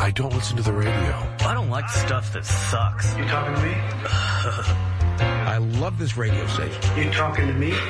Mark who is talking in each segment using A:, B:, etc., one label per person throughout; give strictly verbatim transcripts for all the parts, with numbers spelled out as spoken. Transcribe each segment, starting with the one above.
A: I don't listen to the radio.
B: I don't like stuff that sucks.
C: You talking to me?
A: I love this radio station.
C: You talking to me?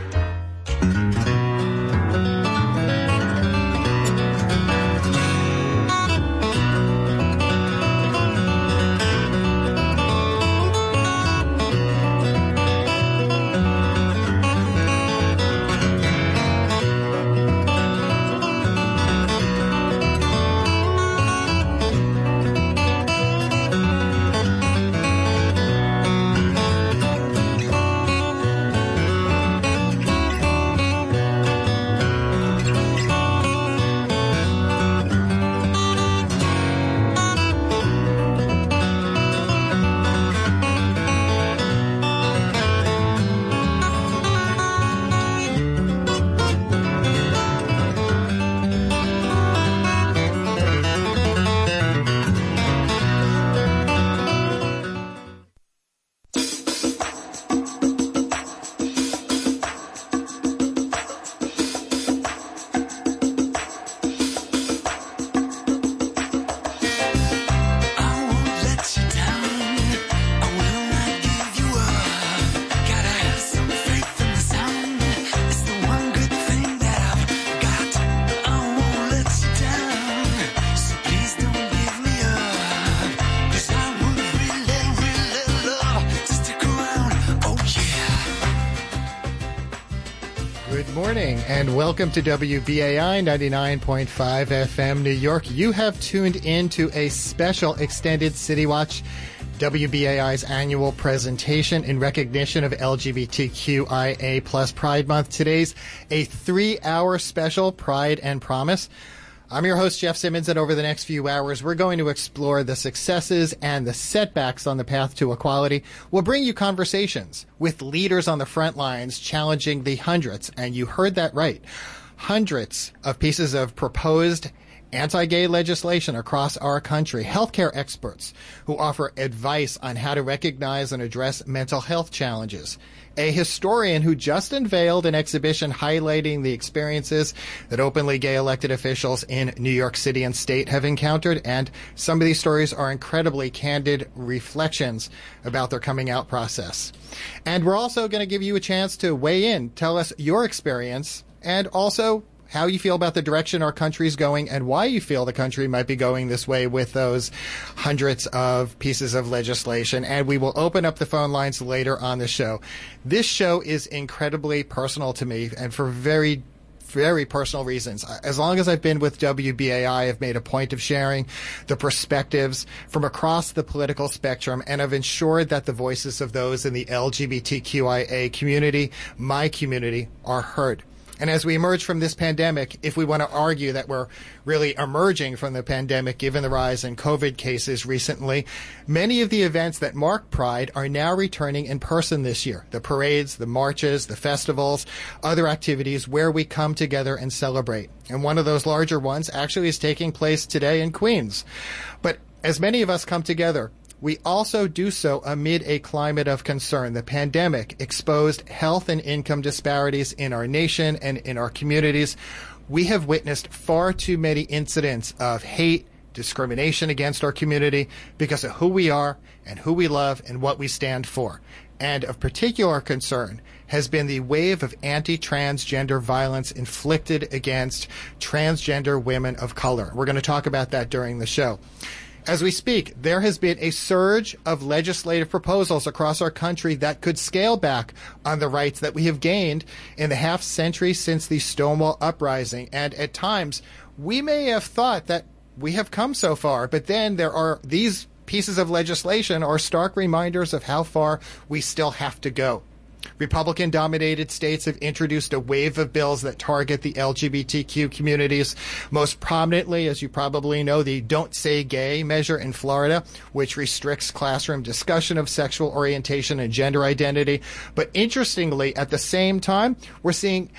D: And welcome to W B A I ninety-nine point five F M New York. You have tuned in to a special extended City Watch, W B A I's annual presentation in recognition of L G B T Q I A plus Pride Month. Today's a three-hour special, Pride and Promise. I'm your host, Jeff Simmons, and over the next few hours, we're going to explore the successes and the setbacks on the path to equality. We'll bring you conversations with leaders on the front lines challenging the hundreds, and you heard that right, hundreds of pieces of proposed anti-gay legislation across our country, healthcare experts who offer advice on how to recognize and address mental health challenges, a historian who just unveiled an exhibition highlighting the experiences that openly gay elected officials in New York City and state have encountered, and some of these stories are incredibly candid reflections about their coming out process. And we're also going to give you a chance to weigh in, tell us your experience, and also how you feel about the direction our country's going and why you feel the country might be going this way with those hundreds of pieces of legislation. And we will open up the phone lines later on the show. This show is incredibly personal to me, and for very very personal reasons. As long as I've been with W B A I, I've made a point of sharing the perspectives from across the political spectrum, and I've ensured that the voices of those in the L G B T Q I A community, my community, are heard. And as we emerge from this pandemic, if we want to argue that we're really emerging from the pandemic, given the rise in COVID cases recently, many of the events that mark Pride are now returning in person this year. The parades, the marches, the festivals, other activities where we come together and celebrate. And one of those larger ones actually is taking place today in Queens. But as many of us come together, we also do so amid a climate of concern. The pandemic exposed health and income disparities in our nation and in our communities. We have witnessed far too many incidents of hate, discrimination against our community because of who we are and who we love and what we stand for. And of particular concern has been the wave of anti-transgender violence inflicted against transgender women of color. We're going to talk about that during the show. As we speak, there has been a surge of legislative proposals across our country that could scale back on the rights that we have gained in the half century since the Stonewall Uprising. And at times, we may have thought that we have come so far, but then there are these pieces of legislation are stark reminders of how far we still have to go. Republican-dominated states have introduced a wave of bills that target the L G B T Q communities. Most prominently, as you probably know, the Don't Say Gay measure in Florida, which restricts classroom discussion of sexual orientation and gender identity. But interestingly, at the same time, we're seeing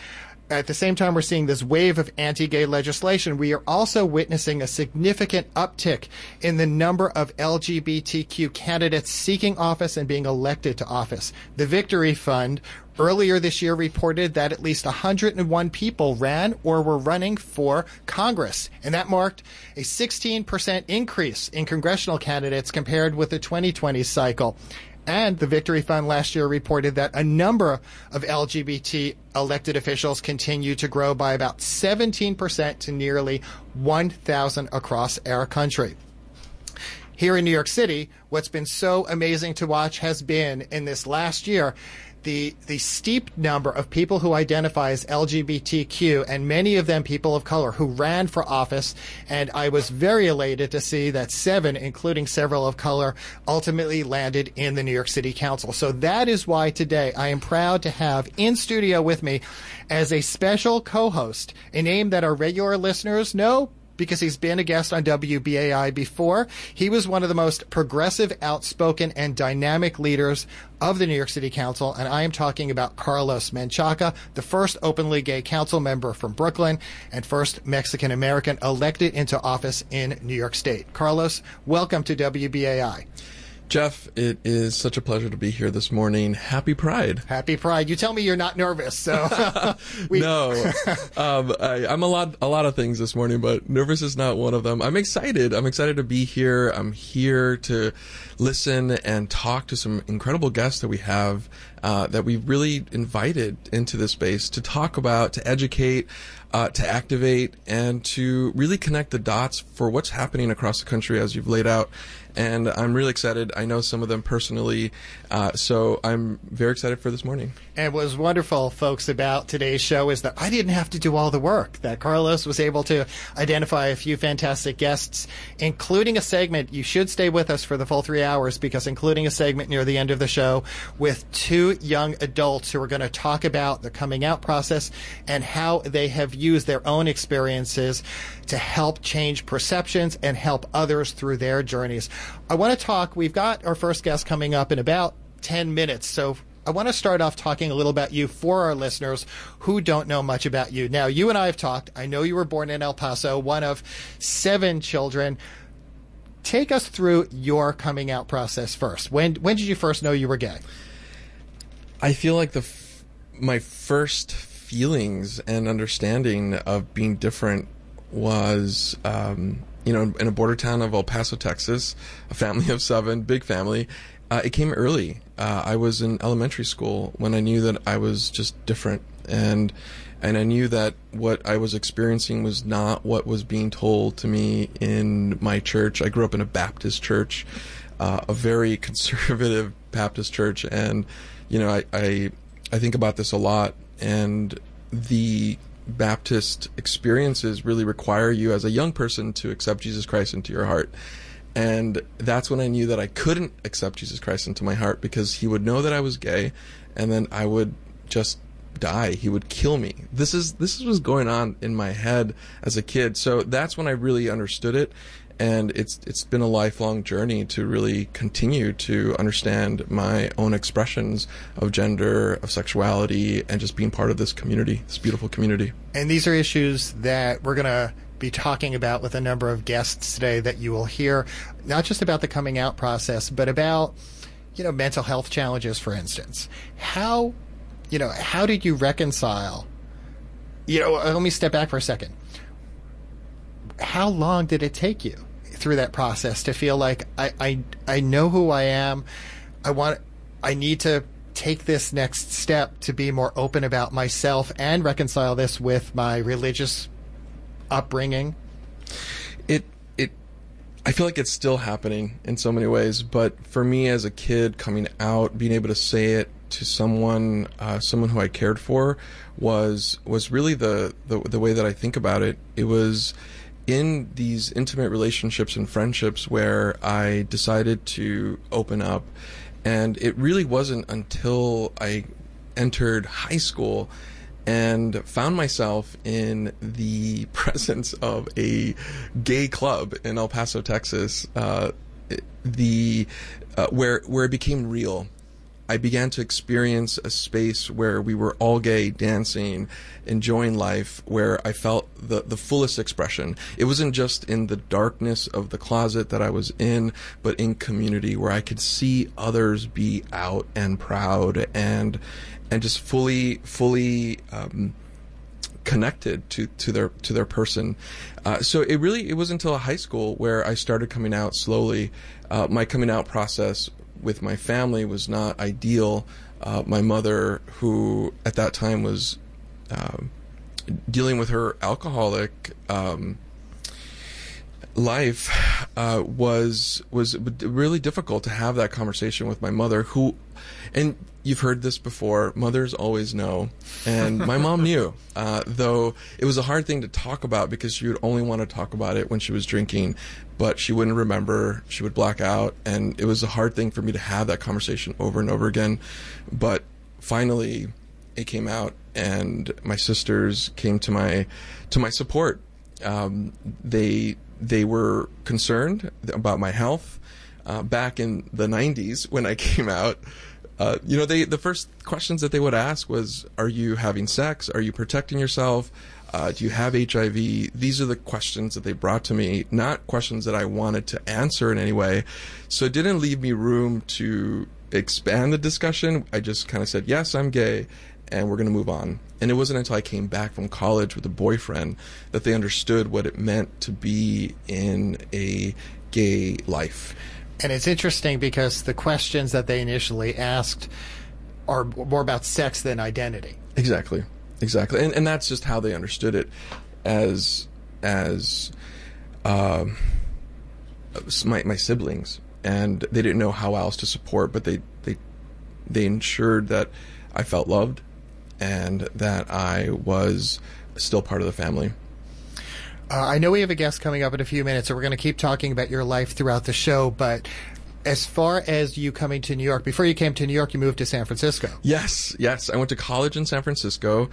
D: at the same time we're seeing this wave of anti-gay legislation, we are also witnessing a significant uptick in the number of L G B T Q candidates seeking office and being elected to office. The Victory Fund earlier this year reported that at least one hundred one people ran or were running for Congress, and that marked a sixteen percent increase in congressional candidates compared with the twenty twenty cycle. And the Victory Fund last year reported that a number of L G B T elected officials continue to grow by about seventeen percent to nearly one thousand across our country. Here in New York City, what's been so amazing to watch has been, in this last year, the the steep number of people who identify as L G B T Q, and many of them people of color, who ran for office. And I was very elated to see that seven, including several of color, ultimately landed in the New York City Council. So that is why today I am proud to have in studio with me as a special co-host a name that our regular listeners know, because he's been a guest on W B A I before. He was one of the most progressive, outspoken, and dynamic leaders of the New York City Council, and I am talking about Carlos Menchaca, the first openly gay council member from Brooklyn and first Mexican-American elected into office in New York State. Carlos, welcome to W B A I.
C: Jeff, it is such a pleasure to be here this morning. Happy Pride.
D: Happy Pride. You tell me you're not nervous, so we...
C: No, um, I, I'm a lot, a lot of things this morning, but nervous is not one of them. I'm excited. I'm excited to be here. I'm here to listen and talk to some incredible guests that we have, uh, that we really invited into this space to talk about, to educate, uh, to activate, and to really connect the dots for what's happening across the country as you've laid out. And I'm really excited. I know some of them personally, uh, so I'm very excited for this morning.
D: And what was wonderful, folks, about today's show is that I didn't have to do all the work, that Carlos was able to identify a few fantastic guests, including a segment. You should stay with us for the full three hours, because including a segment near the end of the show with two young adults who are going to talk about the coming out process and how they have used their own experiences to help change perceptions and help others through their journeys. I want to talk, we've got our first guest coming up in about ten minutes, so I want to start off talking a little about you for our listeners who don't know much about you. Now, you and I have talked. I know you were born in El Paso, one of seven children. Take us through your coming out process first. When when did you first know you were gay?
C: I feel like the f- my first feelings and understanding of being different was, um, you know, in a border town of El Paso, Texas, a family of seven, big family. Uh, it came early. Uh, I was in elementary school when I knew that I was just different, and and I knew that what I was experiencing was not what was being told to me in my church. I grew up in a Baptist church, uh, a very conservative Baptist church, and you know, I, I I think about this a lot, and the Baptist experiences really require you as a young person to accept Jesus Christ into your heart. And that's when I knew that I couldn't accept Jesus Christ into my heart, because he would know that I was gay, and then I would just die. He would kill me. This is this is what's going on in my head as a kid. So that's when I really understood it, and it's it's been a lifelong journey to really continue to understand my own expressions of gender, of sexuality, and just being part of this community, this beautiful community.
D: And these are issues that we're going to be talking about with a number of guests today that you will hear, not just about the coming out process, but about, you know, mental health challenges, for instance. How, you know, how did you reconcile, you know, let me step back for a second. How long did it take you through that process to feel like I, I, I know who I am, I want, I need to take this next step to be more open about myself and reconcile this with my religious upbringing?
C: It it I feel like it's still happening in so many ways, but for me as a kid, coming out, being able to say it to someone, uh, someone who I cared for, was was really the, the the way that I think about it. It was in these intimate relationships and friendships where I decided to open up, and it really wasn't until I entered high school and found myself in the presence of a gay club in El Paso, Texas, uh, the uh, where where it became real. I began to experience a space where we were all gay, dancing, enjoying life, where I felt the, the fullest expression. It wasn't just in the darkness of the closet that I was in, but in community where I could see others be out and proud and and just fully, fully um, connected to, to their to their person. Uh, so it really it wasn't until high school where I started coming out slowly. Uh, my coming out process with my family was not ideal. Uh, my mother, who at that time was uh, dealing with her alcoholic um, life, uh, was was really difficult to have that conversation with my mother, who, and you've heard this before, mothers always know, and my mom knew, uh, though it was a hard thing to talk about because she would only want to talk about it when she was drinking, but she wouldn't remember, she would black out, and it was a hard thing for me to have that conversation over and over again. But finally it came out, and my sisters came to my to my support. Um, they they were concerned about my health. Uh, back in the nineties when I came out, Uh, you know, they the first questions that they would ask was, are you having sex? Are you protecting yourself? Uh, do you have H I V? These are the questions that they brought to me, not questions that I wanted to answer in any way. So it didn't leave me room to expand the discussion. I just kind of said, yes, I'm gay, and we're going to move on. And it wasn't until I came back from college with a boyfriend that they understood what it meant to be in a gay life.
D: And it's interesting because the questions that they initially asked are more about sex than identity.
C: Exactly, exactly, and and that's just how they understood it, as as uh, my my siblings, and they didn't know how else to support, but they they they ensured that I felt loved, and that I was still part of the family.
D: Uh, I know we have a guest coming up in a few minutes, so we're going to keep talking about your life throughout the show. But as far as you coming to New York, before you came to New York, you moved to San Francisco.
C: Yes, yes. I went to college in San Francisco,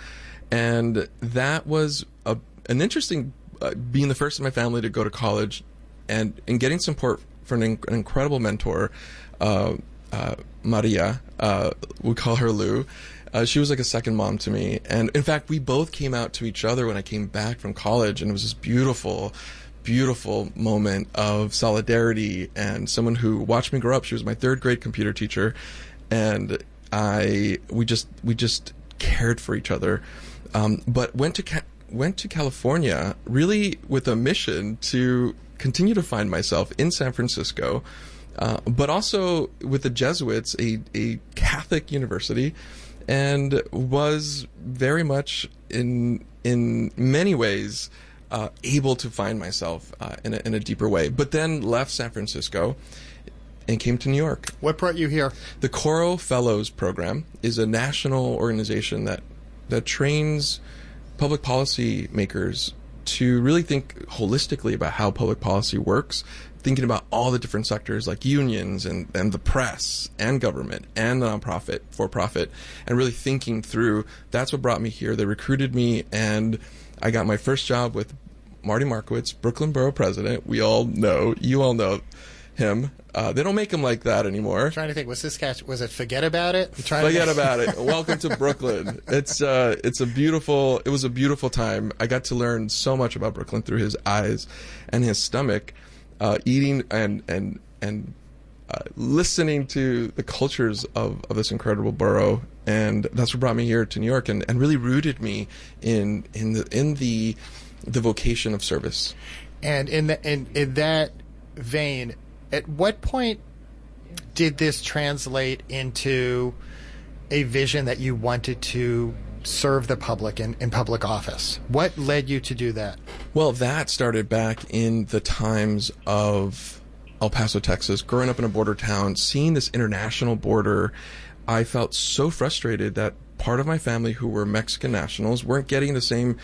C: and that was a, an interesting, uh, being the first in my family to go to college and, and getting support from an, an incredible mentor, uh, uh, Maria. Uh, we call her Lou. Uh, she was like a second mom to me. And in fact, we both came out to each other when I came back from college, and it was this beautiful, beautiful moment of solidarity, and someone who watched me grow up. She was my third grade computer teacher, and I, we just, we just cared for each other. Um, but went to, Ca- went to California really with a mission to continue to find myself in San Francisco, uh, but also with the Jesuits, a, a Catholic university, and was very much in in many ways uh, able to find myself uh, in, a, in a deeper way. But then left San Francisco and came to New York.
D: What brought you here?
C: The Coro Fellows Program is a national organization that that trains public policy makers to really think holistically about how public policy works, thinking about all the different sectors like unions and, and the press and government and the nonprofit, for-profit, and really thinking through. That's what brought me here. They recruited me, and I got my first job with Marty Markowitz, Brooklyn Borough President. We all know, you all know him. Uh, they don't make him like that anymore.
D: I'm trying to think, was this catch, was it Forget About It? I'm trying
C: Forget
D: to
C: about it. Welcome to Brooklyn. It's uh, it's a beautiful, it was a beautiful time. I got to learn so much about Brooklyn through his eyes and his stomach, uh, eating and, and, and uh, listening to the cultures of, of this incredible borough. And that's what brought me here to New York, and, and really rooted me in, in the, in the, the vocation of service.
D: And in, the, in, in that vein, at what point did this translate into a vision that you wanted to serve the public in, in public office? What led you to do that?
C: Well, that started back in the times of El Paso, Texas. Growing up in a border town, seeing this international border, I felt so frustrated that part of my family who were Mexican nationals weren't getting the same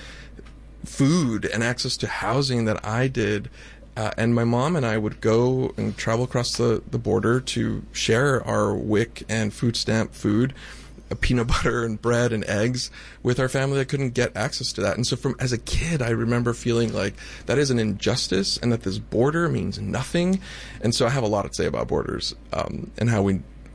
C: food and access to housing that I did. Uh, and my mom and I would go and travel across the, the border to share our W I C and food stamp food, uh, peanut butter and bread and eggs with our family that couldn't get access to that. And so from as a kid, I remember feeling like that is an injustice and that this border means nothing. And so I have a lot to say about borders um, and how we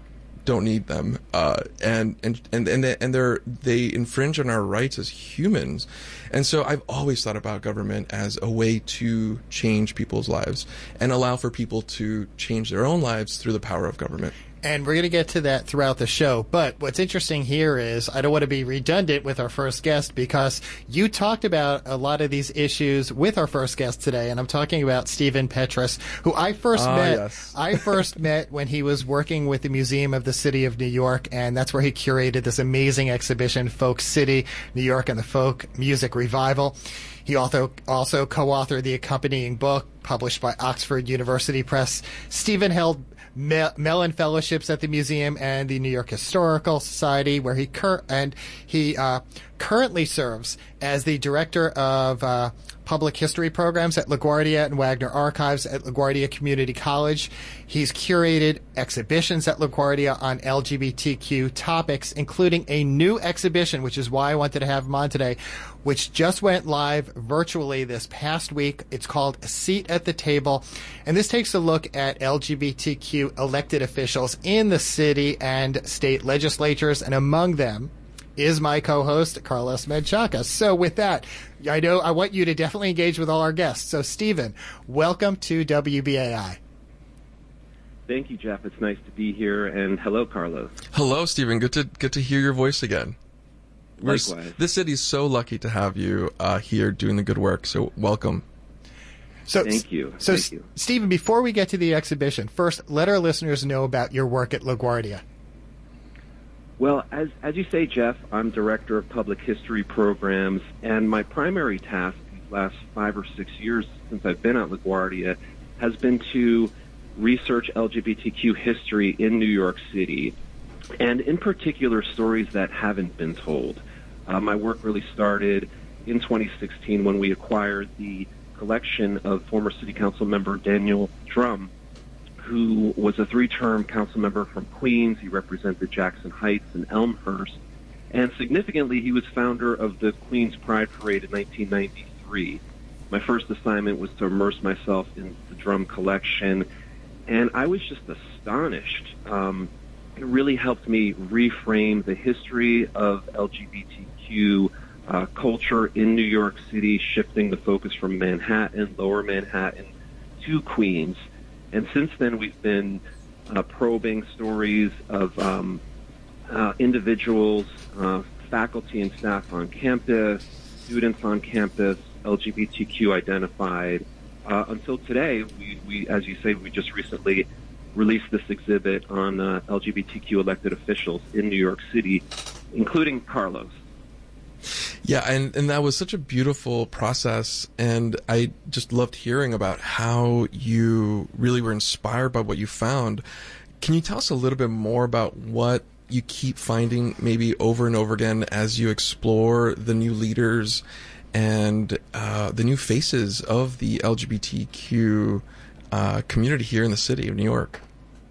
C: don't need them, uh, and and and and they, and they're they infringe on our rights as humans. And so I've always thought about government as a way to change people's lives and allow for people to change their own lives through the power of government.
D: And we're going to get to that throughout the show. But what's interesting here is I don't want to be redundant with our first guest because you talked about a lot of these issues with our first guest today. And I'm talking about Stephen Petras, who I first
C: ah,
D: met.
C: Yes.
D: I first met when he was working with the Museum of the City of New York. And that's where he curated this amazing exhibition, Folk City, New York and the Folk Music Revival. He also, also co-authored the accompanying book published by Oxford University Press. Stephen held Me- Mellon Fellowships at the museum and the New York Historical Society, where he cur- and he uh, currently serves as the director of uh, public history programs at LaGuardia and Wagner Archives at LaGuardia Community College. He's curated exhibitions at LaGuardia on L G B T Q topics, including a new exhibition, which is why I wanted to have him on today, which just went live virtually this past week. It's called A Seat at the Table, and this takes a look at L G B T Q elected officials in the city and state legislatures, and among them is my co-host, Carlos Menchaca. So with that, I know I want you to definitely engage with all our guests. So, Stephen, welcome to W B A I.
E: Thank you, Jeff. It's nice to be here, and hello, Carlos.
C: Hello, Stephen. Good to good to hear your voice again. We're,
E: Likewise.
C: this city's so lucky to have you uh, here doing the good work. So welcome.
D: So,
E: Thank you.
D: So,
E: Thank you.
D: Stephen, before we get to the exhibition, first, let our listeners know about your work at LaGuardia.
E: Well, as as you say, Jeff, I'm director of public history programs, and my primary task these last five or six years since I've been at LaGuardia has been to research L G B T Q history in New York City, and in particular stories that haven't been told. Uh, my work really started in twenty sixteen when we acquired the collection of former City Council member Daniel Drum, who was a three-term council member from Queens. He represented Jackson Heights and Elmhurst. And significantly, he was founder of the Queens Pride Parade in nineteen ninety-three. My first assignment was to immerse myself in the Drum collection, and I was just astonished. Um, it really helped me reframe the history of L G B T Q uh, culture in New York City, shifting the focus from Manhattan, Lower Manhattan, to Queens. And since then, we've been uh, probing stories of um, uh, individuals, uh, faculty and staff on campus, students on campus, L G B T Q identified. Uh, until today, we, we, as you say, we just recently released this exhibit on uh, L G B T Q elected officials in New York City, including Carlos.
C: Yeah, and, and that was such a beautiful process, and I just loved hearing about how you really were inspired by what you found. Can you tell us a little bit more about what you keep finding maybe over and over again as you explore the new leaders and uh, the new faces of the L G B T Q uh, community here in the city of New York?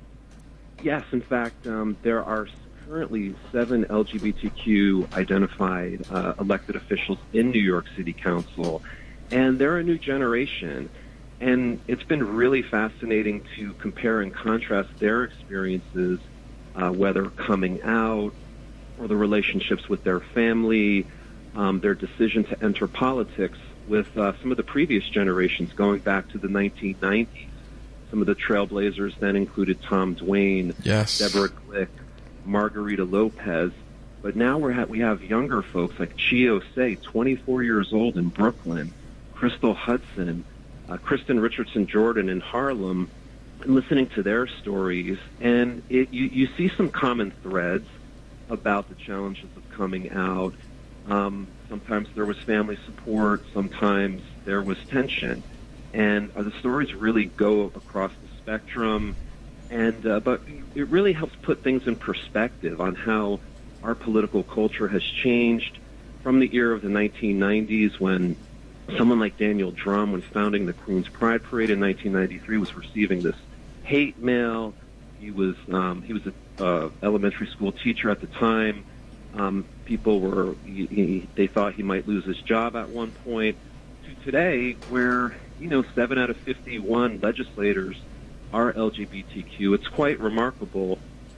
E: Yes, in fact, um, there are currently seven L G B T Q identified uh, elected officials in New York City Council, and they're a new generation. And it's been really fascinating to compare and contrast their experiences, uh, whether coming out or the relationships with their family, um, their decision to enter politics with uh, some of the previous generations going back to the nineteen nineties. Some of the trailblazers then included Tom Duane,
C: yes.
E: Deborah Glick, Margarita Lopez, but now we're ha- we have younger folks like Chio Say, twenty-four years old in Brooklyn, Crystal Hudson, uh, Kristen Richardson Jordan in Harlem, and listening to their stories, and it, you, you see some common threads about the challenges of coming out. Um, sometimes there was family support, sometimes there was tension, and uh, the stories really go across the spectrum. And uh, but it really helps put things in perspective on how our political culture has changed from the era of the nineteen nineties, when someone like Daniel Drum, when founding the Queens Pride Parade in nineteen ninety-three, was receiving this hate mail. He was um, he was a uh, elementary school teacher at the time. Um, people were he, he, they thought he might lose his job at one point. To today, where you know seven out of fifty-one legislators are L G B T Q. It's quite remarkable,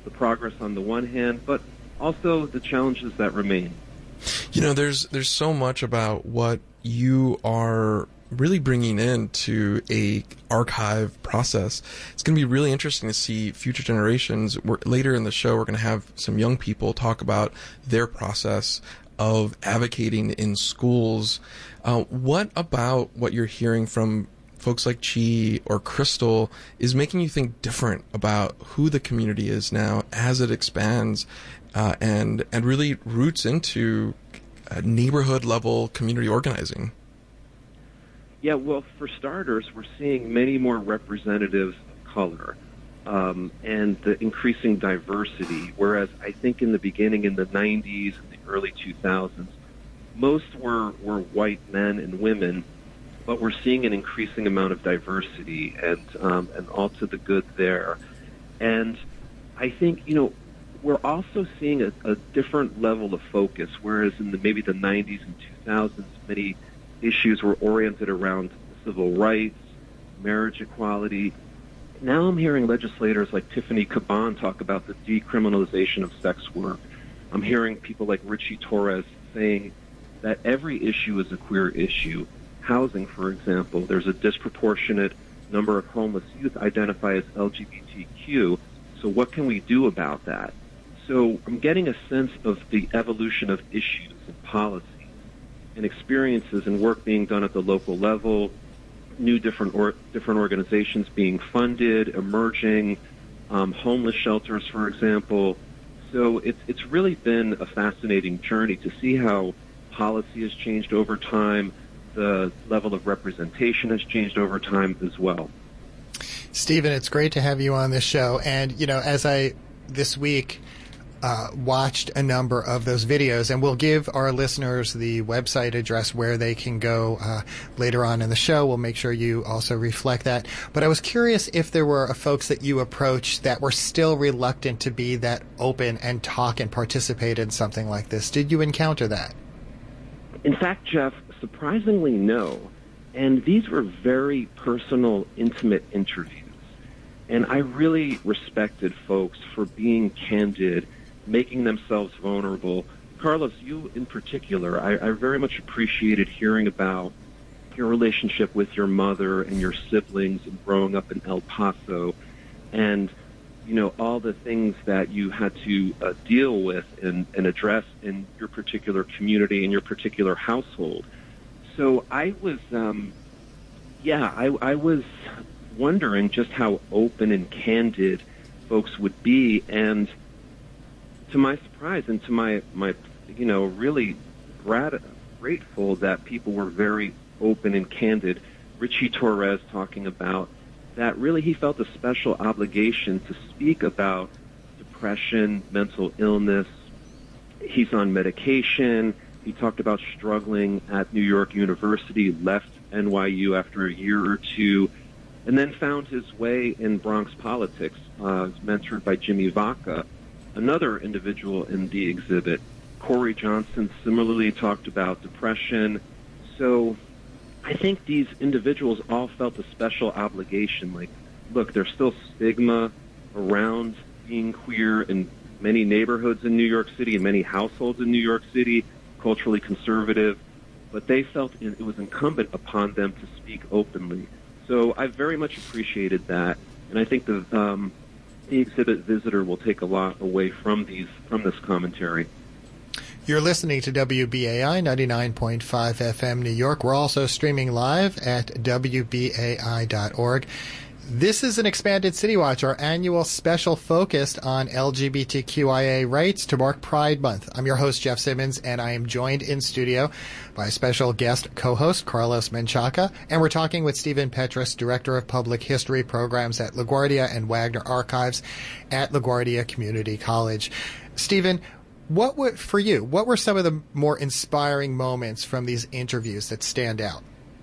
E: the progress on the one hand, but also the challenges that remain.
C: You know, there's there's so much about what you are really bringing into a archive process. It's going to be really interesting to see future generations. We're, later in the show, we're going to have some young people talk about their process of advocating in schools. Uh, what about what you're hearing from folks like Chi or Crystal is making you think different about who the community is now as it expands uh, and and really roots into uh, neighborhood level community organizing?
E: Yeah, well, for starters, we're seeing many more representatives of color um, and the increasing diversity, whereas I think in the beginning, in the nineties and the early two thousands, most were, were white men and women, but we're seeing an increasing amount of diversity and, um, and all to the good there. And I think, you know, we're also seeing a, a different level of focus, whereas in the maybe the nineties and two thousands, many issues were oriented around civil rights, marriage equality. Now I'm hearing legislators like Tiffany Caban talk about the decriminalization of sex work. I'm hearing people like Richie Torres saying that every issue is a queer issue. Housing, for example, there's a disproportionate number of homeless youth identify as L G B T Q, so what can we do about that? So I'm getting a sense of the evolution of issues and policy and experiences and work being done at the local level, new different or, different organizations being funded, emerging, um, homeless shelters, for example. So it's it's really been a fascinating journey to see how policy has changed over time, the level of representation has changed over time as well.
D: Stephen, it's great to have you on this show. And, you know, as I this week uh, watched a number of those videos, and we'll give our listeners the website address where they can go uh, later on in the show. We'll make sure you also reflect that. But I was curious if there were folks that you approached that were still reluctant to be that open and talk and participate in something like this. Did you encounter that?
E: In fact, Jeff, surprisingly no. And these were very personal, intimate interviews. And I really respected folks for being candid, making themselves vulnerable. Carlos, you in particular, I, I very much appreciated hearing about your relationship with your mother and your siblings and growing up in El Paso and, you know, all the things that you had to uh, deal with and, and address in your particular community, in your particular household. So I was, um, yeah, I, I was wondering just how open and candid folks would be, and to my surprise and to my, my you know, really grat- grateful that people were very open and candid. Richie Torres talking about that really he felt a special obligation to speak about depression, mental illness. He's on medication. He talked about struggling at New York University, left N Y U after a year or two, and then found his way in Bronx politics, uh, mentored by Jimmy Vaca, another individual in the exhibit. Corey Johnson similarly talked about depression. So I think these individuals all felt a special obligation. Like, look, there's still stigma around being queer in many neighborhoods in New York City, in many households in New York City, culturally conservative, but they felt it was incumbent upon them to speak openly. So I very much appreciated that, and I think the um, the exhibit visitor will take a lot away from these from this commentary.
D: You're listening to W B A I ninety-nine point five F M New York. We're also streaming live at W B A I dot org. This is an Expanded City Watch, our annual special focused on L G B T Q I A rights to mark Pride Month. I'm your host, Jeff Simmons, and I am joined in studio by special guest co-host Carlos Menchaca, and we're talking with Stephen Petrus, Director of Public History Programs at LaGuardia and Wagner Archives at LaGuardia Community College. Stephen, what were, for you, what were some of the more inspiring moments from these interviews that stand out?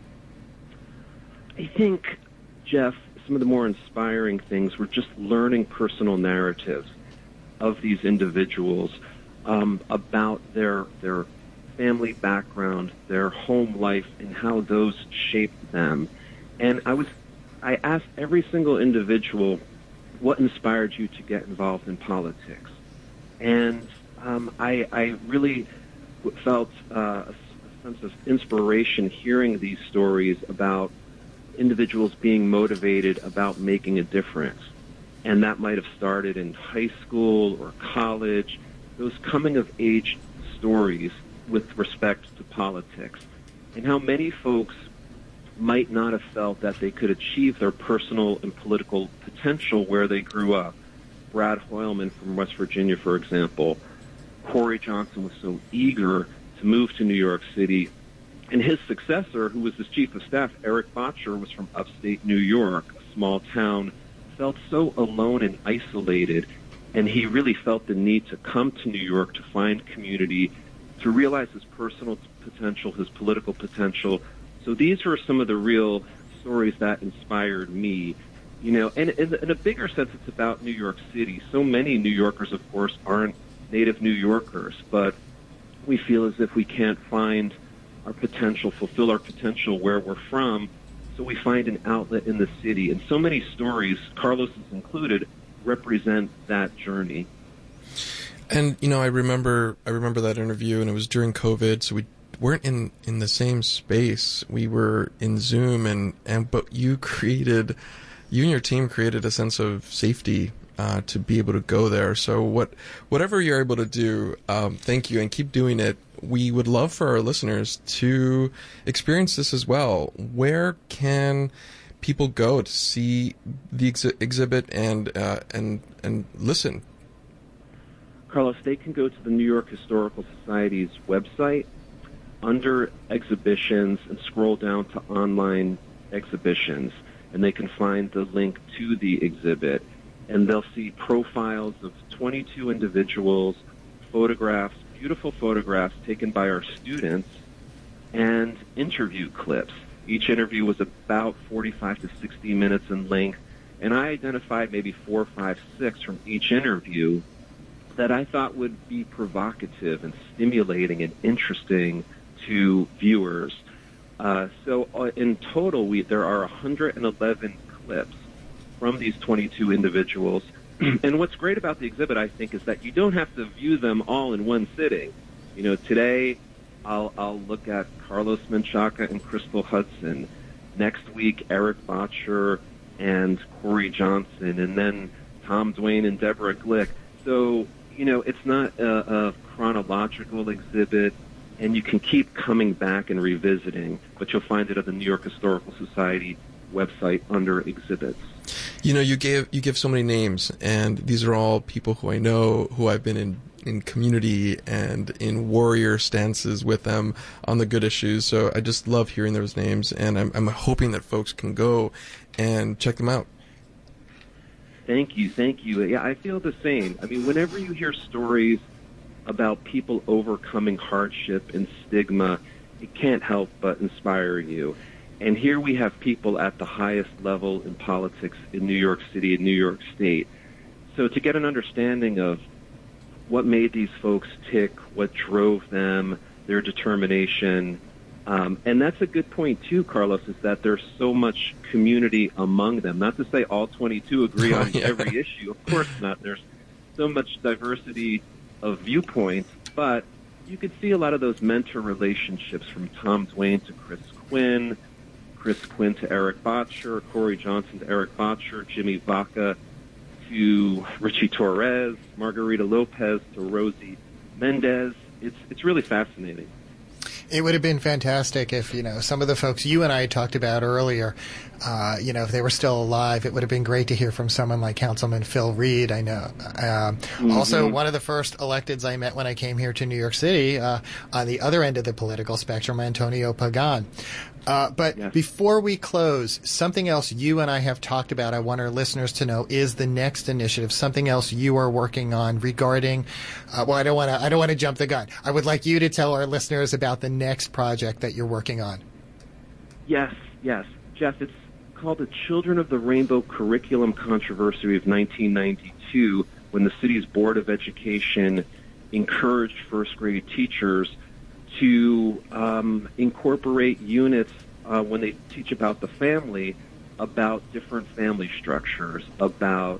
E: I think, Jeff, some of the more inspiring things were just learning personal narratives of these individuals um, about their their family background, their home life, and how those shaped them. And I was, I asked every single individual what inspired you to get involved in politics? And um, I, I really felt uh, a sense of inspiration hearing these stories about individuals being motivated about making a difference. And that might have started in high school or college, those coming-of-age stories with respect to politics, and how many folks might not have felt that they could achieve their personal and political potential where they grew up. Brad Hoylman from West Virginia, for example. Corey Johnson was so eager to move to New York City, and his successor, who was his chief of staff, Eric Botcher, was from upstate New York, a small town, felt so alone and isolated, and he really felt the need to come to New York to find community, to realize his personal potential, his political potential. So these were some of the real stories that inspired me. You know, and in a bigger sense, it's about New York City. So many New Yorkers, of course, aren't native New Yorkers, but we feel as if we can't find our potential, fulfill our potential where we're from, so we find an outlet in the city. And so many stories, Carlos's included, represent that journey.
C: And, you know, I remember I remember that interview, and it was during COVID, so we weren't in, in the same space. We were in Zoom, and, and but you created, you and your team created a sense of safety uh, to be able to go there. So what whatever you're able to do, um, thank you, and keep doing it. We would love for our listeners to experience this as well. Where can people go to see the ex- exhibit and uh, and and listen?
E: Carlos, they can go to the New York Historical Society's website under exhibitions and scroll down to online exhibitions, and they can find the link to the exhibit. And they'll see profiles of twenty-two individuals, photographs, beautiful photographs taken by our students, and interview clips. Each interview was about forty-five to sixty minutes in length, and I identified maybe four, five, six from each interview that I thought would be provocative and stimulating and interesting to viewers. Uh, so uh, in total, we, there are one hundred eleven clips from these twenty-two individuals. And what's great about the exhibit, I think, is that you don't have to view them all in one sitting. You know, today I'll, I'll look at Carlos Menchaca and Crystal Hudson. Next week, Eric Botcher and Corey Johnson, and then Tom Duane and Deborah Glick. So, you know, it's not a, a chronological exhibit, and you can keep coming back and revisiting, but you'll find it at the New York Historical Society website under exhibits.
C: You know, you gave you give so many names, and these are all people who I know, who I've been in, in community and in warrior stances with them on the good issues. So I just love hearing those names, and I'm, I'm hoping that folks can go and check them out.
E: Thank you, thank you. Yeah, I feel the same. I mean, whenever you hear stories about people overcoming hardship and stigma, it can't help but inspire you. And here we have people at the highest level in politics in New York City and New York State. So to get an understanding of what made these folks tick, what drove them, their determination, um, and that's a good point too, Carlos, is that there's so much community among them. Not to say all twenty-two agree on
C: yeah.
E: every issue. Of course not. There's so much diversity of viewpoints, but you could see a lot of those mentor relationships from Tom Duane to Chris Quinn, Chris Quinn to Eric Botcher, Corey Johnson to Eric Botcher, Jimmy Vaca to Richie Torres, Margarita Lopez to Rosie Mendez. It's it's really fascinating.
D: It would have been fantastic if, you know, some of the folks you and I talked about earlier, uh, you know, if they were still alive. It would have been great to hear from someone like Councilman Phil Reed, I know. Um,
E: mm-hmm.
D: Also, one of the first electeds I met when I came here to New York City, uh, on the other end of the political spectrum, Antonio Pagan. Uh, but
E: yes.
D: Before we close, something else you and I have talked about, I want our listeners to know, is the next initiative, something else you are working on regarding, uh, well, I don't want to, I don't want to jump the gun. I would like you to tell our listeners about the next project that you're working on.
E: Yes, yes. Jeff, it's called the Children of the Rainbow Curriculum Controversy of nineteen ninety-two, when the city's Board of Education encouraged first grade teachers to um, incorporate units uh, when they teach about the family, about different family structures, about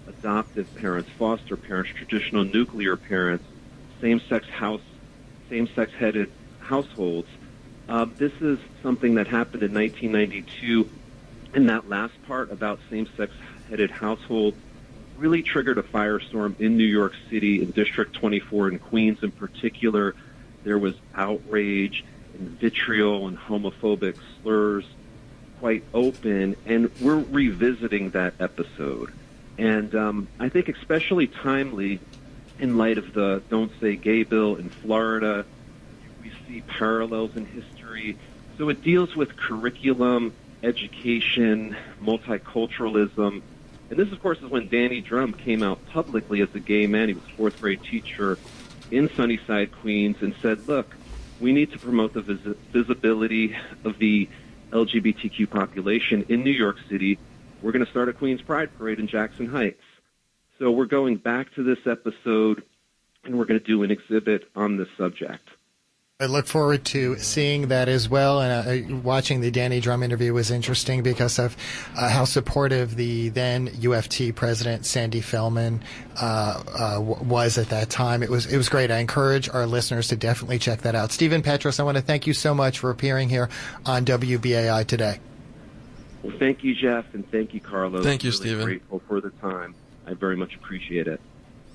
E: adoptive parents, foster parents, traditional nuclear parents, same-sex house, same-sex headed households. Uh, this is something that happened in nineteen ninety-two, and that last part about same-sex headed households really triggered a firestorm in New York City, in District twenty-four, in Queens in particular. There was outrage and vitriol and homophobic slurs quite open, and we're revisiting that episode. And um, I think especially timely in light of the Don't Say Gay bill in Florida. We see parallels in history. So it deals with curriculum, education, multiculturalism. And this, of course, is when Danny Drum came out publicly as a gay man. He was a fourth grade teacher in Sunnyside, Queens, and said, look, we need to promote the vis- visibility of the L G B T Q population in New York City. We're going to start a Queens Pride Parade in Jackson Heights. So we're going back to this episode, and we're going to do an exhibit on this subject.
D: I look forward to seeing that as well. And uh, watching the Danny Drum interview was interesting because of uh, how supportive the then U F T president, Sandy Feldman, uh, uh, w- was at that time. It was it was great. I encourage our listeners to definitely check that out. Stephen Petros, I want to thank you so much for appearing here on W B A I today.
E: Well, thank you, Jeff, and thank you, Carlos.
C: Thank you,
E: I'm really
C: Stephen.
E: Grateful for the time. I very much appreciate it.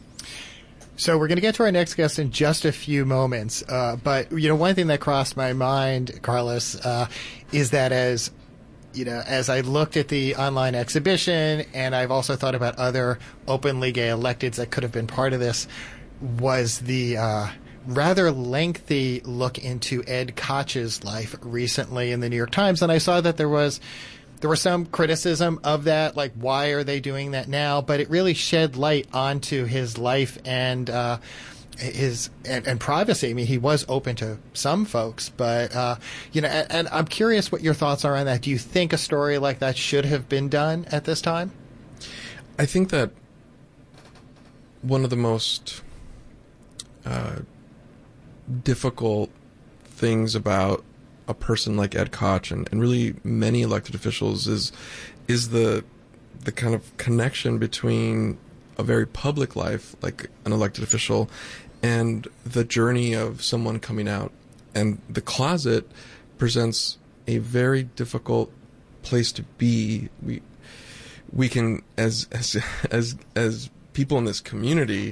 D: So we're going to get to our next guest in just a few moments. Uh, but, you know, one thing that crossed my mind, Carlos, uh, is that as, you know, as I looked at the online exhibition, and I've also thought about other openly gay electeds that could have been part of this, was the uh, rather lengthy look into Ed Koch's life recently in the New York Times. And I saw that there was There was some criticism of that, like, why are they doing that now? But it really shed light onto his life and uh, his and, and privacy. I mean, he was open to some folks, but, uh, you know, and, and I'm curious what your thoughts are on that. Do you think a story like that should have been done at this time?
C: I think that one of the most uh, difficult things about a person like Ed Koch and, and really many elected officials is is the the kind of connection between a very public life, like an elected official, and the journey of someone coming out. And the closet presents a very difficult place to be. We we can as as as as people in this community,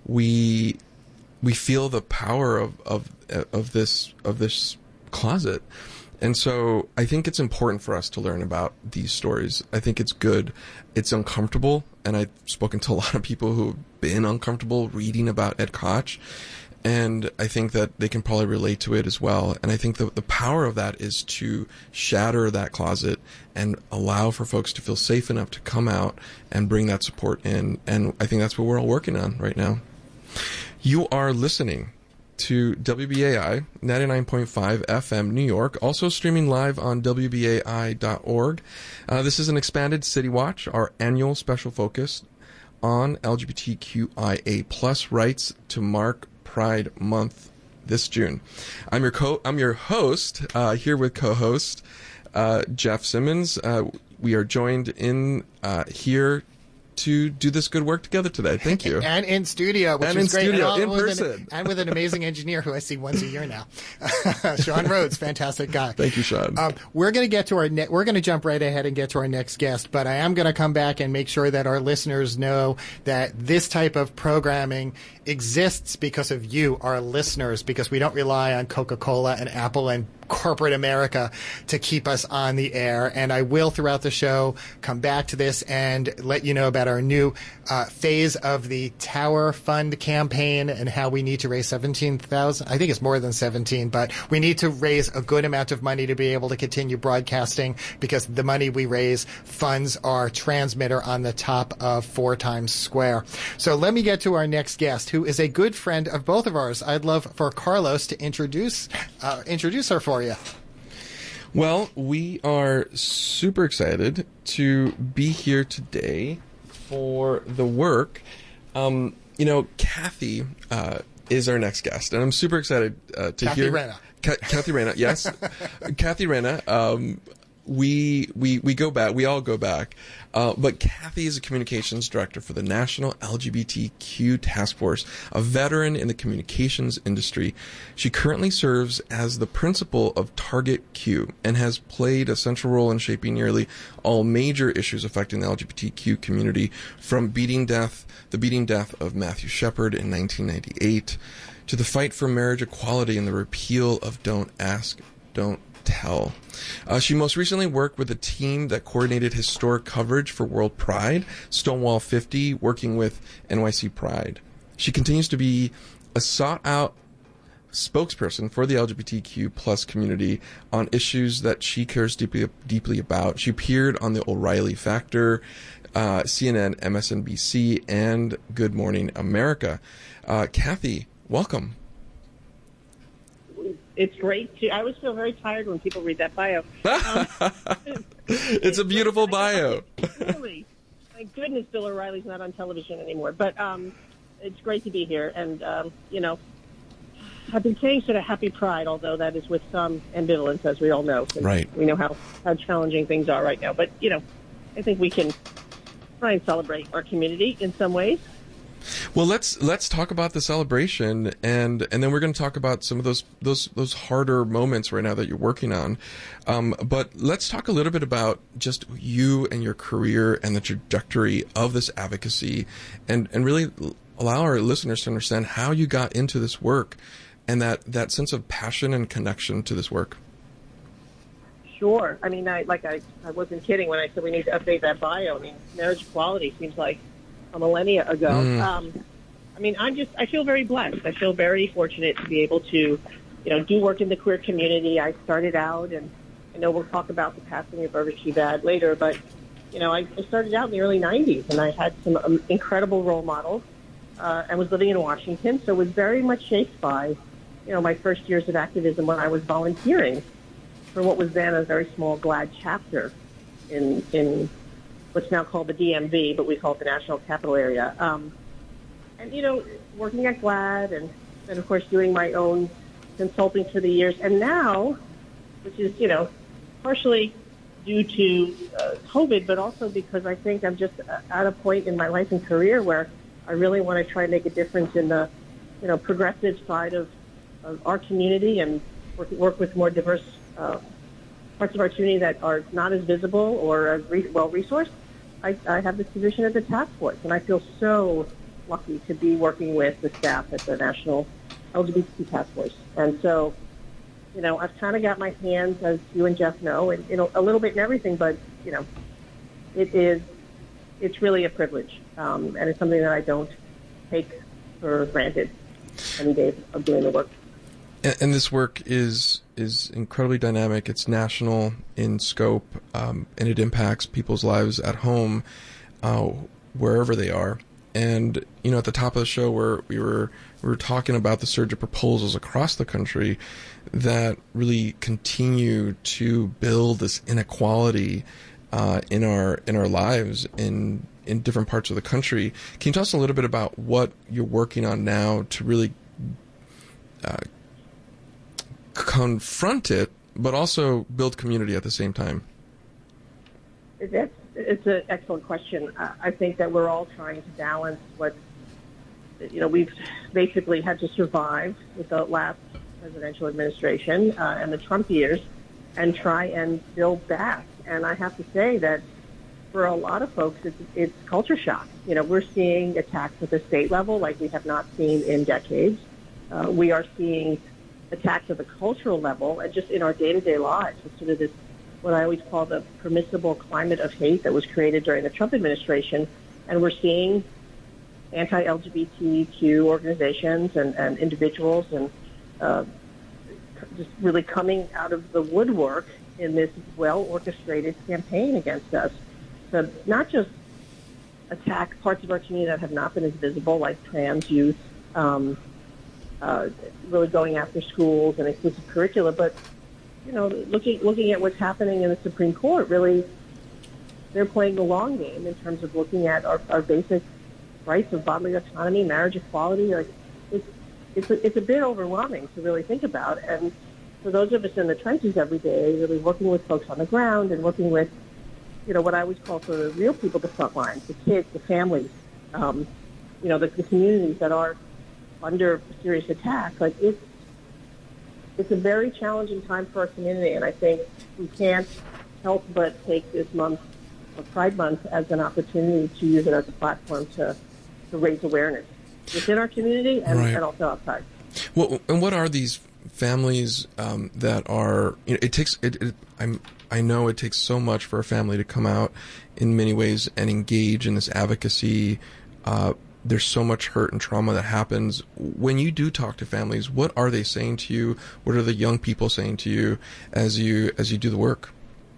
C: we we feel the power of of of this of this closet. And so I think it's important for us to learn about these stories. I think it's good. It's uncomfortable, and I've spoken to a lot of people who have been uncomfortable reading about Ed Koch, and I think that they can probably relate to it as well. And I think the, the power of that is to shatter that closet and allow for folks to feel safe enough to come out and bring that support in. And I think that's what we're all working on right now. You are listening to W B A I ninety-nine point five F M New York, also streaming live on W B A I dot org. Uh, this is an expanded City Watch, our annual special focus on L G B T Q I A plus rights to mark Pride Month this June. I'm your co I'm your host, uh, here with co-host uh, Jeff Simmons. Uh, we are joined in uh, here to do this good work together today. Thank you.
D: And in studio, which
C: and
D: is
C: in
D: great.
C: studio,
D: and
C: in person.
D: An, and with an amazing engineer who I see once a year now. Sean Rhodes, fantastic guy.
C: Thank you, Sean.
D: Um, we're going to get to our ne- we're going to jump right ahead and get to our next guest, but I am going to come back and make sure that our listeners know that this type of programming exists because of you, our listeners, because we don't rely on Coca-Cola and Apple and corporate America to keep us on the air. And I will, throughout the show, come back to this and let you know about our new uh, phase of the Tower Fund campaign and how we need to raise seventeen thousand. I think it's more than seventeen, but we need to raise a good amount of money to be able to continue broadcasting, because the money we raise funds our transmitter on the top of Four Times Square. So let me get to our next guest, who is a good friend of both of ours. I'd love for Carlos to introduce uh, introduce her for you.
C: Well, we are super excited to be here today for the work. Um, you know, Kathy uh, is our next guest, and I'm super excited uh, to
D: Kathy
C: hear...
D: Rena.
C: Ka- Kathy Rena, yes. Kathy Rena um, we we we go back. We all go back. Uh, but Kathy is a communications director for the National L G B T Q Task Force, a veteran in the communications industry. She currently serves as the principal of Target Q and has played a central role in shaping nearly all major issues affecting the L G B T Q community, from beating death, the beating death of Matthew Shepard in nineteen ninety-eight, to the fight for marriage equality and the repeal of Don't Ask, Don't Tell. Uh, she most recently worked with a team that coordinated historic coverage for World Pride, Stonewall fifty, working with N Y C Pride. She continues to be a sought-out spokesperson for the L G B T Q plus community on issues that she cares deeply deeply about. She appeared on the O'Reilly Factor, uh, C N N, M S N B C, and Good Morning America. Uh, Kathy, welcome.
F: It's great to. I always feel very tired when people read that bio. Um,
C: it's a beautiful bio.
F: Really, thank goodness Bill O'Reilly's not on television anymore. But um, it's great to be here, and um, you know, I've been saying sort of happy Pride, although that is with some ambivalence, as we all know.
C: Right.
F: We know how how challenging things are right now, but you know, I think we can try and celebrate our community in some ways.
C: Well, let's let's talk about the celebration, and and then we're going to talk about some of those those those harder moments right now that you're working on. Um, but let's talk a little bit about just you and your career and the trajectory of this advocacy, and and really allow our listeners to understand how you got into this work, and that that sense of passion and connection to this work.
F: Sure. I mean, I like I, I wasn't kidding when I said we need to update that bio. I mean, marriage equality seems like a millennia ago. Mm. Um, I mean, I'm just, I feel very blessed. I feel very fortunate to be able to, you know, do work in the queer community. I started out, and I know we'll talk about the passing of Irva Shibad later, but, you know, I, I started out in the early nineties, and I had some um, incredible role models, uh, and was living in Washington, so was very much shaped by, you know, my first years of activism when I was volunteering for what was then a very small GLAAD chapter in, in what's now called the D M V, but we call it the National Capital Area. Um, and, you know, working at GLAAD and, and, of course, doing my own consulting for the years. And now, which is, you know, partially due to uh, COVID, but also because I think I'm just at a point in my life and career where I really want to try and make a difference in the, you know, progressive side of, of our community and work, work with more diverse uh, parts of our community that are not as visible or as re- well-resourced. I, I have this position at the task force, and I feel so lucky to be working with the staff at the National L G B T Q Task Force. And so, you know, I've kind of got my hands, as you and Jeff know, and, you know, a little bit in everything, but, you know, it is, it's really a privilege, um, and it's something that I don't take for granted any day of doing the work.
C: And, and this work is is incredibly dynamic. It's national in scope, um, and it impacts people's lives at home, uh, wherever they are. And you know, at the top of the show, where we were we were talking about the surge of proposals across the country that really continue to build this inequality uh, in our in our lives in in different parts of the country. Can you tell us a little bit about what you're working on now to really uh, confront it, but also build community at the same time?
F: That's, it's an excellent question. I think that we're all trying to balance what, you know, we've basically had to survive with the last presidential administration uh, and the Trump years and try and build back. And I have to say that for a lot of folks, it's, it's culture shock. You know, we're seeing attacks at the state level like we have not seen in decades. Uh, we are seeing attacks at the cultural level and just in our day-to-day lives. It's sort of this, what I always call the permissible climate of hate that was created during the Trump administration. And we're seeing anti-L G B T Q organizations and, and individuals and uh, just really coming out of the woodwork in this well-orchestrated campaign against us. So not just attack parts of our community that have not been as visible, like trans youth, um, uh, really going after schools and exclusive curricula, but, you know, looking looking at what's happening in the Supreme Court, really, they're playing the long game in terms of looking at our, our basic rights of bodily autonomy, marriage equality. Like, it's it's a, it's a bit overwhelming to really think about, and for those of us in the trenches every day, really working with folks on the ground and working with, you know, what I always call for the real people, the front lines, the kids, the families, um, you know, the, the communities that are under serious attack. Like, it's, it's a very challenging time for our community, and I think we can't help but take this month of Pride Month as an opportunity to use it as a platform to, to raise awareness within our community and,
C: Right.
F: and also outside.
C: Well, and what are these families um, that are? You know, it takes. It, it, I'm. I know it takes so much for a family to come out in many ways and engage in this advocacy. Uh, there's so much hurt and trauma that happens. When you do talk to families, what are they saying to you? What are the young people saying to you as you as you do the work?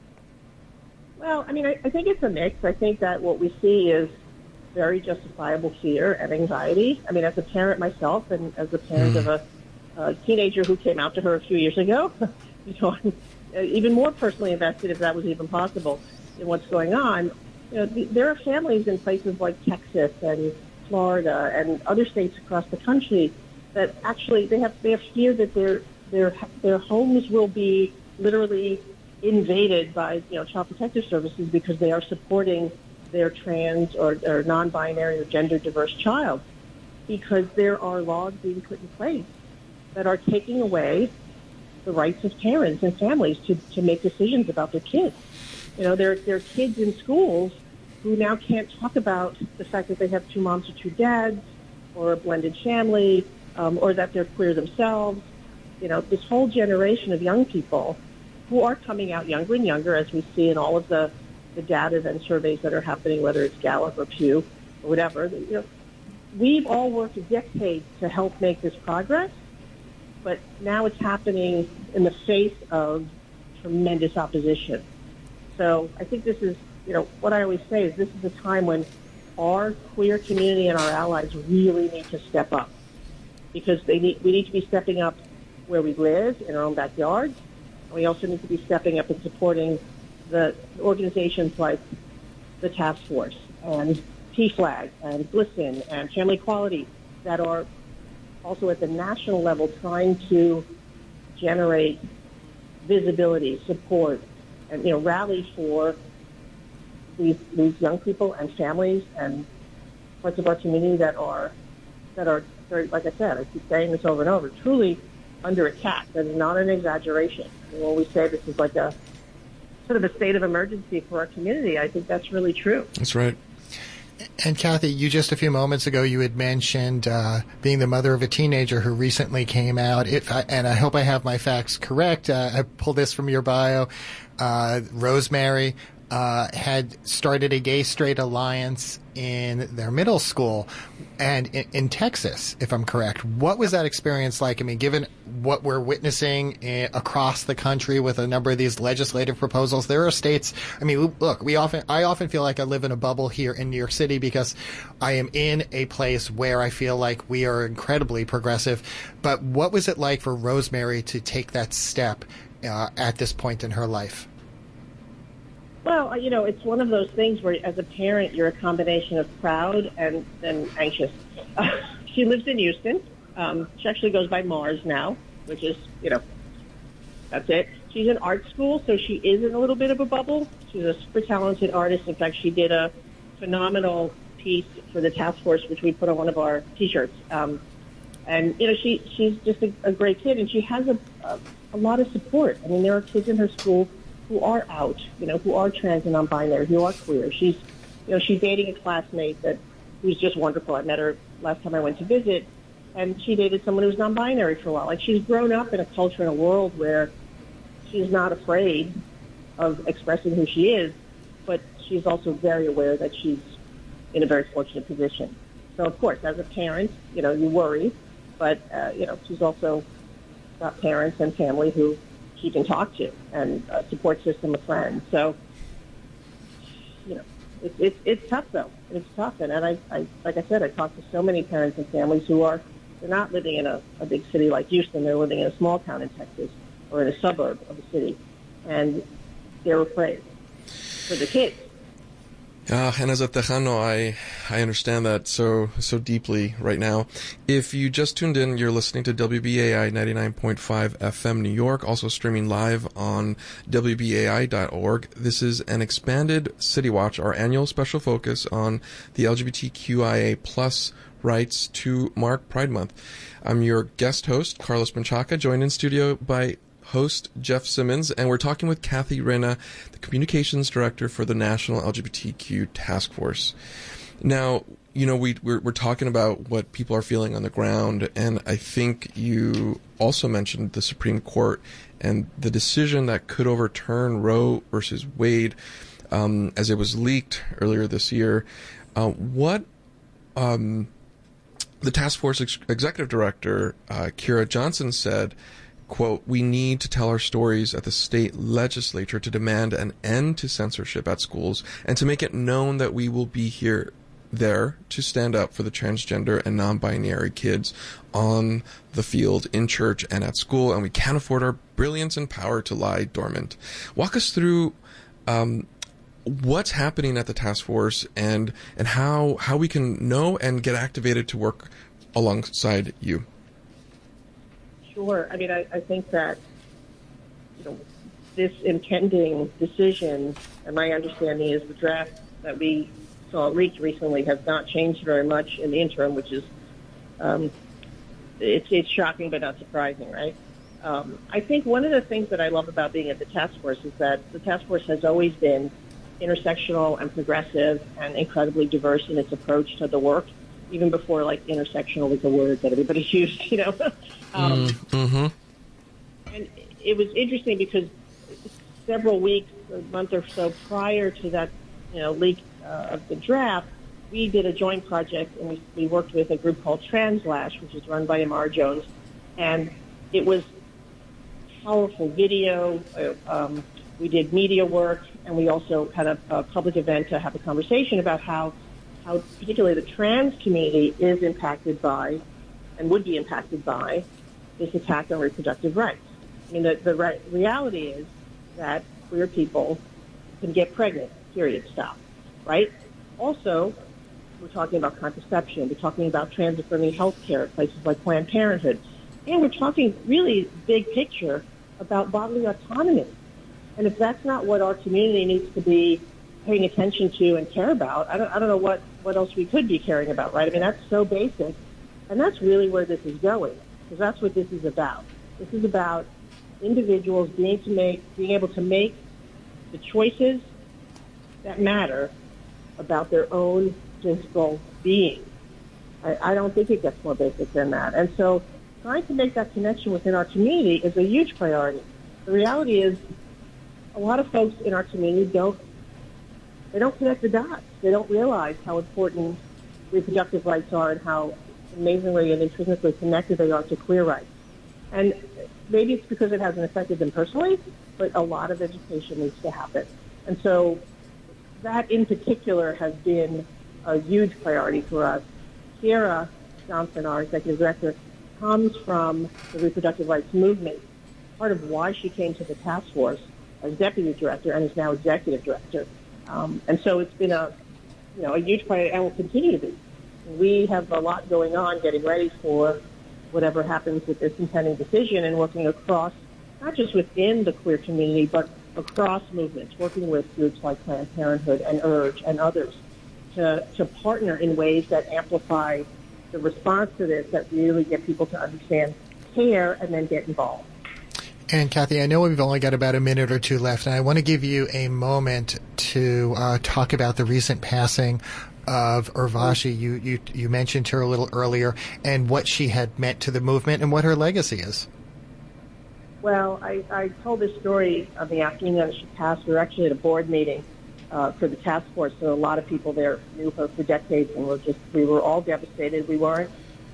F: Well, I mean, I, I think it's a mix. I think that what we see is very justifiable fear and anxiety. I mean, as a parent myself and as a parent mm. of a, a teenager who came out to her a few years ago, you know, I'm even more personally invested, if that was even possible, in what's going on. You know, the, there are families in places like Texas and Florida and other states across the country that actually they have they have fear that their their their homes will be literally invaded by, you know, Child Protective Services because they are supporting their trans or, or non-binary or gender-diverse child, because there are laws being put in place that are taking away the rights of parents and families to, to make decisions about their kids. You know, there, there are kids in schools who now can't talk about the fact that they have two moms or two dads or a blended family, um, or that they're queer themselves. You know, this whole generation of young people who are coming out younger and younger, as we see in all of the, the data and surveys that are happening, whether it's Gallup or Pew or whatever. You know, we've all worked decades to help make this progress, but now it's happening in the face of tremendous opposition. So I think this is, you know, what I always say is this is a time when our queer community and our allies really need to step up, because they need, we need to be stepping up where we live, in our own backyards. And we also need to be stepping up and supporting the organizations like the Task Force and P FLAG and GLSEN and Family Equality that are also at the national level trying to generate visibility, support, and, you know, rally for these, these young people and families and parts of our community that are, that are very, like I said, I keep saying this over and over, truly under attack. That is not an exaggeration. And when we say this is like a sort of a state of emergency for our community, I think that's really true.
C: That's right.
D: And Kathy, you just a few moments ago, you had mentioned uh, being the mother of a teenager who recently came out. If I, and I hope I have my facts correct. Uh, I pulled this from your bio. Uh, Rosemary uh, had started a gay-straight alliance in their middle school and in, in Texas, if I'm correct. What was that experience like? I mean, given what we're witnessing in, across the country with a number of these legislative proposals, there are states. I mean, look, we often, I often feel like I live in a bubble here in New York City because I am in a place where I feel like we are incredibly progressive. But what was it like for Rosemary to take that step uh, at this point in her life?
F: Well, you know, it's one of those things where, as a parent, you're a combination of proud and, and anxious. Uh, she lives in Houston. Um, she actually goes by Mars now, which is, you know, that's it. She's in art school, so she is in a little bit of a bubble. She's a super talented artist. In fact, she did a phenomenal piece for the Task Force, which we put on one of our T-shirts. Um, and, you know, she she's just a, a great kid, and she has a, a, a lot of support. I mean, there are kids in her school who are out, you know, who are trans and non-binary, who are queer. She's, you know, she's dating a classmate that who's just wonderful. I met her last time I went to visit, and she dated someone who's non-binary for a while. Like, she's grown up in a culture and a world where she's not afraid of expressing who she is, but she's also very aware that she's in a very fortunate position. So, of course, as a parent, you know, you worry, but, uh, you know, she's also got parents and family who she can talk to, and a support system of friends. So, you know, it's it's it's tough though. It's tough, and, and I, I like I said, I talk to so many parents and families who are they're not living in a, a big city like Houston. They're living in a small town in Texas or in a suburb of a city, and they're afraid for the kids.
C: Uh, and as a Tejano, I I understand that so so deeply right now. If you just tuned in, you're listening to W B A I ninety-nine point five F M New York, also streaming live on W B A I dot org. This is an expanded City Watch, our annual special focus on the L G B T Q I A plus rights to mark Pride Month. I'm your guest host, Carlos Menchaca, joined in studio by host Jeff Simmons, and we're talking with Kathy Reyna, the Communications Director for the National L G B T Q Task Force. Now, you know, we, we're, we're talking about what people are feeling on the ground, and I think you also mentioned the Supreme Court and the decision that could overturn Roe versus Wade, um, as it was leaked earlier this year. Uh, what um, the task force ex- executive director, uh, Kira Johnson, said, quote, "We need to tell our stories at the state legislature to demand an end to censorship at schools and to make it known that we will be here, there to stand up for the transgender and non-binary kids on the field, in church, and at school, and we can't afford our brilliance and power to lie dormant." Walk us through um, what's happening at the task force and and how how we can know and get activated to work alongside you.
F: Sure. I mean, I, I think that, you know, this impending decision, and my understanding is the draft that we saw leaked recently has not changed very much in the interim, which is, um, it's, it's shocking but not surprising, right? Um, I think one of the things that I love about being at the task force is that the task force has always been intersectional and progressive and incredibly diverse in its approach to the work, even before, like, intersectional was a word that everybody used, you know. um,
C: mm-hmm.
F: And it was interesting because several weeks, a month or so prior to that, you know, leak uh, of the draft, we did a joint project, and we, we worked with a group called Translash, which is run by Amar Jones, and it was powerful video. Uh, um, we did media work, and we also had a, a public event to have a conversation about how how particularly the trans community is impacted by and would be impacted by this attack on reproductive rights. I mean, the, the re- reality is that queer people can get pregnant, period, stop, right? Also, we're talking about contraception. We're talking about trans-affirming health care at places like Planned Parenthood. And we're talking really big picture about bodily autonomy. And if that's not what our community needs to be paying attention to and care about, I don't, I don't know what, what else we could be caring about, right? I mean, that's so basic. And that's really where this is going, because that's what this is about. This is about individuals being to make, being able to make the choices that matter about their own physical being. I, I don't think it gets more basic than that. And so trying to make that connection within our community is a huge priority. The reality is a lot of folks in our community don't They don't connect the dots. They don't realize how important reproductive rights are and how amazingly and intrinsically connected they are to queer rights. And maybe it's because it hasn't affected them personally, but a lot of education needs to happen. And so that in particular has been a huge priority for us. Kira Johnson, our executive director, comes from the reproductive rights movement. Part of why she came to the task force as deputy director and is now executive director. Um, and so it's been a, you know, a huge priority and will continue to be. We have a lot going on getting ready for whatever happens with this impending decision and working across, not just within the queer community, but across movements, working with groups like Planned Parenthood and URGE and others to, to partner in ways that amplify the response to this, that really get people to understand, care, and then get involved.
D: And Kathy, I know we've only got about a minute or two left, and I want to give you a moment to uh, talk about the recent passing of Urvashi. You, you you mentioned her a little earlier, and what she had meant to the movement and what her legacy is.
F: Well, I, I told this story on the afternoon that she passed. We were actually at a board meeting uh, for the task force, so a lot of people there knew her for decades, and we're just we were all devastated. We weren't.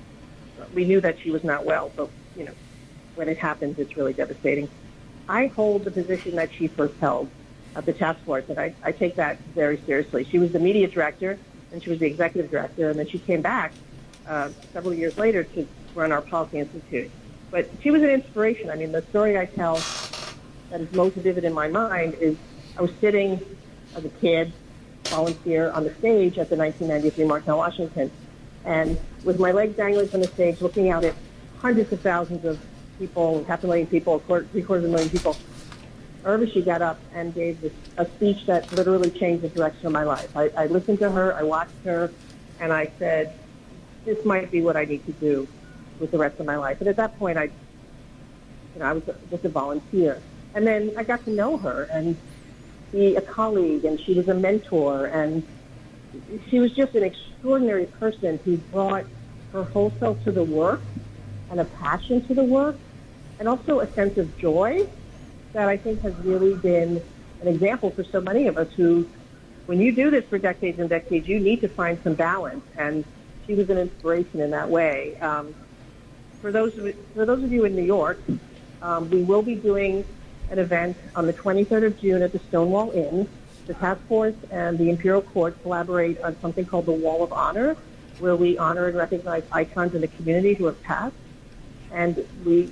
F: We knew that she was not well, but you know, when it happens, it's really devastating. I hold the position that she first held at the task force, and I, I take that very seriously. She was the media director, and she was the executive director, and then she came back uh, several years later to run our Policy Institute. But she was an inspiration. I mean, the story I tell that is most vivid in my mind is I was sitting as a kid volunteer on the stage at the nineteen ninety-three Martell Washington. And with my legs dangling from the stage, looking out at hundreds of thousands of people, half a million people, three quarters of a million people, Urvashi got up and gave this, a speech that literally changed the direction of my life. I, I listened to her, I watched her, and I said, this might be what I need to do with the rest of my life. And at that point, I, you know, I was just a volunteer. And then I got to know her and be a colleague, and she was a mentor, and she was just an extraordinary person who brought her whole self to the work and a passion to the work and also a sense of joy that I think has really been an example for so many of us who, when you do this for decades and decades, you need to find some balance. And she was an inspiration in that way. Um, for those of, for those of you in New York, um, we will be doing an event on the twenty-third of June at the Stonewall Inn. The task force and the Imperial Court collaborate on something called the Wall of Honor, where we honor and recognize icons in the community who have passed. And we,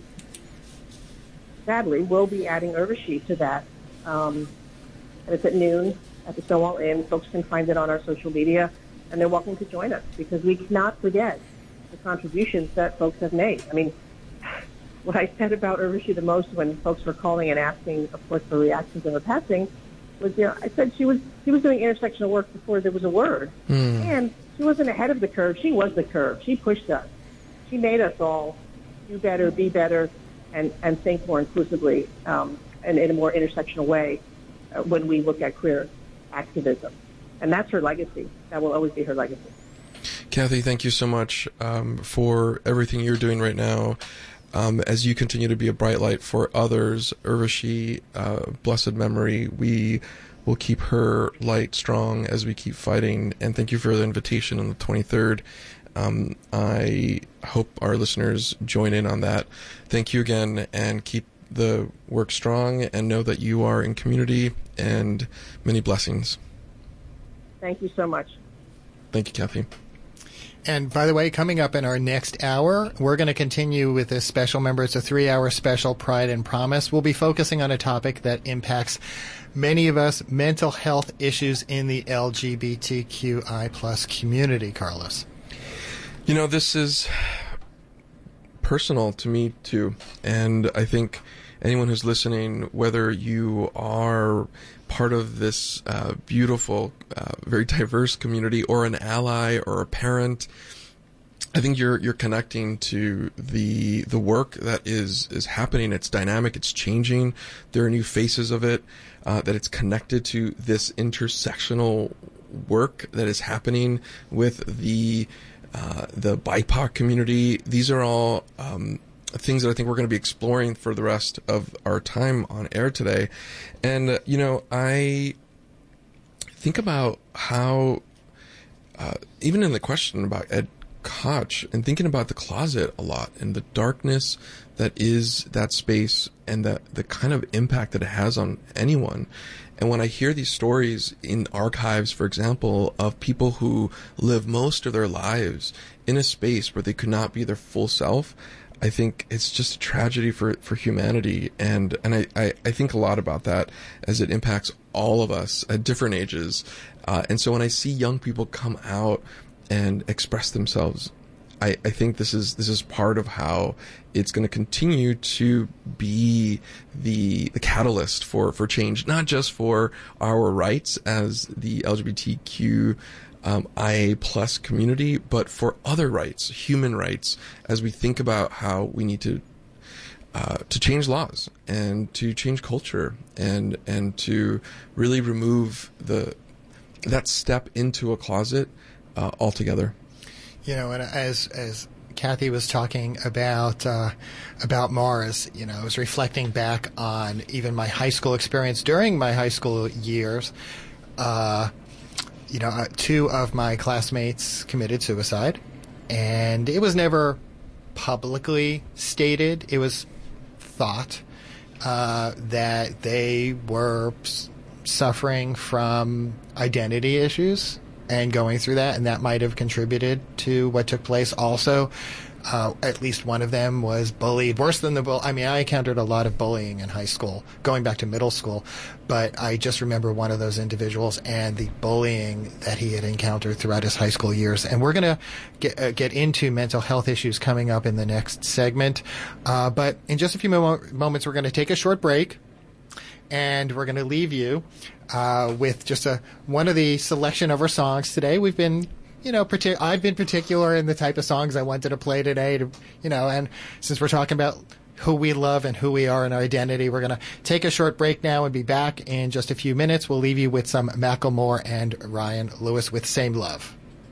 F: sadly, will be adding Urvashi to that. Um, and it's at noon at the Stonewall Inn. Folks can find it on our social media, and they're welcome to join us because we cannot forget the contributions that folks have made. I mean, what I said about Urvashi the most when folks were calling and asking, of course, for reactions of her passing was, you know, I said she was she was doing intersectional work before there was a word. Mm. And she wasn't ahead of the curve. She was the curve. She pushed us. She made us all do better, be better, and, and think more inclusively um, and in a more intersectional way uh, when we look at queer activism. And that's her legacy. That will always be her legacy.
C: Kathy, thank you so much um, for everything you're doing right now. Um, as you continue to be a bright light for others, Urvashi, uh, blessed memory, we will keep her light strong as we keep fighting. And thank you for the invitation on the twenty-third. Um, I hope our listeners join in on that. Thank you again, and keep the work strong, and know that you are in community, and many blessings.
F: Thank you so much.
C: Thank you, Kathy.
D: And by the way, coming up in our next hour, we're going to continue with this special. Remember, it's a three-hour special, Pride and Promise. We'll be focusing on a topic that impacts many of us, mental health issues in the L G B T Q I plus community, Carlos.
C: You know, this is personal to me, too. And I think anyone who's listening, whether you are part of this uh, beautiful, uh, very diverse community, or an ally or a parent, I think you're you're connecting to the the work that is is happening. It's dynamic. It's changing. There are new faces of it. Uh, that it's connected to this intersectional work that is happening with the uh, the B I P O C community. These are all um, things that I think we're going to be exploring for the rest of our time on air today. And, uh, you know, I think about how, uh, even in the question about Ed Koch, and thinking about the closet a lot and the darkness that is that space, and the, the kind of impact that it has on anyone. And when I hear these stories in archives, for example, of people who live most of their lives in a space where they could not be their full self, I think it's just a tragedy for, for humanity. And, and I, I, I think a lot about that as it impacts all of us at different ages. Uh, and so when I see young people come out and express themselves, I, I think this is this is part of how it's going to continue to be the the catalyst for, for change, not just for our rights as the L G B T Q Um, I A plus community, but for other rights, human rights, as we think about how we need to uh, to change laws and to change culture and and to really remove the that step into a closet uh, altogether.
D: You know, and as as Kathy was talking about uh, about Mars, you know, I was reflecting back on even my high school experience during my high school years. Uh, You know, uh, two of my classmates committed suicide, and it was never publicly stated. It was thought uh, that they were s- suffering from identity issues and going through that, and that might have contributed to what took place. Also, uh, at least one of them was bullied worse than the bull. I mean, I encountered a lot of bullying in high school, going back to middle school, but I just remember one of those individuals and the bullying that he had encountered throughout his high school years. And we're going to get uh, get into mental health issues coming up in the next segment. Uh, but in just a few mo- moments, we're going to take a short break. And we're going to leave you uh, with just a one of the selection of our songs today. We've been, you know, partic- I've been particular in the type of songs I wanted to play today. To, you know, and since we're talking about who we love and who we are and our identity, we're going to take a short break now and be back in just a few minutes. We'll leave you with some Macklemore and Ryan Lewis with Same Love.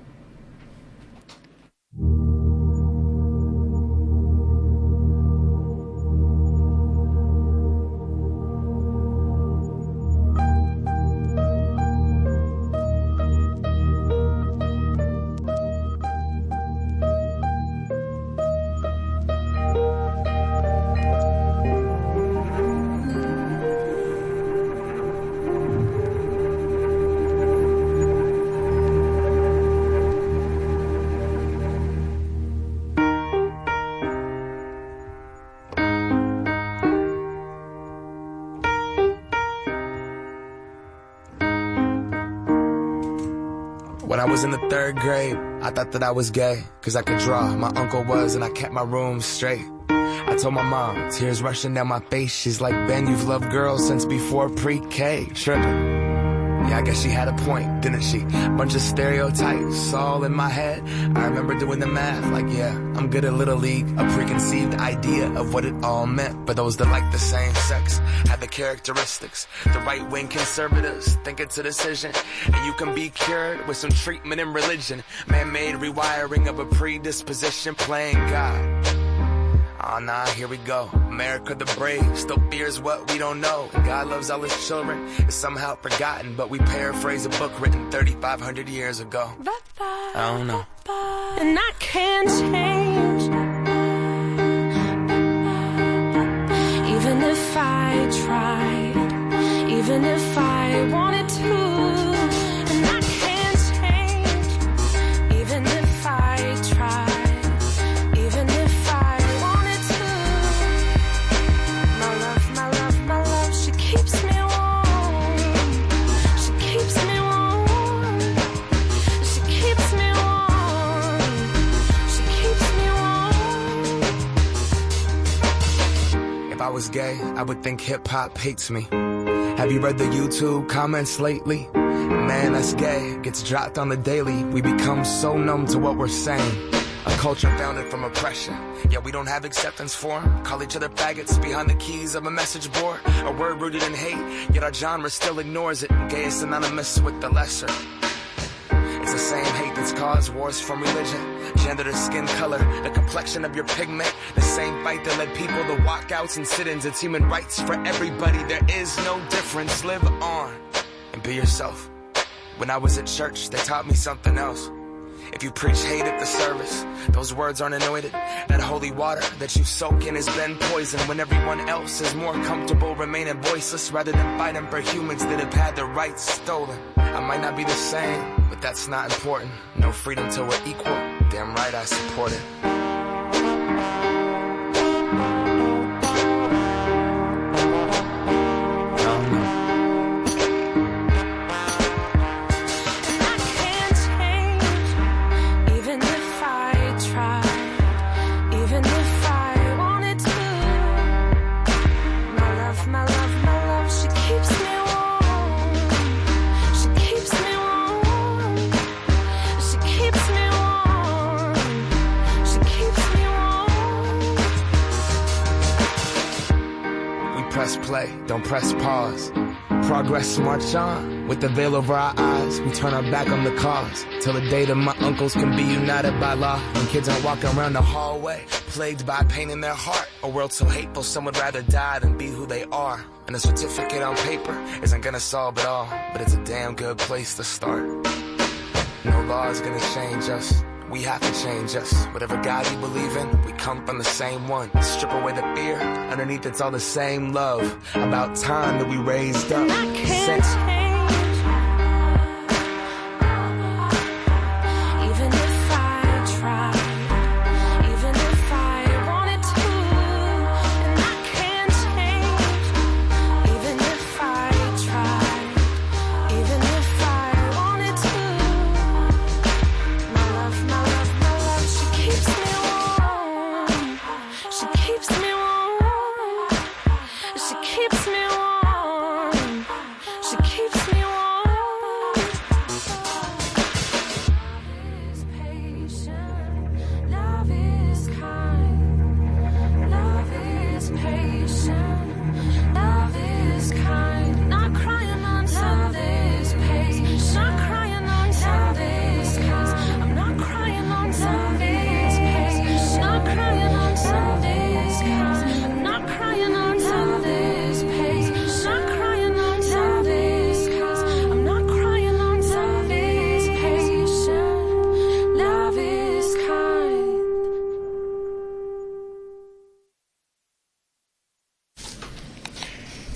G: When I was in the third grade, I thought that I was gay, cause I could draw. My uncle was, and I kept my room straight. I told my mom, tears rushing down my face. She's like, Ben, you've loved girls since before pre-K. Tripping. Yeah, I guess she had a point, didn't she? Bunch of stereotypes all in my head. I remember doing the math, like, yeah, I'm good at Little League. A preconceived idea of what it all meant. But those that like the same sex had the characteristics. The right-wing conservatives think it's a decision, and you can be cured with some treatment in religion. Man-made rewiring of a predisposition, playing God. Oh, nah, here we go. America the brave still fears what we don't know. And God loves all his children. It's somehow forgotten, but we paraphrase a book written thirty-five hundred years ago. I don't know.
H: And I can't change, even if I tried, even if I wanted to. And I can't change, even if I tried, even if I wanted to. My love, my love, my love, she keeps me warm. She keeps me warm. She keeps me warm. She keeps me warm.
G: If I was gay, I would think hip-hop hates me. Have you read the YouTube comments lately? Man, that's gay. Gets dropped on the daily. We become so numb to what we're saying. A culture founded from oppression. Yeah, we don't have acceptance for 'em. Call each other faggots behind the keys of a message board. A word rooted in hate, yet our genre still ignores it. Gay is synonymous with the lesser. It's the same hate that's caused wars from religion, gender to skin color, the complexion of your pigment. The same fight that led people to walkouts and sit-ins. It's human rights for everybody. There is no difference. Live on and be yourself. When I was at church, they taught me something else. If you preach hate at the service, those words aren't anointed. That holy water that you soak in has been poisoned. When everyone else is more comfortable remaining voiceless rather than fighting for humans that have had their rights stolen. I might not be the same, but that's not important. No freedom till we're equal. Damn right I support it. Press play, don't press pause. Progress march on. With the veil over our eyes, we turn our back on the cause. Till the day that my uncles can be united by law. When kids aren't walking around the hallway, plagued by pain in their heart. A world so hateful, some would rather die than be who they are. And a certificate on paper isn't gonna solve it all, but it's a damn good place to start. No law is gonna change us. We have to change us. Whatever God you believe in, we come from the same one. Strip away the fear, underneath it's all the same love. About time that we raised up.
H: I can't change, even if I tried, even if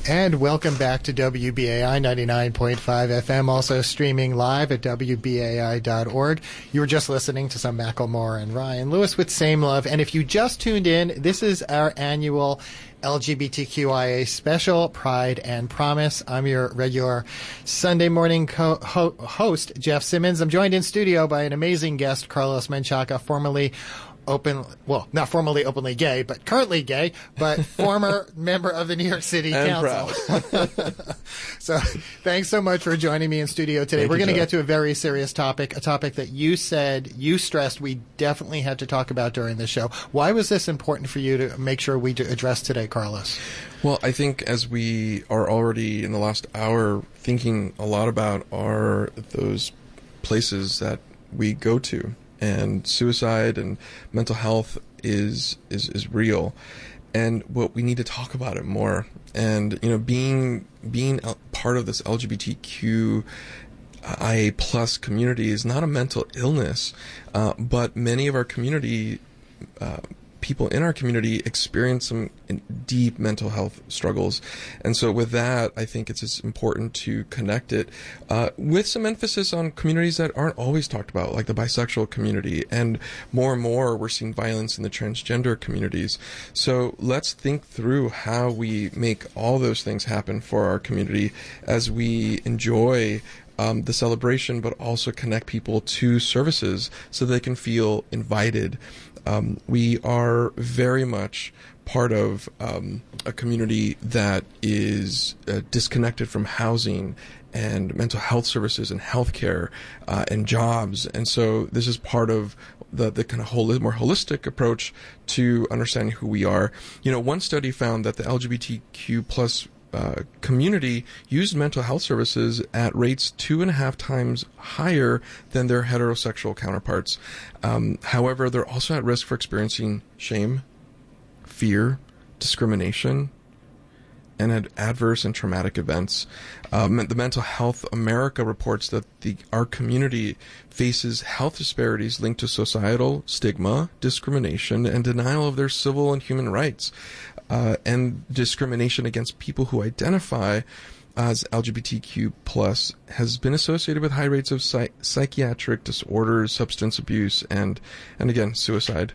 D: And welcome back to W B A I ninety-nine point five F M, also streaming live at W B A I dot org. You were just listening to some Macklemore and Ryan Lewis with Same Love. And if you just tuned in, this is our annual L G B T Q I A special, Pride and Promise. I'm your regular Sunday morning co- ho- host, Jeff Simmons. I'm joined in studio by an amazing guest, Carlos Menchaca, formerly open, well, not formally openly gay, but currently gay, but former member of the New York City
C: And
D: Council. So thanks so much for joining me in studio today.
C: Thank
D: We're
C: you,
D: going to
C: Jeff.
D: get to a very serious topic, a topic that you said, you stressed we definitely had to talk about during the show. Why was this important for you to make sure we do address today, Carlos?
C: Well, I think as we are already in the last hour thinking a lot about are those places that we go to, and suicide and mental health is is is real, and what we need to talk about it more. And you know, being being a part of this L G B T Q I A plus community is not a mental illness, uh, but many of our community uh, people in our community experience some deep mental health struggles. And so with that, I think it's just important to connect it uh, with some emphasis on communities that aren't always talked about, like the bisexual community. And more and more, we're seeing violence in the transgender communities. So let's think through how we make all those things happen for our community as we enjoy Um, the celebration, but also connect people to services so they can feel invited. Um, we are very much part of um, a community that is uh, disconnected from housing and mental health services and healthcare uh, and jobs. And so this is part of the, the kind of whole, more holistic approach to understanding who we are. You know, one study found that the L G B T Q plus Uh, community used mental health services at rates two and a half times higher than their heterosexual counterparts. Um, however, they're also at risk for experiencing shame, fear, discrimination, and had adverse and traumatic events. Um, the Mental Health America reports that the our community faces health disparities linked to societal stigma, discrimination, and denial of their civil and human rights, uh, and discrimination against people who identify as L G B T Q plus has been associated with high rates of psych- psychiatric disorders, substance abuse, and, and again, suicide.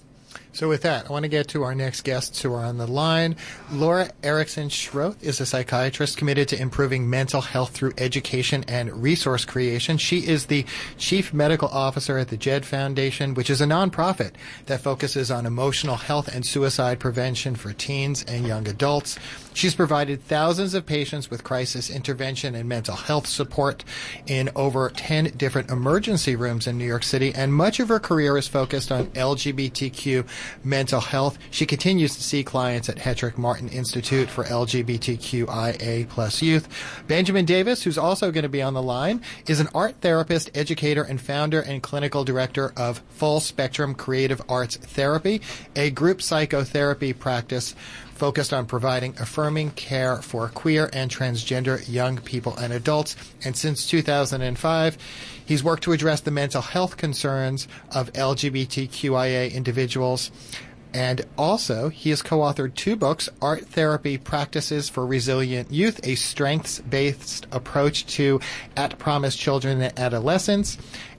D: So with that, I want to get to our next guests who are on the line. Laura Erickson Schroth is a psychiatrist committed to improving mental health through education and resource creation. She is the chief medical officer at the Jed Foundation, which is a nonprofit that focuses on emotional health and suicide prevention for teens and young adults. She's provided thousands of patients with crisis intervention and mental health support in over ten different emergency rooms in New York City, and much of her career is focused on L G B T Q mental health. She continues to see clients at Hetrick Martin Institute for L G B T Q I A plus youth. Benjamin Davis, who's also going to be on the line, is an art therapist, educator, and founder and clinical director of Full Spectrum Creative Arts Therapy, a group psychotherapy practice focused on providing affirming care for queer and transgender young people and adults. And since two thousand five, he's worked to address the mental health concerns of L G B T Q I A individuals. And also, he has co-authored two books, Art Therapy Practices for Resilient Youth, a strengths-based approach to at-promise children and adolescents,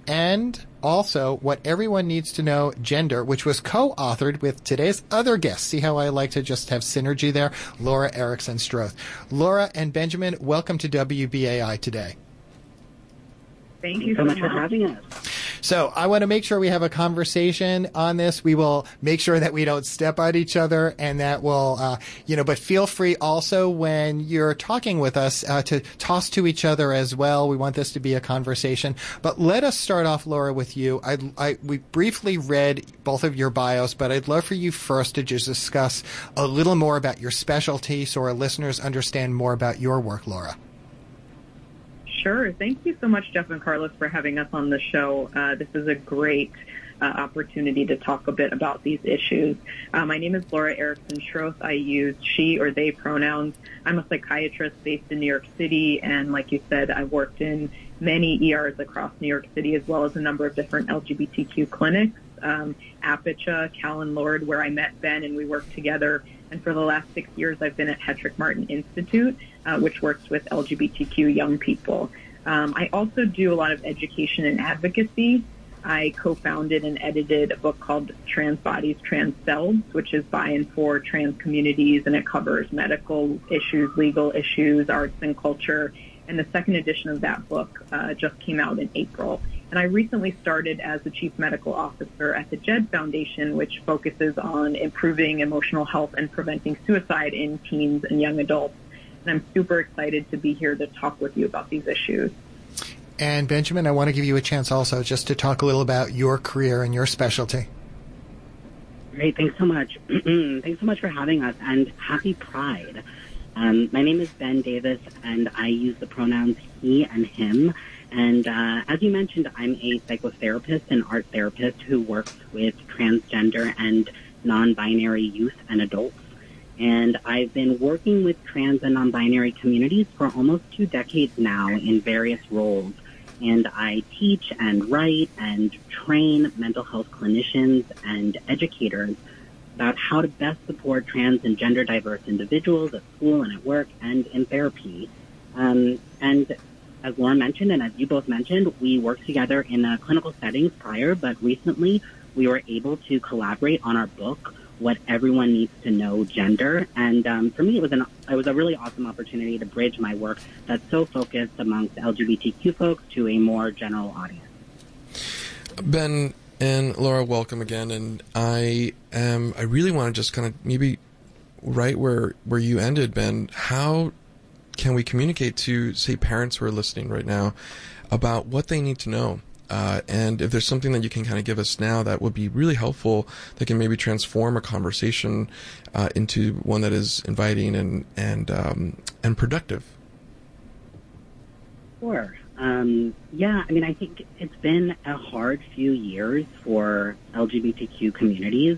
D: and also What Everyone Needs to Know, Gender, which was co-authored with today's other guest. See how I like to just have synergy there? Laura Erickson Schroth. Laura and Benjamin, welcome to W B A I today.
I: Thank you so much for having us.
D: So I want to make sure we have a conversation on this. We will make sure that we don't step on each other, and that will, uh, you know, but feel free also when you're talking with us uh, to toss to each other as well. We want this to be a conversation. But let us start off, Laura, with you. I, I, we briefly read both of your bios, but I'd love for you first to just discuss a little more about your specialty so our listeners understand more about your work, Laura.
I: Sure. Thank you so much, Jeff and Carlos, for having us on the show. Uh, this is a great uh, opportunity to talk a bit about these issues. Uh, my name is Laura Erickson Schroth. I use she or they pronouns. I'm a psychiatrist based in New York City, and like you said, I worked in many E Rs across New York City, as well as a number of different L G B T Q clinics. Um, Apicha, Callan Lord, where I met Ben, and we worked together And for the last six years, I've been at Hetrick Martin Institute, uh, which works with L G B T Q young people. Um, I also do a lot of education and advocacy. I co-founded and edited a book called Trans Bodies, Trans Selves, which is by and for trans communities, and it covers medical issues, legal issues, arts and culture. And the second edition of that book uh, just came out in April. And I recently started as the Chief Medical Officer at the JED Foundation, which focuses on improving emotional health and preventing suicide in teens and young adults. And I'm super excited to be here to talk with you about these issues.
D: And Benjamin, I want to give you a chance also just to talk a little about your career and your specialty.
J: Great, thanks so much. Thanks so much for having us, and happy Pride. Um, my name is Ben Davis, and I use the pronouns he and him. And uh, as you mentioned, I'm a psychotherapist and art therapist who works with transgender and non-binary youth and adults. And I've been working with trans and non-binary communities for almost two decades now in various roles. And I teach and write and train mental health clinicians and educators about how to best support trans and gender diverse individuals at school and at work and in therapy. Um, and as Laura mentioned, and as you both mentioned, we worked together in uh, clinical settings prior, but recently we were able to collaborate on our book, What Everyone Needs to Know, Gender. And um, for me, it was, an, it was a really awesome opportunity to bridge my work that's so focused amongst L G B T Q folks to a more general audience.
C: Ben and Laura, welcome again. And I am, I really want to just kind of maybe right where, where you ended, Ben, how can we communicate to, say, parents who are listening right now about what they need to know? Uh, and if there's something that you can kind of give us now that would be really helpful, that can maybe transform a conversation uh, into one that is inviting and and um, and productive.
J: Sure. Um, yeah, I mean, I think it's been a hard few years for L G B T Q communities.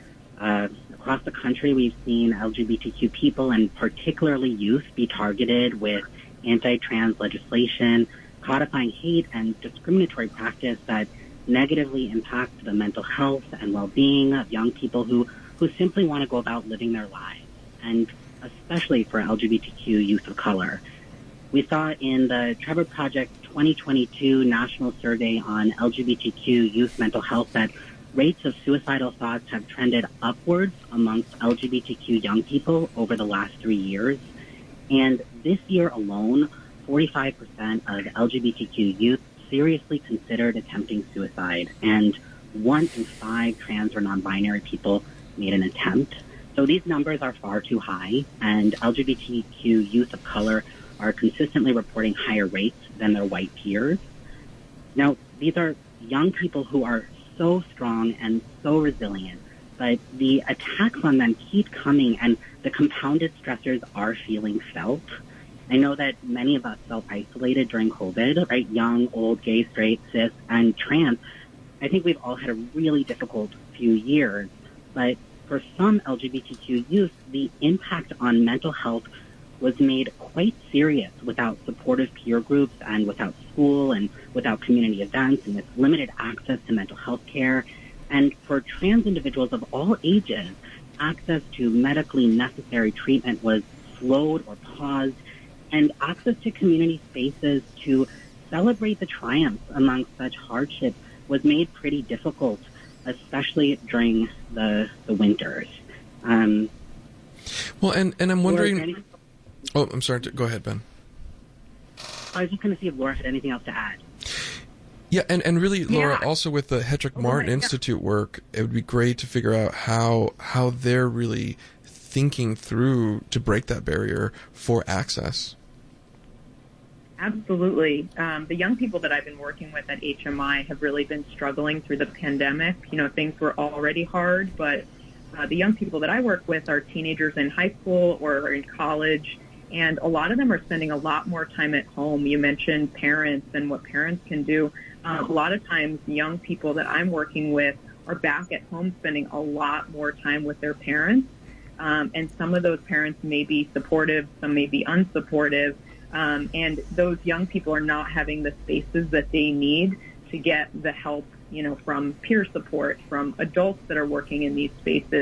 J: Uh, across the country, we've seen L G B T Q people, and particularly youth, be targeted with anti-trans legislation, codifying hate and discriminatory practice that negatively impacts the mental health and well-being of young people who, who simply want to go about living their lives, and especially for L G B T Q youth of color. We saw in the Trevor Project twenty twenty-two National Survey on L G B T Q youth mental health that rates of suicidal thoughts have trended upwards amongst L G B T Q young people over the last three years. And this year alone, forty-five percent of L G B T Q youth seriously considered attempting suicide, and one in five trans or non-binary people made an attempt. So these numbers are far too high, and L G B T Q youth of color are consistently reporting higher rates than their white peers. Now, these are young people who are so strong and so resilient, but the attacks on them keep coming, and the compounded stressors are feeling felt. I know that many of us felt isolated during COVID, right? Young, old, gay, straight, cis, and trans. I think we've all had a really difficult few years, but for some L G B T Q youth, the impact on mental health was made quite serious without supportive peer groups and without school and without community events and with limited access to mental health care. And for trans individuals of all ages, access to medically necessary treatment was slowed or paused, and access to community spaces to celebrate the triumphs amongst such hardship was made pretty difficult, especially during the, the winters. Um,
C: well, and, and I'm wondering... Oh, I'm sorry. Go ahead, Ben.
J: I was just going to see if Laura had anything else to add.
C: Yeah, and, and really, Laura,
J: Yeah.
C: also with the Hetrick
J: Oh,
C: Martin
J: yeah.
C: Institute work, it would be great to figure out how how they're really thinking through to break that barrier for access.
I: Absolutely. Um, the young people that I've been working with at H M I have really been struggling through the pandemic. You know, things were already hard, but uh, the young people that I work with are teenagers in high school or in college, and a lot of them are spending a lot more time at home. You mentioned parents and what parents can do. Uh, a lot of times, young people that I'm working with are back at home spending a lot more time with their parents, um, and some of those parents may be supportive, some may be unsupportive. Um, and those young people are not having the spaces that they need to get the help, you know, from peer support, from adults that are working in these spaces.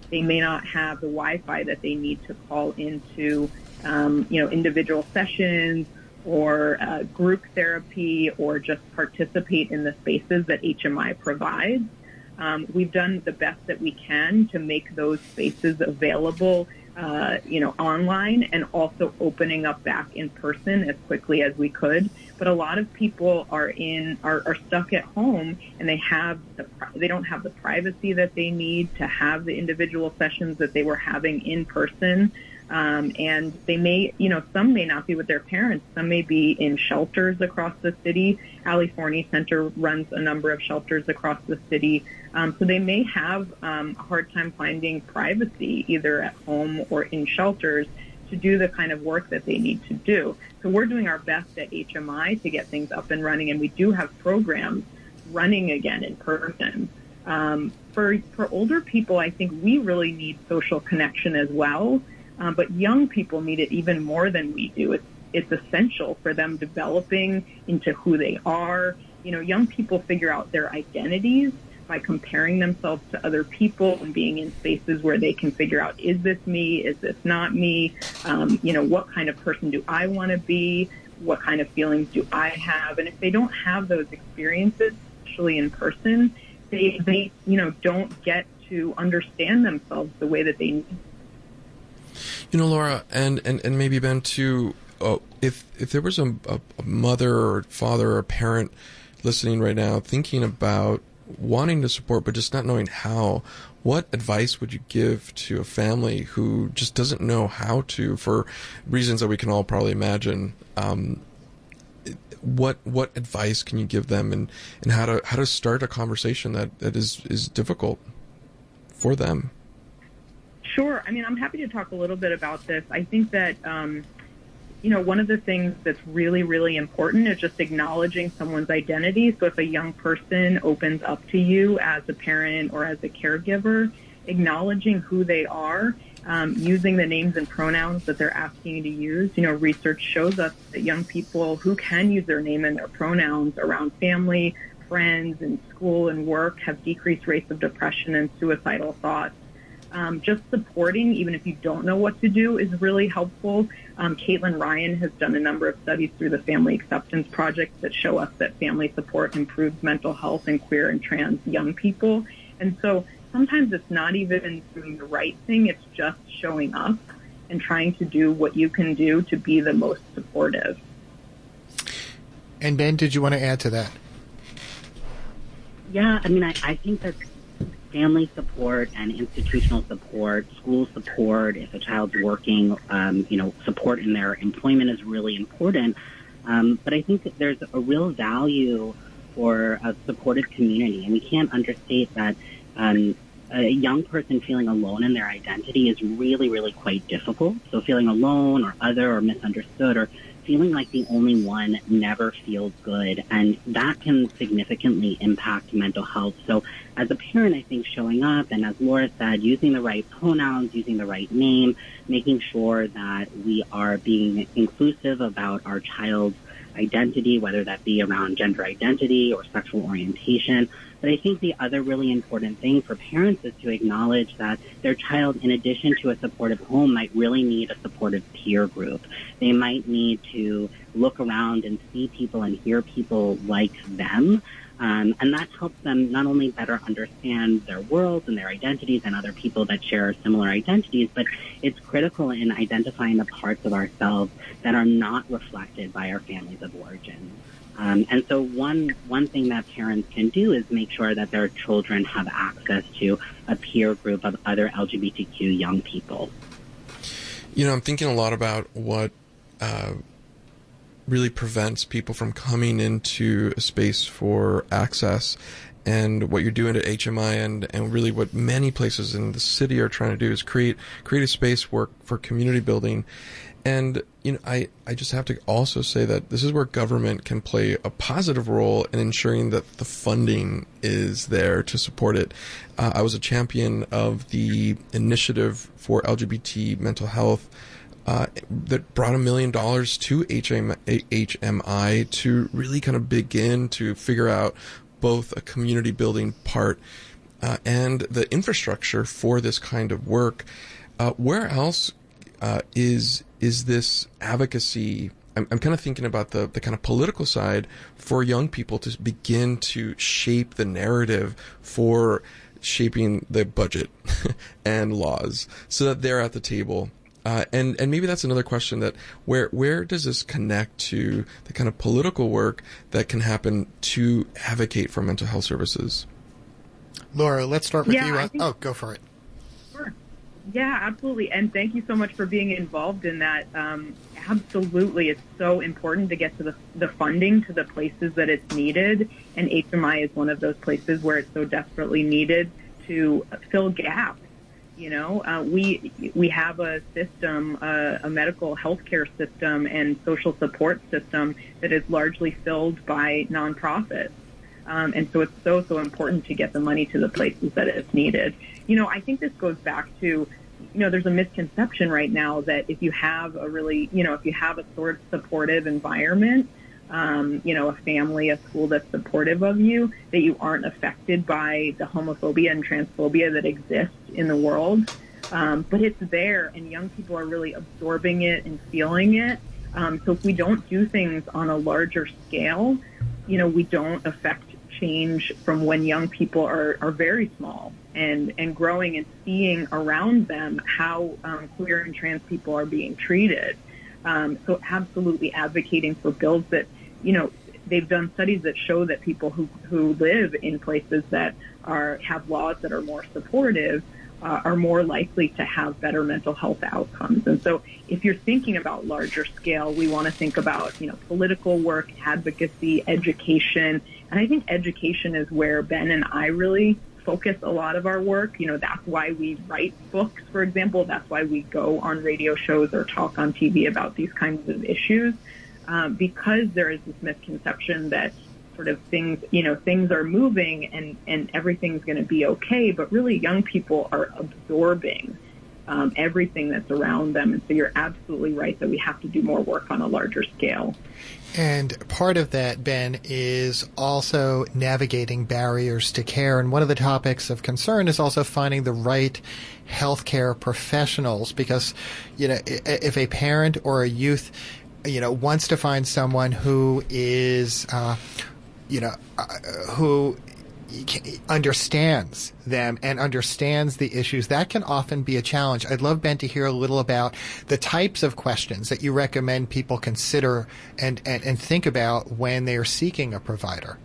I: They may not have the Wi-Fi that they need to call into, um, you know, individual sessions or uh, group therapy or just participate in the spaces that H M I provides. Um, we've done the best that we can to make those spaces available, uh, you know, online, and also opening up back in person as quickly as we could. But a lot of people are in are, are stuck at home, and they have the they don't have the privacy that they need to have the individual sessions that they were having in person. Um, and they may, you know, some may not be with their parents. Some may be in shelters across the city. Allie Forney Center runs a number of shelters across the city. Um, so they may have um, a hard time finding privacy either at home or in shelters to do the kind of work that they need to do. So we're doing our best at H M I to get things up and running, and we do have programs running again in person. Um, for, for older people, I think we really need social connection as well. Um, but young people need it even more than we do. It's it's essential for them developing into who they are. You know, young people figure out their identities by comparing themselves to other people and being in spaces where they can figure out, is this me? Is this not me? Um, you know, what kind of person do I want to be? What kind of feelings do I have? And if they don't have those experiences, especially in person, they, they you know, don't get to understand themselves the way that they need.
C: You know, Laura, and, and, and maybe Ben too, uh, if if there was a, a, a mother or father or parent listening right now thinking about wanting to support but just not knowing how, what advice would you give to a family who just doesn't know how to, for reasons that we can all probably imagine? Um, what what advice can you give them, and, and how to how to start a conversation that, that is, is difficult for them?
I: Sure. I mean, I'm happy to talk a little bit about this. I think that, um, you know, one of the things that's really, really important is just acknowledging someone's identity. So if a young person opens up to you as a parent or as a caregiver, acknowledging who they are, um, using the names and pronouns that they're asking you to use. You know, research shows us that young people who can use their name and their pronouns around family, friends, and school and work have decreased rates of depression and suicidal thoughts. Um, just supporting, even if you don't know what to do, is really helpful. Um, Caitlin Ryan has done a number of studies through the Family Acceptance Project that show us that family support improves mental health in queer and trans young people. And so sometimes it's not even doing the right thing, it's just showing up and trying to do what you can do to be the most supportive.
D: And Ben, did you want to add to that?
J: Yeah, I mean, I, I think that family support and institutional support, school support, if a child's working, um, you know, support in their employment is really important. Um, but I think that there's a real value for a supportive community, and we can't understate that um, a young person feeling alone in their identity is really, really quite difficult. So feeling alone or other or misunderstood or feeling like the only one never feels good, and that can significantly impact mental health. So as a parent, I think showing up, and as Laura said, using the right pronouns, using the right name, making sure that we are being inclusive about our child's identity, whether that be around gender identity or sexual orientation. But I think the other really important thing for parents is to acknowledge that their child, in addition to a supportive home, might really need a supportive peer group. They might need to look around and see people and hear people like them. Um, and that helps them not only better understand their world and their identities and other people that share similar identities, but it's critical in identifying the parts of ourselves that are not reflected by our families of origin. Um, and so one one thing that parents can do is make sure that their children have access to a peer group of other L G B T Q young people.
C: You know, I'm thinking a lot about what uh, really prevents people from coming into a space for access, and what you're doing at H M I, and, and really what many places in the city are trying to do is create create a space for, for community building. And, you know, I, I just have to also say that this is where government can play a positive role in ensuring that the funding is there to support it. Uh, I was a champion of the initiative for L G B T mental health uh, that brought a million dollars to H M I to really kind of begin to figure out both a community building part uh, and the infrastructure for this kind of work, uh, where else uh, is is this advocacy? I'm, I'm kind of thinking about the, the kind of political side for young people to begin to shape the narrative for shaping the budget and laws so that they're at the table. Uh, and, and maybe that's another question, that where where does this connect to the kind of political work that can happen to advocate for mental health services?
D: Laura, let's start with
I: Yeah,
D: you.
I: I think-
D: Oh, go for it.
I: Sure. Yeah, absolutely. And thank you so much for being involved in that. Um, absolutely. It's so important to get to the, the funding to the places that it's needed. And H M I is one of those places where it's so desperately needed to fill gaps. You know, uh, we we have a system, uh, a medical healthcare system and social support system that is largely filled by nonprofits. Um, and so it's so, so important to get the money to the places that it's needed. You know, I think this goes back to, you know, there's a misconception right now that if you have a really, you know, if you have a sort of supportive environment, um, you know, a family, a school that's supportive of you, that you aren't affected by the homophobia and transphobia that exists in the world. Um, but it's there, and young people are really absorbing it and feeling it. Um, so if we don't do things on a larger scale, you know, we don't affect change from when young people are, are very small and, and growing and seeing around them how um, queer and trans people are being treated. Um, so absolutely advocating for bills that, you know, they've done studies that show that people who, who live in places that are have laws that are more supportive uh, are more likely to have better mental health outcomes. And so if you're thinking about larger scale, we want to think about, you know, political work, advocacy, education. And I think education is where Ben and I really focus a lot of our work. You know, that's why we write books, for example. That's why we go on radio shows or talk on T V about these kinds of issues, um, because there is this misconception that sort of things, you know, things are moving and, and everything's going to be okay. But really, young people are absorbing um, everything that's around them. And so you're absolutely right that we have to do more work on a larger scale.
D: And part of that, Ben, is also navigating barriers to care. And one of the topics of concern is also finding the right healthcare professionals, because, you know, if a parent or a youth, you know, wants to find someone who is, uh, you know, uh, who understands them and understands the issues, that can often be a challenge. I'd love, Ben, to hear a little about the types of questions that you recommend people consider and, and, and think about when they are seeking a provider.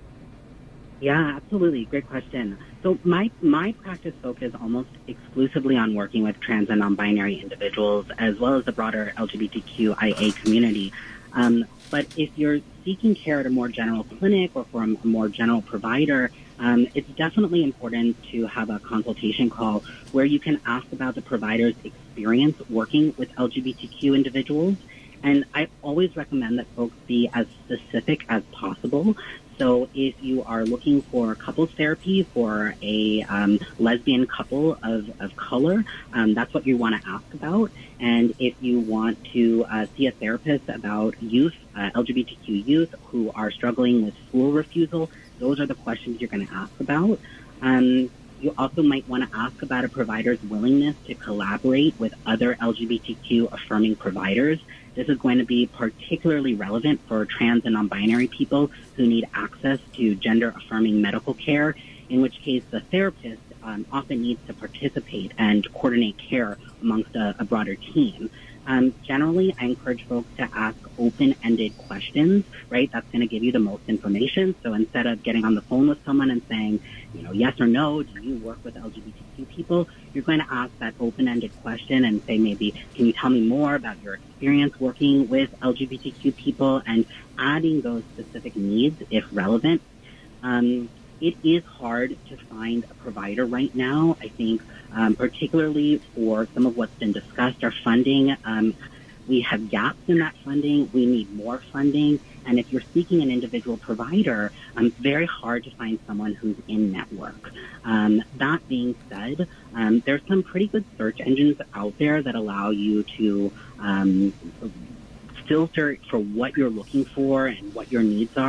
J: Yeah, absolutely. Great question. So my, my practice focuses almost exclusively on working with trans and non-binary individuals, as well as the broader L G B T Q I A community. Um, but if you're seeking care at a more general clinic or from a more general provider, um, it's definitely important to have a consultation call where you can ask about the provider's experience working with L G B T Q individuals. And I always recommend that folks be as specific as possible. So if you are looking for couples therapy for a um, lesbian couple of, of color, um, that's what you want to ask about. And if you want to uh, see a therapist about youth, uh, L G B T Q youth who are struggling with school refusal, those are the questions you're going to ask about. Um, you also might want to ask about a provider's willingness to collaborate with other L G B T Q affirming providers. This is going to be particularly relevant for trans and non-binary people who need access to gender-affirming medical care, in which case the therapist um, often needs to participate and coordinate care amongst a, a broader team. Um, generally, I encourage folks to ask open-ended questions, right? That's going to give you the most information. So instead of getting on the phone with someone and saying, you know, yes or no, do you work with L G B T Q people? You're going to ask that open-ended question and say, maybe, can you tell me more about your experience working with L G B T Q people, and adding those specific needs if relevant. Um, it is hard to find a provider right now. I think um, particularly for some of what's been discussed, our funding, um, we have gaps in that funding. We need more funding. And if you're seeking an individual provider, um, it's very hard to find someone who's in network. Um, that being said, um, there's some pretty good search engines out there that allow you to um, filter for what you're looking for and what your needs are.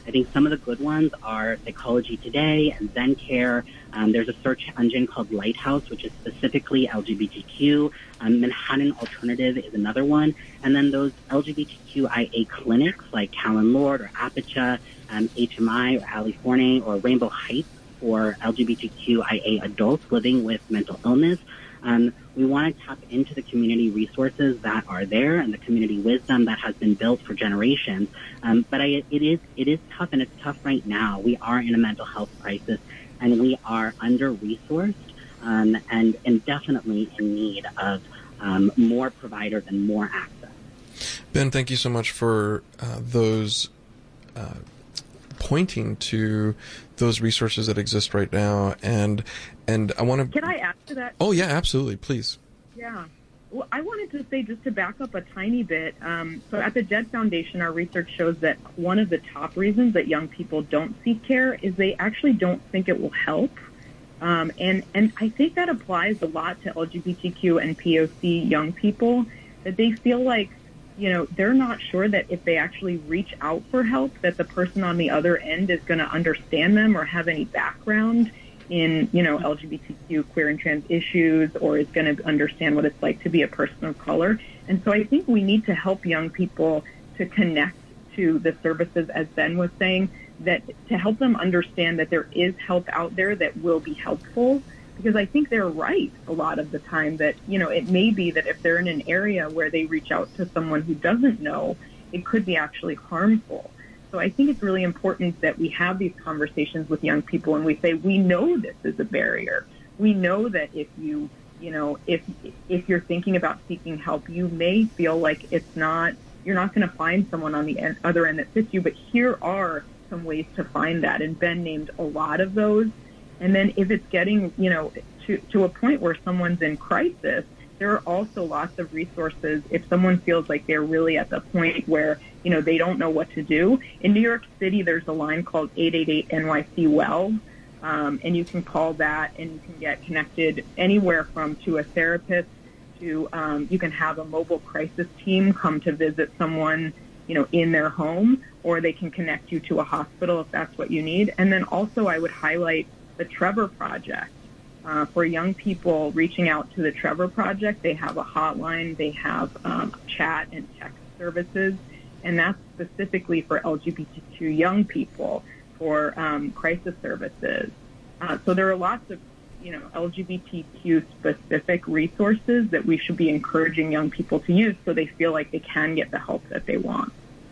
J: I think some of the good ones are Psychology Today and ZenCare. Um, there's a search engine called Lighthouse, which is specifically L G B T Q. Um, Manhattan Alternative is another one. And then those L G B T Q I A clinics like Callan Lord or Apicha, um, H M I or Ali Forney or Rainbow Heights for L G B T Q I A adults living with mental illness. Um, we want to tap into the community resources that are there and the community wisdom that has been built for generations. Um, but I, it is it is tough, and it's tough right now. We are in a mental health crisis, and we are under-resourced um, and, and definitely in need of um, more providers and more access.
C: Ben, thank you so much for uh, those uh, pointing to those resources that exist right now, and and I want to.
I: Can I add to that?
C: Oh yeah, absolutely, please.
I: Yeah. Well, I wanted to say, just to back up a tiny bit, um, so at the Jed Foundation, our research shows that one of the top reasons that young people don't seek care is they actually don't think it will help. Um, and, and I think that applies a lot to L G B T Q and P O C young people, that they feel like, you know, they're not sure that if they actually reach out for help, that the person on the other end is going to understand them or have any background in, you know, L G B T Q, queer and trans issues, or is going to understand what it's like to be a person of color. And so I think we need to help young people to connect to the services, as Ben was saying, that to help them understand that there is help out there that will be helpful. Because I think they're right a lot of the time that, you know, it may be that if they're in an area where they reach out to someone who doesn't know, it could be actually harmful. So I think it's really important that we have these conversations with young people and we say, we know this is a barrier. We know that if you, you know, if if you're thinking about seeking help, you may feel like it's not, you're not going to find someone on the end, other end that fits you, but here are some ways to find that. And Ben named a lot of those. And then if it's getting, you know, to, to a point where someone's in crisis, there are also lots of resources if someone feels like they're really at the point where, you know, they don't know what to do. In New York City, there's a line called eight eight eight N Y C Well, um, and you can call that and you can get connected anywhere from to a therapist to um, you can have a mobile crisis team come to visit someone, you know, in their home, or they can connect you to a hospital if that's what you need. And then also I would highlight the Trevor Project. Uh, for young people reaching out to the Trevor Project, they have a hotline, they have um, chat and text services, and that's specifically for L G B T Q young people for um, crisis services. Uh, so there are lots of, you know, L G B T Q specific resources that we should be encouraging young people to use so they feel like they can get the help that they want.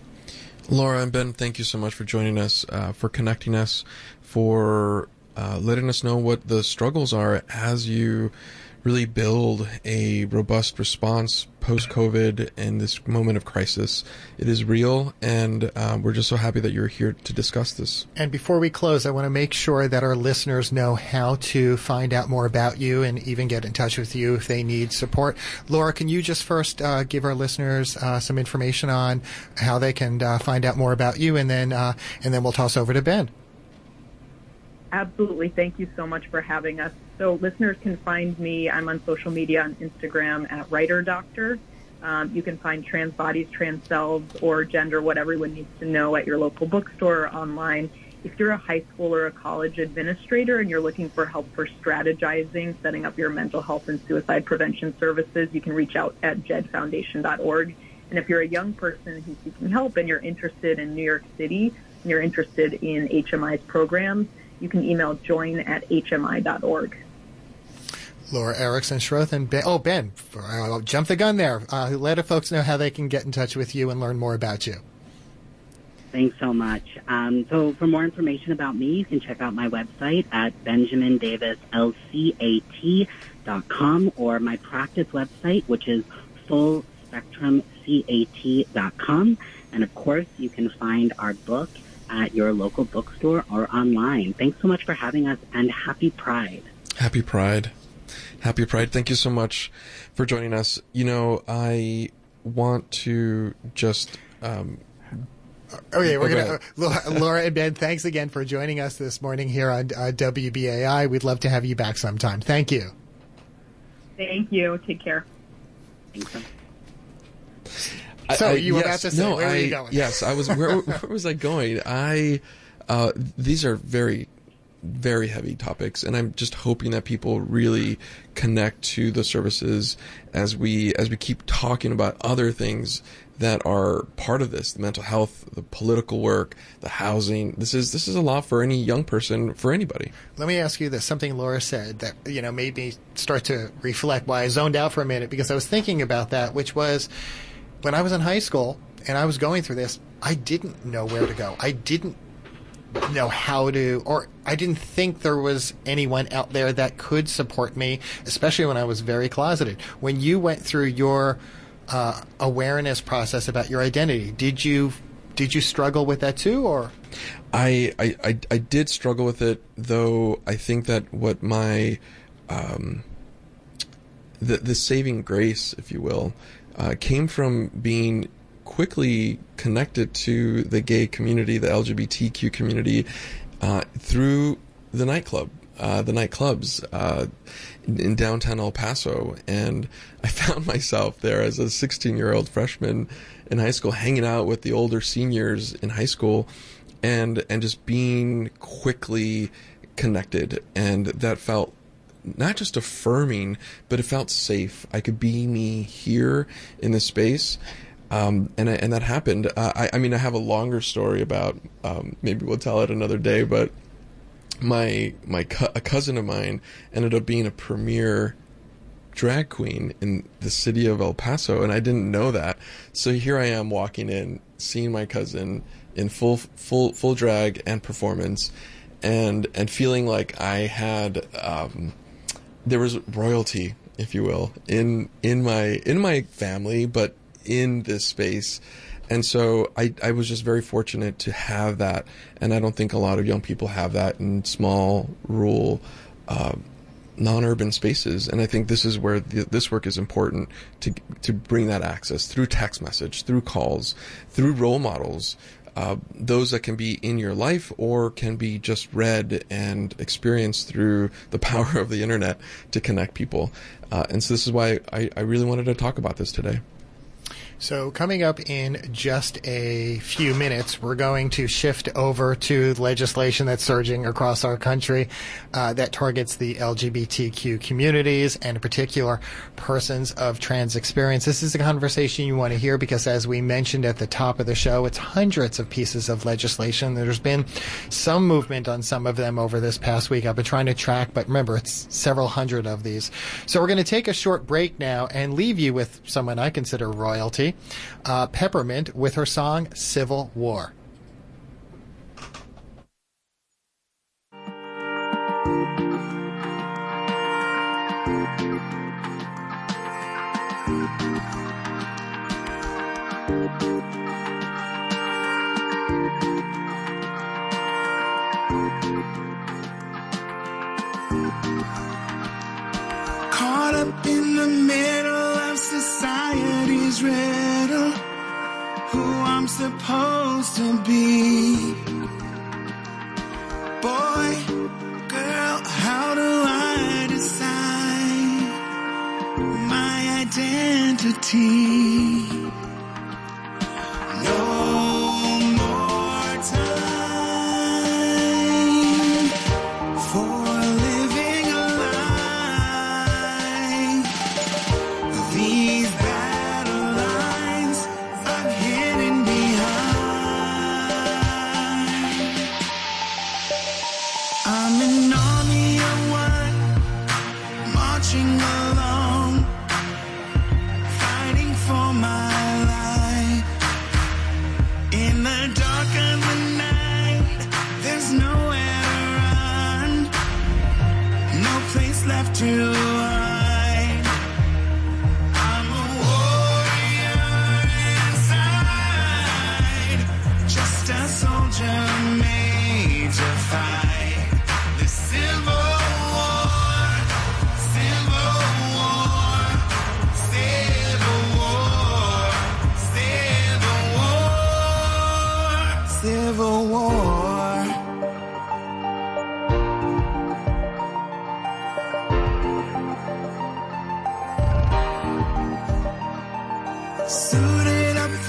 C: Laura and Ben, thank you so much for joining us, uh, for connecting us, for Uh, letting us know what the struggles are as you really build a robust response post-COVID in this moment of crisis. It is real, and uh, we're just so happy that you're here to discuss this.
D: And before we close, I want to make sure that our listeners know how to find out more about you and even get in touch with you if they need support. Laura, can you just first uh, give our listeners uh, some information on how they can uh, find out more about you, and then uh, and then we'll toss over to Ben.
I: Absolutely. Thank you so much for having us. So listeners can find me. I'm on social media on Instagram at Writer Doctor. Um, you can find Trans Bodies, Trans Selves, or Gender, what everyone needs to know at your local bookstore or online. If you're a high school or a college administrator and you're looking for help for strategizing, setting up your mental health and suicide prevention services, you can reach out at jed foundation dot org. And if you're a young person who's seeking help and you're interested in New York City, and you're interested in H M I's programs, you can email join at h m i dot org.
D: Laura Erickson Schroth and Ben. Oh, Ben, I'll jump the gun there. Uh, let the folks know how they can get in touch with you and learn more about you.
J: Thanks so much. Um, so for more information about me, you can check out my website at benjamin davis l c a t dot com or my practice website, which is full spectrum cat dot com. And of course, you can find our book at your local bookstore or online. Thanks so much for having us, and happy Pride.
C: Happy Pride. Happy Pride. Thank you so much for joining us. You know, I want to just... Um,
D: okay, we're going to... Laura and Ben, thanks again for joining us this morning here on uh, W B A I. We'd love to have you back sometime. Thank you.
I: Thank you. Take care.
J: Thanks.
D: So
C: I,
D: you were
C: yes,
D: about to say,
C: no,
D: where
C: I,
D: were you going?
C: Yes, I was. Where, where was I going? I. Uh, these are very, very heavy topics, and I'm just hoping that people really connect to the services as we as we keep talking about other things that are part of this: the mental health, the political work, the housing. This is this is a lot for any young person, for anybody.
D: Let me ask you this: something Laura said that you know made me start to reflect. Why I zoned out for a minute because I was thinking about that, which was when I was in high school and I was going through this. I didn't know where to go. I didn't know how to, or I didn't think there was anyone out there that could support me, especially when I was very closeted. When you went through your uh, awareness process about your identity, did you did you struggle with that too, or?
C: I, I, I, I did struggle with it, though. I think that what my um, the the saving grace, if you will, uh, came from being quickly connected to the gay community, the L G B T Q community, uh, through the nightclub, uh, the nightclubs uh, in, in downtown El Paso. And I found myself there as a sixteen-year-old freshman in high school, hanging out with the older seniors in high school, and and just being quickly connected. And that felt not just affirming, but it felt safe. I could be me here in this space. Um, and and that happened. Uh, I, I mean, I have a longer story about. Um, maybe we'll tell it another day. But my my co- a cousin of mine ended up being a premier drag queen in the city of El Paso, and I didn't know that. So here I am walking in, seeing my cousin in full full full drag and performance, and and feeling like I had um, there was royalty, if you will, in in my in my family, but in this space. And so I, I was just very fortunate to have that, and I don't think a lot of young people have that in small, rural, uh, non-urban spaces. And I think this is where the, this work is important, to to bring that access through text message, through calls, through role models, uh, those that can be in your life or can be just read and experienced through the power of the internet to connect people. Uh, and so this is why I, I really wanted to talk about this today.
D: So coming up in just a few minutes, we're going to shift over to legislation that's surging across our country uh, that targets the L G B T Q communities and in particular persons of trans experience. This is a conversation you want to hear because, as we mentioned at the top of the show, it's hundreds of pieces of legislation. There's been some movement on some of them over this past week. I've been trying to track, but remember, it's several hundred of these. So we're going to take a short break now and leave you with someone I consider royalty. Uh, Peppermint with her song Civil War.
K: Caught up in the middle of society's riddle, who I'm supposed to be. Boy, girl, how do I decide my identity? No more time for living a lie. These battle lines I'm hidden behind. I'm an army of one, marching along, fighting for my life. In the dark of the night, there's nowhere to run, no place left to hide. I'm a warrior inside, just a soldier made to fight the civil war, civil war, civil war, civil war, civil war. Suited up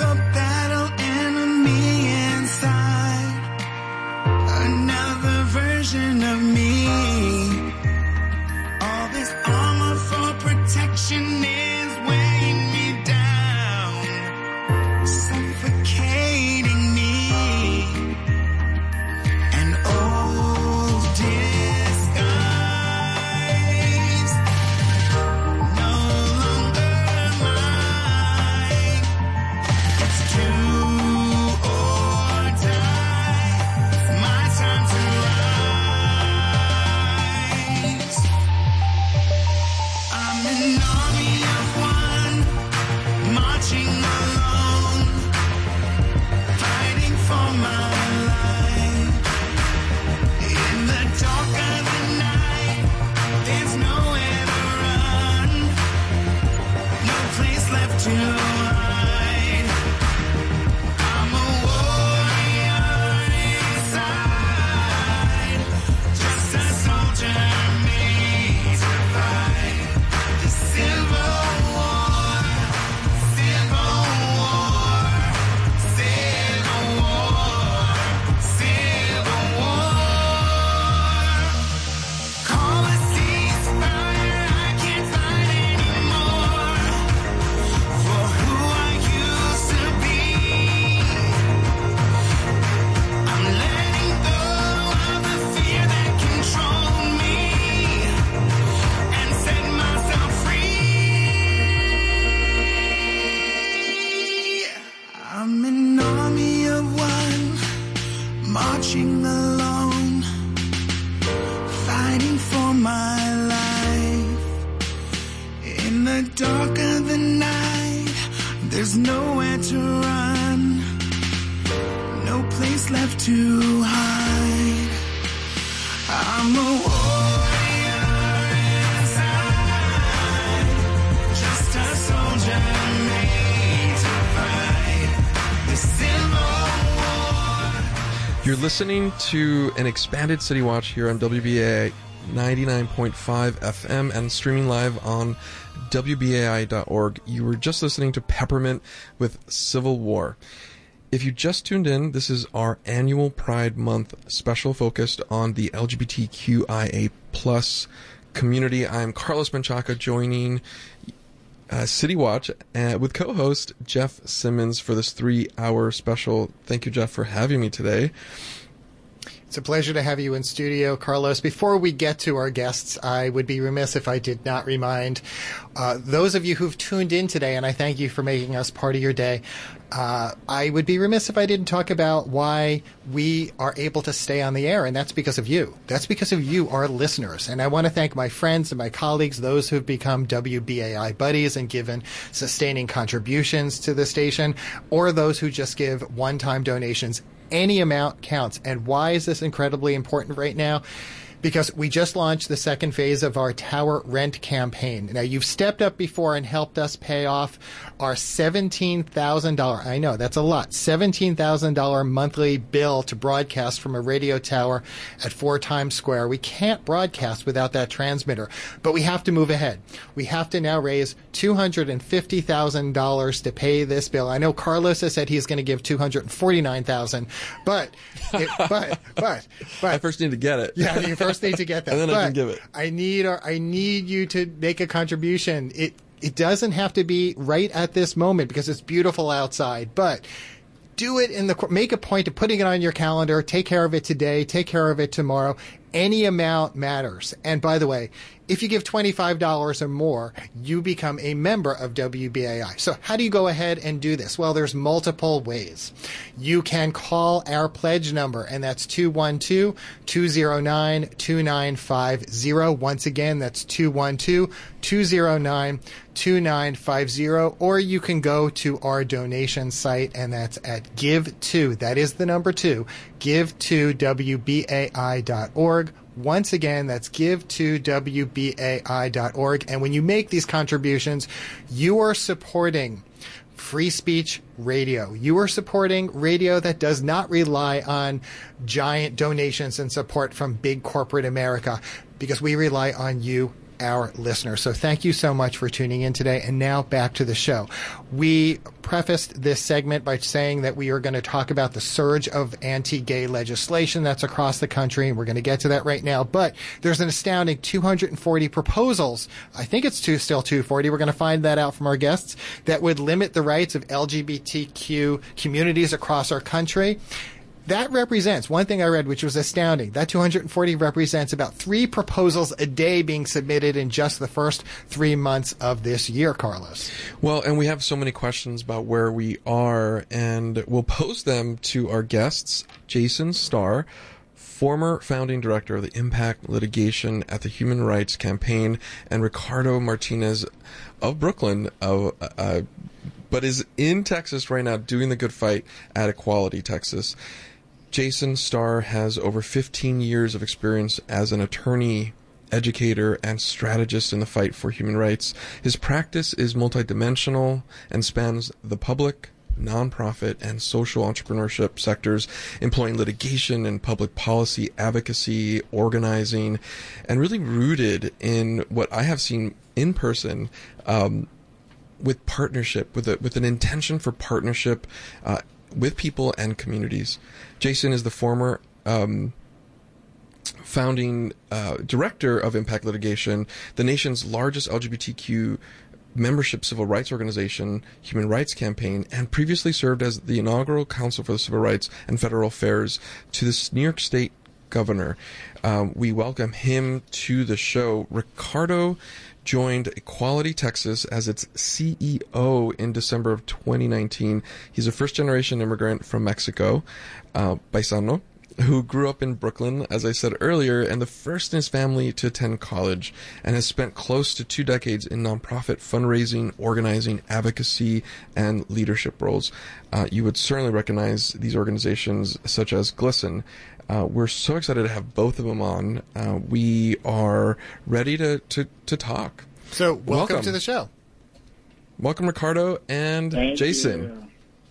K: the dark of the night, there's nowhere to run, no place left to hide. I'm a warrior inside, just a soldier made to fight the Civil War.
C: You're listening to an expanded City Watch here on W B A I ninety-nine point five F M and streaming live on W B A I dot org. You were just listening to Peppermint with Civil War. If you just tuned in, this is our annual Pride Month special focused on the L G B T Q I A plus community. I'm Carlos Menchaca, joining uh, City Watch uh, with co-host Jeff Simmons for this three-hour special. Thank you, Jeff, for having me today.
D: It's a pleasure to have you in studio, Carlos. Before we get to our guests, I would be remiss if I did not remind uh, those of you who've tuned in today, and I thank you for making us part of your day. Uh, I would be remiss if I didn't talk about why we are able to stay on the air, and that's because of you. That's because of you, our listeners. And I want to thank my friends and my colleagues, those who've become W B A I buddies and given sustaining contributions to the station, or those who just give one-time donations. Any amount counts. And why is this incredibly important right now? Because we just launched the second phase of our tower rent campaign. Now, you've stepped up before and helped us pay off our seventeen thousand dollars, I know, that's a lot, seventeen thousand dollars monthly bill to broadcast from a radio tower at four Times Square. We can't broadcast without that transmitter, but we have to move ahead. We have to now raise two hundred fifty thousand dollars to pay this bill. I know Carlos has said he's going to give two hundred forty-nine thousand dollars, but, it, but, but, but.
C: I first need to get it.
D: Yeah, you first need to get that.
C: And then
D: but
C: I can give it.
D: I need, or I need you to make a contribution. It, it doesn't have to be right at this moment because it's beautiful outside, but do it in the, make a point of putting it on your calendar. Take care of it today. Take care of it tomorrow. Any amount matters. And by the way, if you give twenty-five dollars or more, you become a member of W B A I. So how do you go ahead and do this? Well, there's multiple ways. You can call our pledge number, and that's two one two, two zero nine, two nine five zero. Once again, that's two one two, two zero nine, two nine five zero. Or you can go to our donation site, and that's at give to, that is the number two, give to W B A I dot org. Once again, that's give to W B A I dot org. And when you make these contributions, you are supporting free speech radio. You are supporting radio that does not rely on giant donations and support from big corporate America, because we rely on you, our listeners. So thank you so much for tuning in today. And now back to the show. We prefaced this segment by saying that we are going to talk about the surge of anti-gay legislation that's across the country, and we're going to get to that right now. But there's an astounding two hundred forty proposals. I think it's two, still two hundred forty. We're going to find that out from our guests, that would limit the rights of L G B T Q communities across our country. That represents, one thing I read which was astounding, that two hundred forty represents about three proposals a day being submitted in just the first three months of this year, Carlos.
C: Well, and we have so many questions about where we are, and we'll pose them to our guests, Jason Starr, former founding director of the Impact Litigation at the Human Rights Campaign, and Ricardo Martinez of Brooklyn, uh, uh, but is in Texas right now doing the good fight at Equality Texas. Jason Starr has over fifteen years of experience as an attorney, educator, and strategist in the fight for human rights. His practice is multidimensional and spans the public, nonprofit, and social entrepreneurship sectors, employing litigation and public policy, advocacy, organizing, and really rooted in what I have seen in person, um, with partnership, with a, with an intention for partnership uh, with people and communities. Jason is the former um, founding uh, director of Impact Litigation, the nation's largest L G B T Q membership civil rights organization, Human Rights Campaign, and previously served as the inaugural counsel for the Civil Rights and Federal Affairs to the New York State governor. Um, we welcome him to the show. Ricardo joined Equality Texas as its C E O in December of twenty nineteen. He's a first-generation immigrant from Mexico, uh, paisano, who grew up in Brooklyn, as I said earlier, and the first in his family to attend college, and has spent close to two decades in nonprofit fundraising, organizing, advocacy, and leadership roles. Uh, you would certainly recognize these organizations such as GLSEN. Uh, we're so excited to have both of them on. Uh, we are ready to, to, to talk.
D: So welcome,
C: welcome
D: to the show.
C: Welcome, Ricardo and
L: Thank
C: Jason.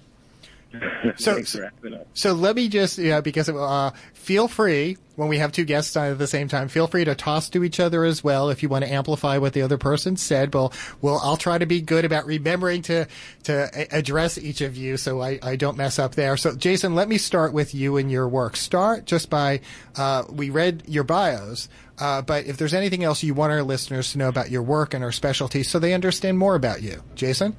D: So,
L: Thanks for having us.
D: so let me just, yeah, because uh, feel free, when we have two guests on at the same time, feel free to toss to each other as well if you want to amplify what the other person said. Well, well, I'll try to be good about remembering to to a- address each of you so I, I don't mess up there. So, Jason, let me start with you and your work. Start just by, uh, we read your bios, uh, but if there's anything else you want our listeners to know about your work and our specialty so they understand more about you. Jason?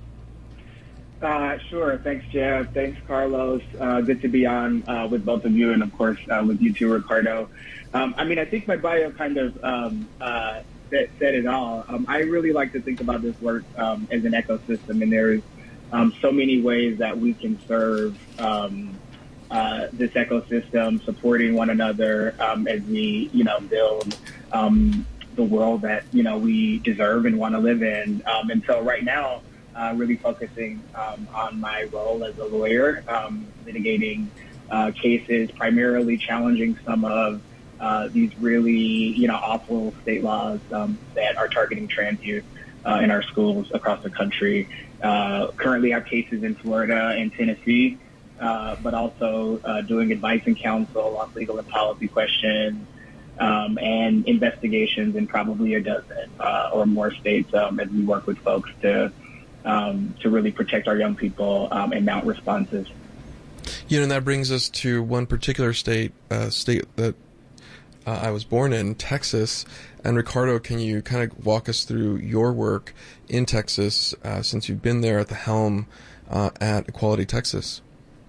L: Uh, sure. Thanks, Jeff. Thanks, Carlos. Uh, good to be on uh, with both of you, and of course uh, with you too, Ricardo. Um, I mean, I think my bio kind of um, uh, said, said it all. Um, I really like to think about this work um, as an ecosystem, and there's um, so many ways that we can serve um, uh, this ecosystem, supporting one another um, as we, you know, build um, the world that you know we deserve and want to live in. Um, and so, right now. Uh, really focusing um, on my role as a lawyer, um, litigating uh, cases, primarily challenging some of uh, these really, you know, awful state laws um, that are targeting trans youth uh, in our schools across the country. Uh, currently have cases in Florida and Tennessee, uh, but also uh, doing advice and counsel on legal and policy questions um, and investigations in probably a dozen uh, or more states um, as we work with folks to Um, to really protect our young people um, and mount responses.
C: You know, and that brings us to one particular state, uh, state that uh, I was born in, Texas. And Ricardo, can you kind of walk us through your work in Texas uh, since you've been there at the helm uh, at Equality Texas?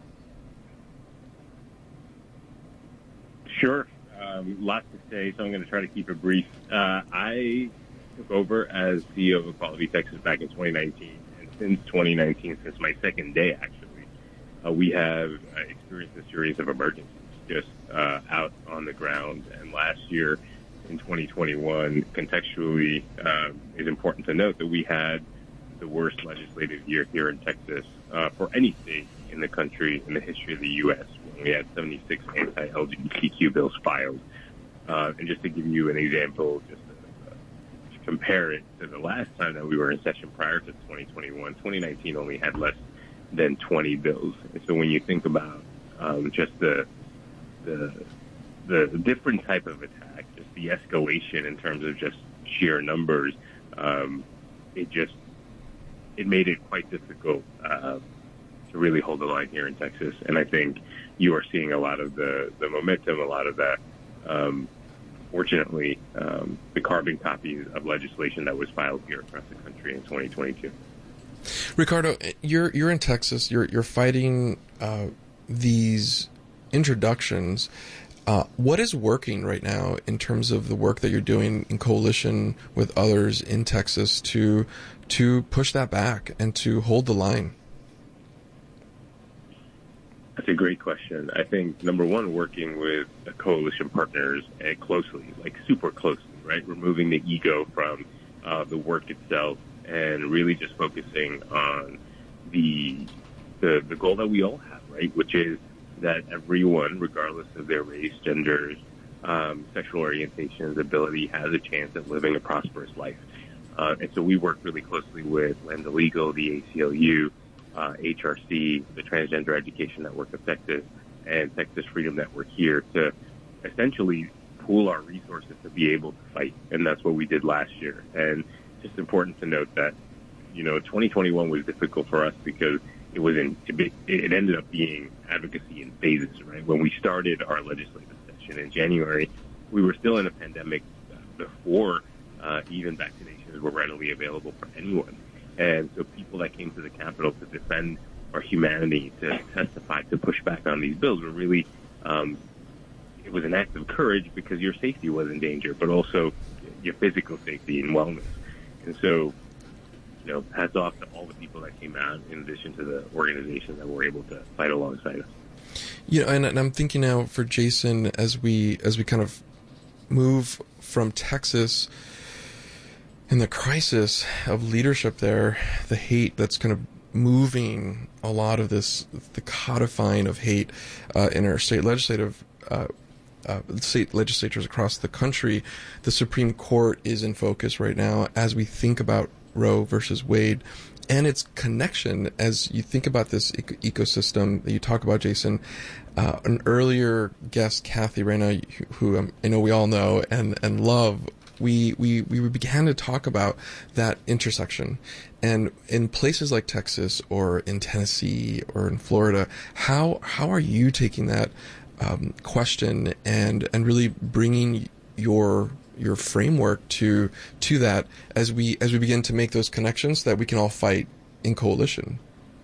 M: Sure. Um, lots to say, so I'm going to try to keep it brief. Uh, I took over as C E O of Equality Texas back in twenty nineteen. And since twenty nineteen, since my second day, actually, uh, we have uh, experienced a series of emergencies just uh, out on the ground. And last year, in twenty twenty-one, contextually, uh, it's important to note that we had the worst legislative year here in Texas uh, for any state in the country in the history of the U S when we had seventy-six anti-L G B T Q bills filed. Uh, and just to give you an example, just compare it to the last time that we were in session prior to twenty twenty-one, twenty nineteen only had less than twenty bills. And so when you think about um, just the, the the different type of attack, just the escalation in terms of just sheer numbers, um, it just it made it quite difficult uh, to really hold the line here in Texas. And I think you are seeing a lot of the, the momentum, a lot of that. Um, Fortunately, um, the carbon copies of legislation that was filed here across the country in twenty twenty-two.
C: Ricardo, you're you're in Texas. You're you're fighting uh, these introductions. Uh, what is working right now in terms of the work that you're doing in coalition with others in Texas to to push that back and to hold the line?
M: That's a great question. I think, number one, working with coalition partners uh, closely, like super closely, right? Removing the ego from uh, the work itself and really just focusing on the, the the goal that we all have, right? Which is that everyone, regardless of their race, genders, um, sexual orientations, ability, has a chance at living a prosperous life. Uh, and so we work really closely with Lambda Legal, the A C L U, Uh, H R C, the Transgender Education Network of Texas, and Texas Freedom Network here to essentially pool our resources to be able to fight. And that's what we did last year. And just important to note that, you know, twenty twenty-one was difficult for us because it was in, it ended up being advocacy in phases, right? When we started our legislative session in January, we were still in a pandemic before uh, even vaccinations were readily available for anyone. And so people that came to the Capitol to defend our humanity, to testify, to push back on these bills were really, um, it was an act of courage because your safety was in danger, but also your physical safety and wellness. And so, you know, hats off to all the people that came out in addition to the organizations that were able to fight alongside us.
C: You know, and, and I'm thinking now for Jason as we as we kind of move from Texas and the crisis of leadership there, the hate that's kind of moving a lot of this, the codifying of hate uh, in our state legislative uh, uh, state legislatures across the country. The Supreme Court is in focus right now as we think about Roe versus Wade and its connection as you think about this eco- ecosystem that you talk about, Jason. Uh, an earlier guest, Kathy Reyna, who, who um, I know we all know and, and love, we, we, we began to talk about that intersection. And in places like Texas or in Tennessee or in Florida, how how are you taking that um, question and and really bringing your your framework to to that as we as we begin to make those connections so that we can all fight in coalition?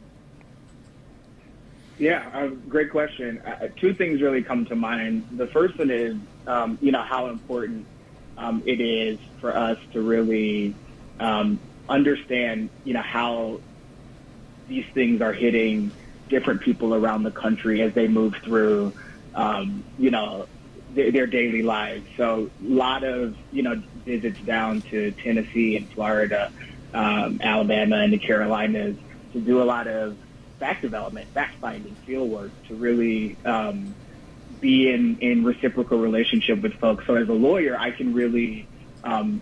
L: Yeah, uh, great question. Uh, two things really come to mind. The first one is, um, you know, how important um, it is for us to really um, understand, you know, how these things are hitting different people around the country as they move through, um, you know, their, their daily lives. So a lot of, you know, visits down to Tennessee and Florida, um, Alabama and the Carolinas to do a lot of fact development, fact-finding, field work to really um, be in, in reciprocal relationship with folks. So as a lawyer, I can really um,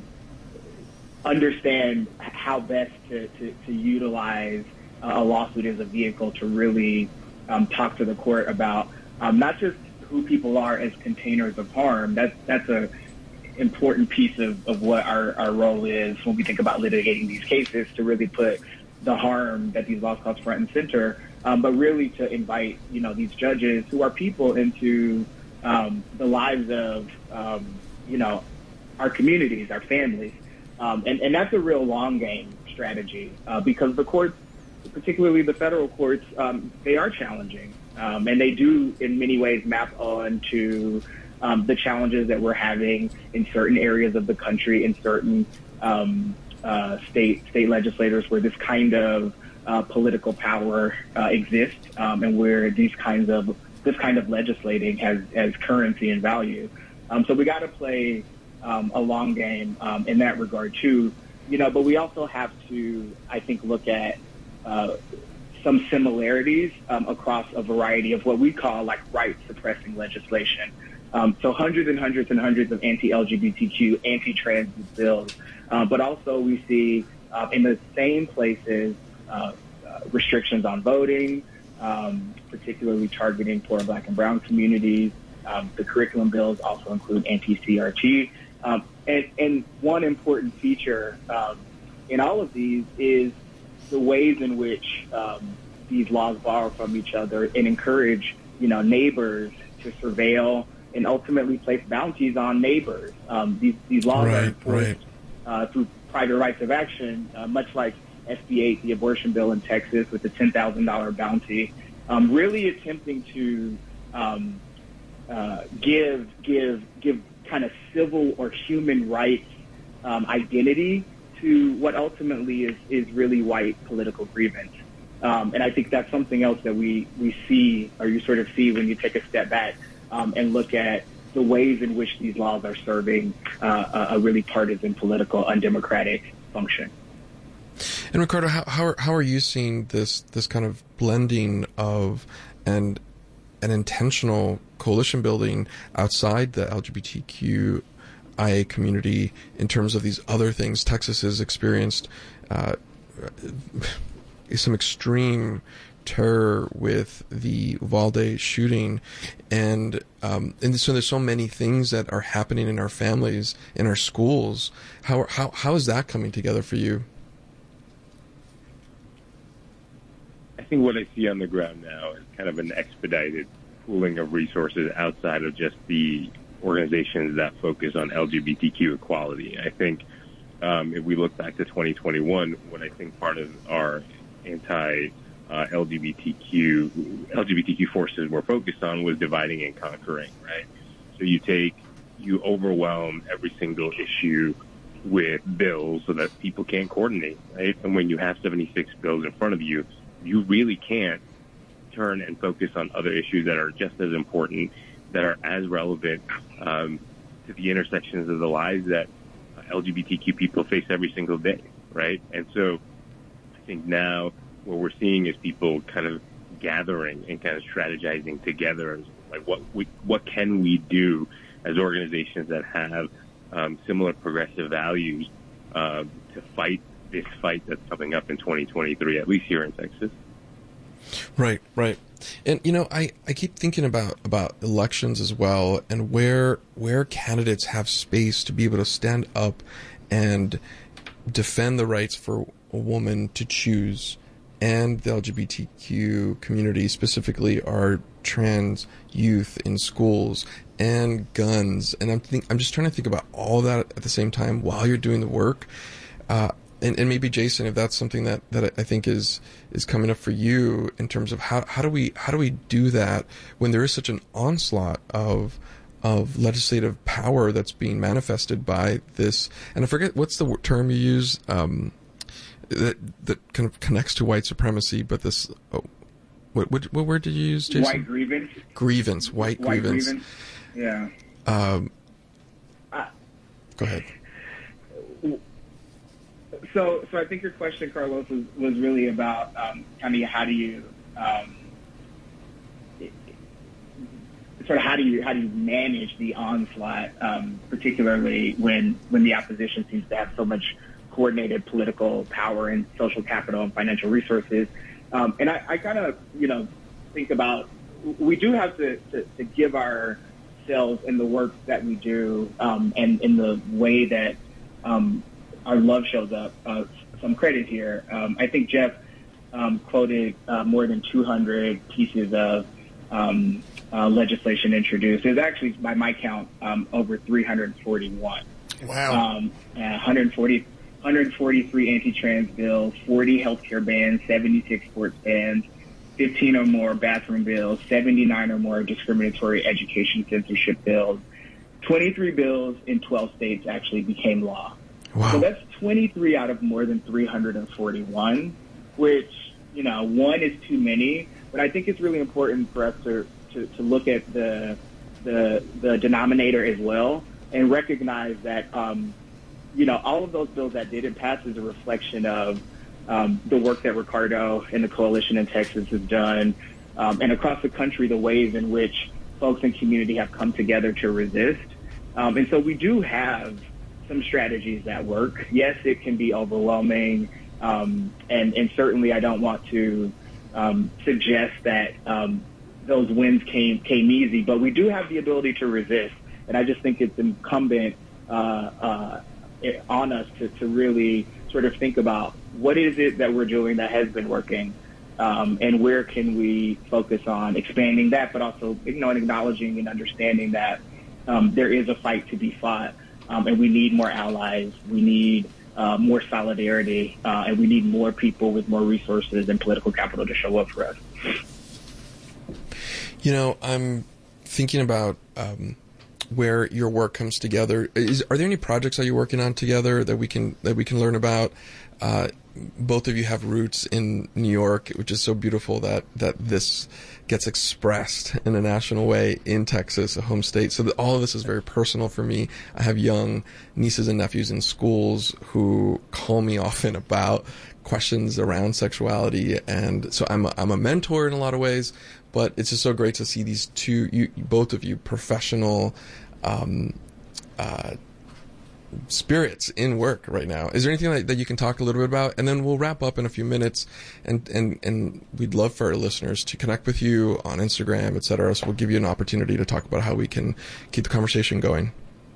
L: understand how best to, to, to utilize a lawsuit as a vehicle to really um, talk to the court about um, not just who people are as containers of harm. That's, that's a important piece of, of what our, our role is when we think about litigating these cases, to really put the harm that these laws cause front and center, um, but really to invite, you know, these judges who are people into um, the lives of, um, you know, our communities, our families. Um, and, and that's a real long game strategy uh, because the courts, particularly the federal courts, um, they are challenging. Um, and they do in many ways map on to um, the challenges that we're having in certain areas of the country, in certain um Uh, state state legislators where this kind of uh, political power uh, exists, um, and where these kinds of this kind of legislating has has currency and value. Um, so we got to play um, a long game um, in that regard too, you know. But we also have to, I think, look at uh, some similarities um, across a variety of what we call like right suppressing legislation. Um, so hundreds and hundreds and hundreds of anti-L G B T Q, anti-trans bills. Uh, but also we see uh, in the same places uh, uh, restrictions on voting, um, particularly targeting poor Black and brown communities. Um, the curriculum bills also include anti-C R T. Um, and, and one important feature um, in all of these is the ways in which um, these laws borrow from each other and encourage, you know, neighbors to surveil and ultimately place bounties on neighbors. Um, these, these laws
C: right,
L: are enforced
C: right.
L: Uh, through private rights of action, uh, much like S B eight, the abortion bill in Texas, with the ten thousand dollars bounty, um, really attempting to um, uh, give give give kind of civil or human rights um, identity to what ultimately is, is really white political grievance. Um, and I think that's something else that we, we see, or you sort of see when you take a step back um, and look at the ways in which these laws are serving uh, a really partisan, political, undemocratic function.
C: And Ricardo, how how are, how are you seeing this this kind of blending of and an intentional coalition building outside the L G B T Q I A community in terms of these other things? Texas has experienced uh, some extreme terror with the Uvalde shooting, and um, and so there's so many things that are happening in our families, in our schools. How how how is that coming together for you?
M: I think what I see on the ground now is kind of an expedited pooling of resources outside of just the organizations that focus on L G B T Q equality. I think um, if we look back to twenty twenty-one, what I think part of our anti Uh, L G B T Q L G B T Q forces were focused on was dividing and conquering, right? So you take, you overwhelm every single issue with bills so that people can't coordinate, right? And when you have seventy-six bills in front of you, you really can't turn and focus on other issues that are just as important, that are as relevant um, to the intersections of the lives that L G B T Q people face every single day, right? And so I think now what we're seeing is people kind of gathering and kind of strategizing together, like what we, what can we do as organizations that have um, similar progressive values uh, to fight this fight that's coming up in twenty twenty-three, at least here in Texas.
C: Right, right. And, you know, I, I keep thinking about, about elections as well, and where where candidates have space to be able to stand up and defend the rights for a woman to choose, and the L G B T Q community, specifically our trans youth in schools, and guns. And I'm think, I'm just trying to think about all that at the same time while you're doing the work. Uh, And, and maybe Jason, if that's something that, that I think is is coming up for you in terms of how, how do we how do we do that when there is such an onslaught of of legislative power that's being manifested by this, and I forget what's the term you use um, that that kind of connects to white supremacy, but this oh, what, what what word did you use, Jason?
L: White grievance.
C: Grievance, white,
L: White
C: grievance.
L: grievance. Yeah.
C: Um,
L: Uh,
C: go ahead.
L: So, so I think your question, Carlos, was, was really about um, kind of how do you um, sort of how do you how do you manage the onslaught, um, particularly when when the opposition seems to have so much coordinated political power and social capital and financial resources. Um, and I, I kind of you know think about we do have to, to, to give ourselves in the work that we do um, and in the way that um, our love shows up. Uh, some credit here. Um, I think Jeff um, quoted uh, more than two hundred pieces of um, uh, legislation introduced. There's actually, by my count, um, over three hundred forty-one.
D: Wow.
L: Um, uh, one hundred forty, one hundred forty-three anti-trans bills, forty healthcare bans, seventy-six sports bans, fifteen or more bathroom bills, seventy-nine or more discriminatory education censorship bills. twenty-three bills in twelve states actually became law.
C: Wow.
L: So that's twenty-three out of more than three hundred forty-one, which, you know, one is too many. But I think it's really important for us to, to, to look at the, the the denominator as well and recognize that, um, you know, all of those bills that didn't pass is a reflection of um, the work that Ricardo and the coalition in Texas has done, um, and across the country, the ways in which folks in community have come together to resist. Um, and so we do have some strategies that work. Yes, it can be overwhelming, um, and, and certainly I don't want to um, suggest that um, those wins came came easy, but we do have the ability to resist, and I just think it's incumbent uh, uh, on us to, to really sort of think about what is it that we're doing that has been working, um, and where can we focus on expanding that, but also, you know, and acknowledging and understanding that um, there is a fight to be fought. Um, and we need more allies. We need uh, more solidarity, uh, and we need more people with more resources and political capital to show up for us.
C: You know, I'm thinking about um, where your work comes together. Is, are there any projects that you're working on together that we can that we can learn about? Uh, both of you have roots in New York, which is so beautiful that, that this gets expressed in a national way in Texas, a home state. So that all of this is very personal for me. I have young nieces and nephews in schools who call me often about questions around sexuality, and so I'm a, I'm a mentor in a lot of ways. But it's just so great to see these two, you, both of you, professional um, uh, spirits in work right now. Is there anything that, that you can talk a little bit about? And then we'll wrap up in a few minutes, and, and, and we'd love for our listeners to connect with you on Instagram, et cetera. So we'll give you an opportunity to talk about how we can keep the conversation going.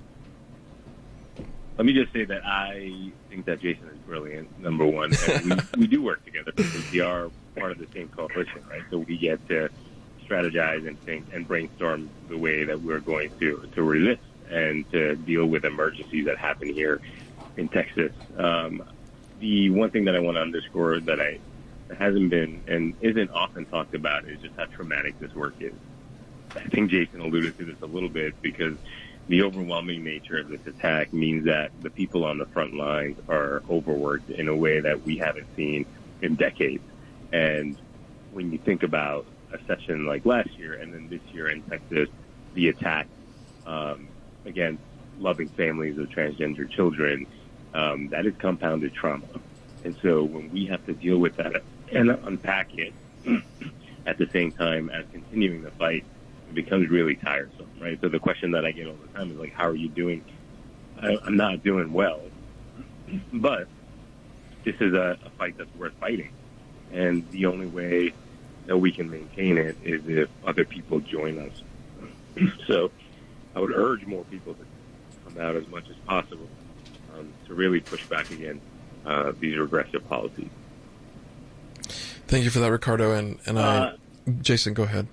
M: Let me just say that I think that Jason is brilliant, number one. And we, we do work together because we are part of the same coalition, right? So we get to strategize and think and brainstorm the way that we're going to, to resist and to deal with emergencies that happen here in Texas. Um, the one thing that I want to underscore that I that hasn't been and isn't often talked about is just how traumatic this work is. I think Jason alluded to this a little bit because the overwhelming nature of this attack means that the people on the front lines are overworked in a way that we haven't seen in decades. And when you think about a session like last year, and then this year in Texas, the attack um, against loving families of transgender children, um, that is compounded trauma. And so when we have to deal with that and unpack it at the same time as continuing the fight, it becomes really tiresome, right? So the question that I get all the time is like, how are you doing? I, I'm not doing well, but this is a, a fight that's worth fighting. And the only way that we can maintain it is if other people join us. So I would urge more people to come out as much as possible um, to really push back against uh, these regressive policies.
C: Thank you for that, Ricardo. And, and
L: Uh,
C: I, Jason, go ahead.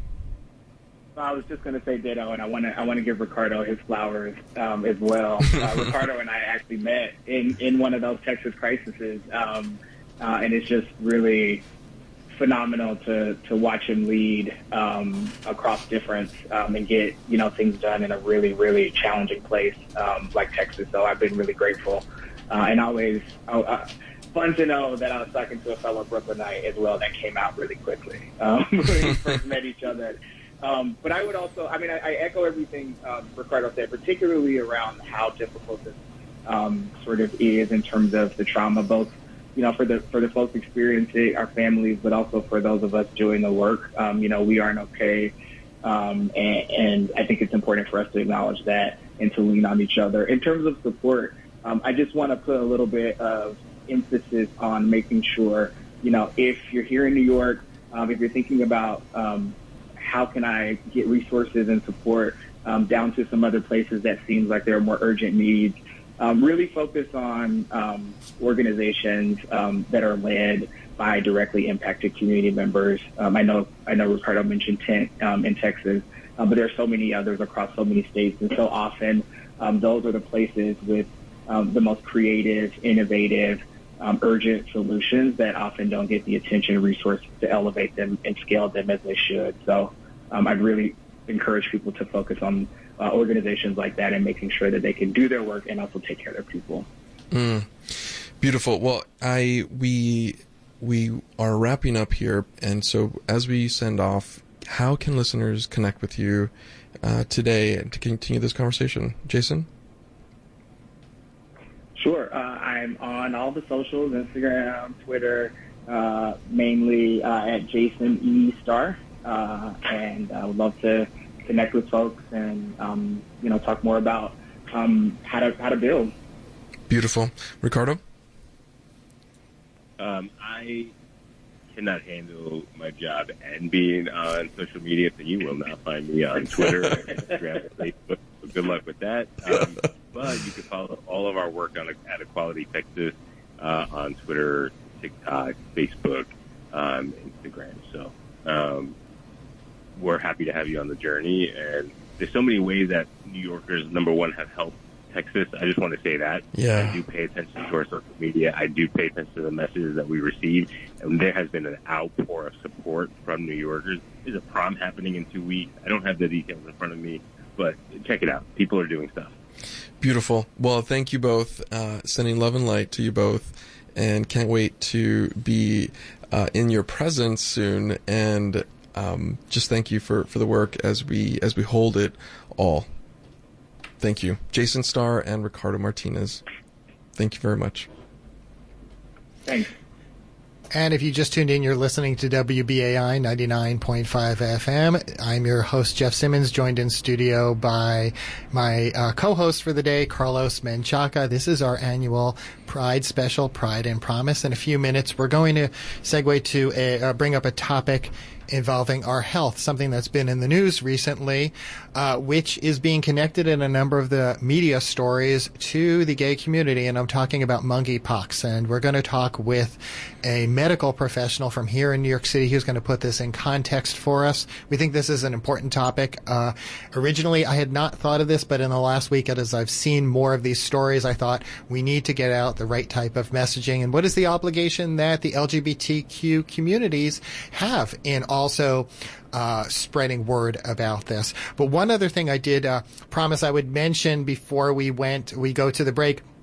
L: I was just going to say ditto, and I want to I want to give Ricardo his flowers um, as well. Uh, Ricardo and I actually met in, in one of those Texas crises, um, uh, and it's just really phenomenal to, to watch him lead um, across difference um, and get you know things done in a really really challenging place um, like Texas. So I've been really grateful, uh, and always uh, fun to know that I was talking to a fellow Brooklynite as well that came out really quickly um, when we first met each other. Um, but I would also, I mean, I, I echo everything um, Ricardo said, particularly around how difficult this um, sort of is in terms of the trauma, both, you know, for the for the folks experiencing, our families, but also for those of us doing the work. Um, you know, we aren't okay, um, and, and I think it's important for us to acknowledge that and to lean on each other. In terms of support, um, I just want to put a little bit of emphasis on making sure, you know, if you're here in New York, um, if you're thinking about um, how can I get resources and support um, down to some other places that seems like there are more urgent needs. Um, really focus on um, organizations um, that are led by directly impacted community members. Um, I know I know Ricardo mentioned Tent um, in Texas, uh, but there are so many others across so many states, and so often um, those are the places with um, the most creative, innovative, um, urgent solutions that often don't get the attention and resources to elevate them and scale them as they should. So um, I'd really encourage people to focus on uh, organizations like that and making sure that they can do their work and also take care of their people.
C: Mm, beautiful. Well, I we we are wrapping up here, and so as we send off, how can listeners connect with you uh, today to continue this conversation? Jason?
L: Sure. Uh, I'm on all the socials, Instagram, Twitter, uh, mainly uh, at Jason E. Star, uh, and I would love to connect with folks and um, you know talk more about um, how to how to build.
C: Beautiful. Ricardo?
M: Um, I cannot handle my job and being on social media, so you will not find me on Twitter, Instagram, Facebook. So good luck with that. Um, but you can follow all of our work on at Equality Texas uh, on Twitter, TikTok, Facebook, um, Instagram. So um, we're happy to have you on the journey. And there's so many ways that New Yorkers, number one, have helped Texas. I just want to say that.
C: Yeah.
M: I do pay attention to our social media. I do pay attention to the messages that we receive. And there has been an outpour of support from New Yorkers. There's a prom happening in two weeks. I don't have the details in front of me, but check it out. People are doing stuff.
C: Beautiful. Well, thank you both. Uh, sending love and light to you both, and can't wait to be uh, in your presence soon. And um, just thank you for, for the work as we as we hold it all. Thank you, Jason Starr and Ricardo Martinez. Thank you very much.
L: Thanks.
D: And if you just tuned in, you're listening to W B A I ninety-nine point five F M. I'm your host, Jeff Simmons, joined in studio by my uh, co-host for the day, Carlos Menchaca. This is our annual Pride Special, Pride and Promise. In a few minutes, we're going to segue to a, uh, bring up a topic involving our health, something that's been in the news recently, uh, which is being connected in a number of the media stories to the gay community. And I'm talking about monkeypox. And we're going to talk with a medical professional from here in New York City who's going to put this in context for us. We think this is an important topic. Uh, originally, I had not thought of this, but in the last week, as I've seen more of these stories, I thought we need to get out the right type of messaging. And what is the obligation that the L G B T Q communities have in also uh, spreading word about this? But one other thing I did uh, promise I would mention before we went, we go to the break.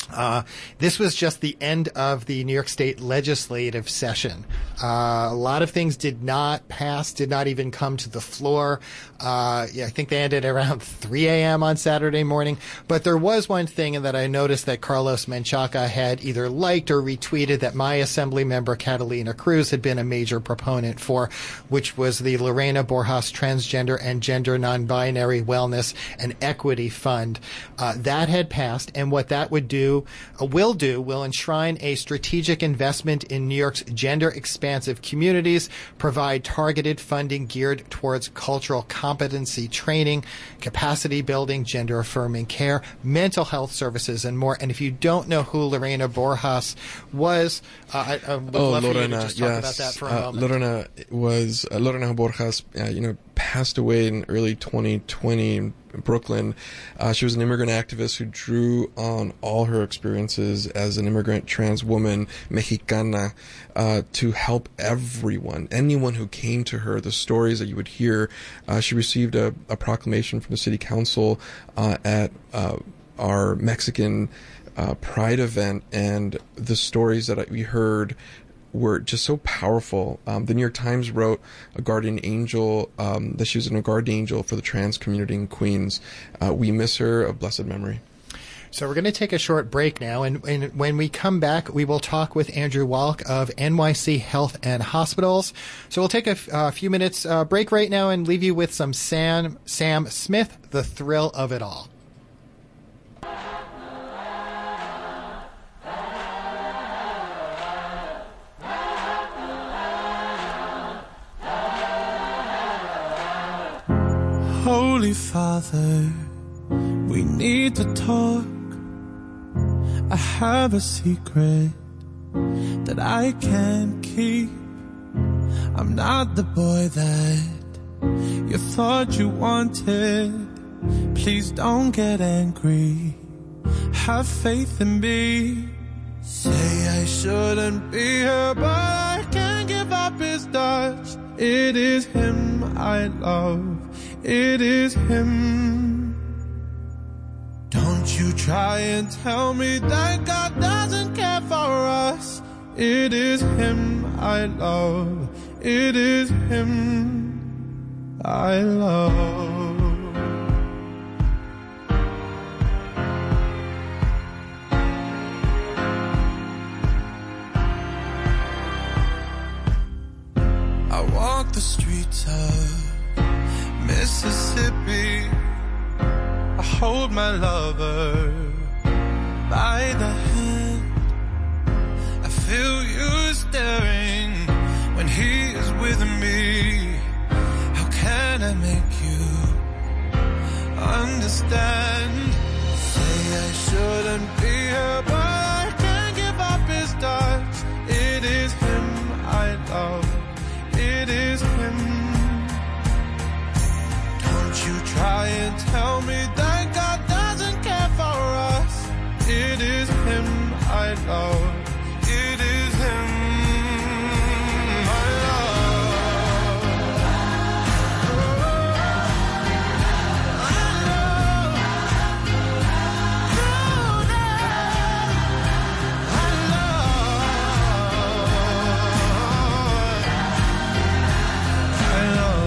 D: Uh, this was just the end of the New York State legislative session. Uh, a lot of things did not pass, did not even come to the floor. Uh, yeah, I think they ended around three a.m. on Saturday morning. But there was one thing that I noticed that Carlos Menchaca had either liked or retweeted that my Assembly member Catalina Cruz had been a major proponent for, which was the Lorena Borjas Transgender and Gender Non-Binary Wellness and Equity Fund. Uh, that had passed, and what that would do Uh, will do, will enshrine a strategic investment in New York's gender-expansive communities, provide targeted funding geared towards cultural competency training, capacity building, gender-affirming care, mental health services, and more. And if you don't know who Lorena Borjas was, uh, I, I would
C: Oh,
D: love
C: Lorena,
D: for you to just talk
C: yes.
D: about that for a
C: uh,
D: moment.
C: Lorena was uh, Lorena Borjas. Uh, you know, passed away in early twenty twenty in Brooklyn. Uh, she was an immigrant activist who drew on all her experiences as an immigrant trans woman, Mexicana, uh, to help everyone, anyone who came to her, the stories that you would hear. Uh, she received a, a proclamation from the city council uh, at uh, our Mexican uh, Pride event, and the stories that we heard were just so powerful. Um, the New York Times wrote a guardian angel, um, that she was a guardian angel for the trans community in Queens. Uh, we miss her of blessed memory.
D: So we're going to take a short break now, and, and when we come back, we will talk with Andrew Walk of N Y C Health and Hospitals. So we'll take a f- uh, few minutes uh, break right now and leave you with some Sam, Sam Smith, The Thrill of It All.
K: Holy Father, we need to talk. I have a secret that I can't keep. I'm not the boy that you thought you wanted. Please don't get angry. Have faith in me. Say I shouldn't be here, but I can't give up his touch. It is him I love. It is him. Don't you try and tell me that God doesn't care for us. It is him I love. It is him I love. I walk the streets of Mississippi. I hold my lover by the hand. I feel you staring when he is with me. How can I make you understand? Say I shouldn't be here, but I can't give up his touch. It is him I love. It is him. Don't you try and tell me that God doesn't care for us. It is him I love. It is him I love. I love. I love. I love.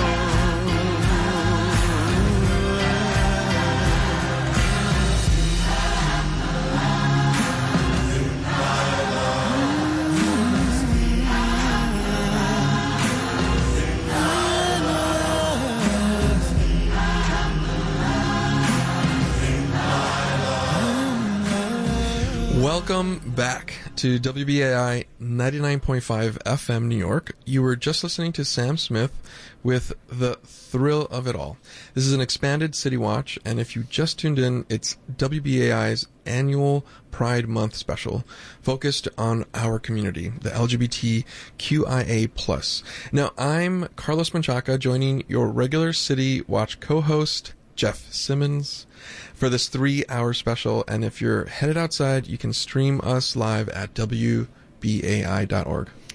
C: Welcome back to W B A I ninety-nine point five F M New York. You were just listening to Sam Smith with The Thrill of It All. This is an expanded City Watch, and if you just tuned in, it's W B A I's annual Pride Month special focused on our community, the L G B T Q I A plus. Now, I'm Carlos Menchaca, joining your regular City Watch co-host, Jeff Simmons, for this three-hour special. And if you're headed outside, you can stream us live at W B A I dot org.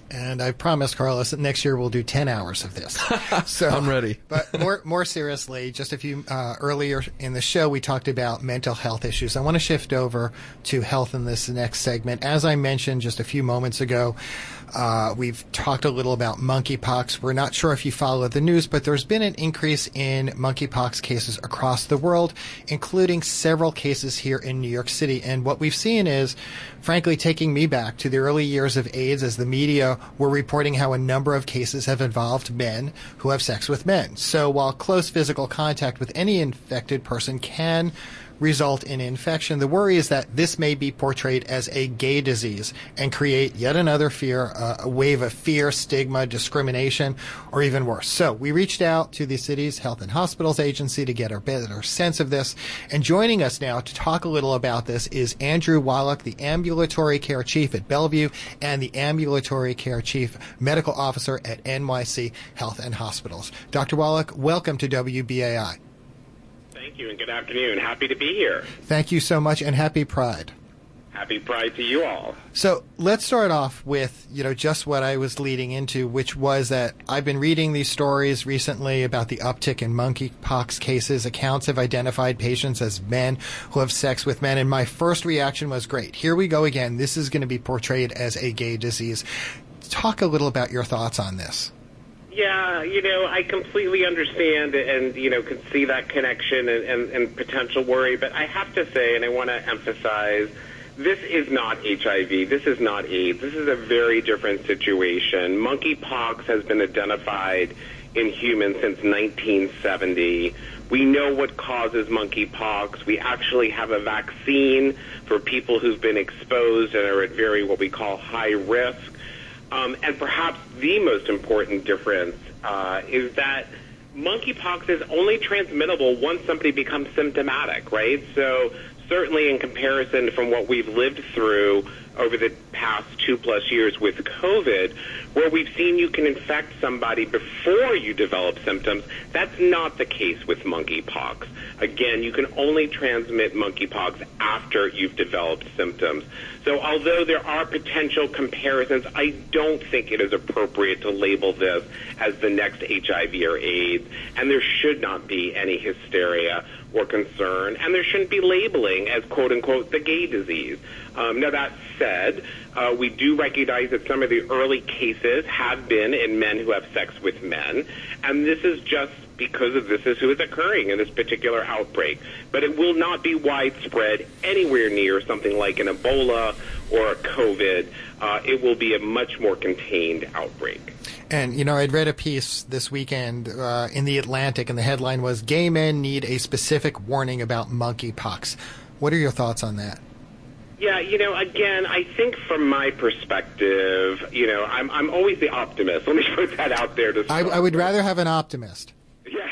D: And I promised Carlos that next year we'll do ten hours of this. So
C: I'm ready.
D: But more more seriously, just a few uh, earlier in the show, we talked about mental health issues. I want to shift over to health in this next segment. As I mentioned just a few moments ago, uh, we've talked a little about monkeypox. We're not sure if you follow the news, but there's been an increase in monkeypox cases across the world, including several cases here in New York City. And what we've seen is, frankly, taking me back to the early years of AIDS, as the media were reporting how a number of cases have involved men who have sex with men. So while close physical contact with any infected person can result in infection, the worry is that this may be portrayed as a gay disease and create yet another fear, uh, a wave of fear, stigma, discrimination, or even worse. So we reached out to the city's Health and Hospitals Agency to get a better sense of this. And joining us now to talk a little about this is Andrew Wallach, the Ambulatory Care Chief at Bellevue and the Ambulatory Care Chief Medical Officer at N Y C Health and Hospitals. Doctor Wallach, welcome to W B A I.
N: Thank you and good afternoon. Happy to be here.
D: Thank you so much, and happy Pride.
N: Happy Pride to you all.
D: So let's start off with, you know, just what I was leading into, which was that I've been reading these stories recently about the uptick in monkeypox cases. Accounts have identified patients as men who have sex with men, and my first reaction was, great, here we go again. This is going to be portrayed as a gay disease. Talk a little about your thoughts on this.
N: Yeah, you know, I completely understand and, you know, can see that connection and, and, and potential worry. But I have to say, and I want to emphasize, this is not H I V. This is not AIDS. This is a very different situation. Monkeypox has been identified in humans since nineteen seventy. We know what causes monkeypox. We actually have a vaccine for people who've been exposed and are at very what we call high risk. Um, and perhaps the most important difference uh, is that monkeypox is only transmittable once somebody becomes symptomatic, right? So certainly in comparison from what we've lived through over the past two-plus years with COVID, where we've seen you can infect somebody before you develop symptoms, that's not the case with monkeypox. Again, you can only transmit monkeypox after you've developed symptoms. So although there are potential comparisons, I don't think it is appropriate to label this as the next H I V or AIDS, and there should not be any hysteria or concern, and there shouldn't be labeling as quote-unquote the gay disease. Um, now, that said, uh, we do recognize that some of the early cases have been in men who have sex with men, and this is just because of this is who is occurring in this particular outbreak. But it will not be widespread anywhere near something like an Ebola or a COVID. Uh, it will be a much more contained outbreak.
D: And, you know, I'd read a piece this weekend uh, in The Atlantic, and the headline was, "Gay Men Need a Specific Warning About Monkeypox." What are your thoughts on that?
N: Yeah, you know, again, I think from my perspective, you know, I'm I'm always the optimist. Let me put that out there to
D: I, I would rather have an optimist.
N: Yes.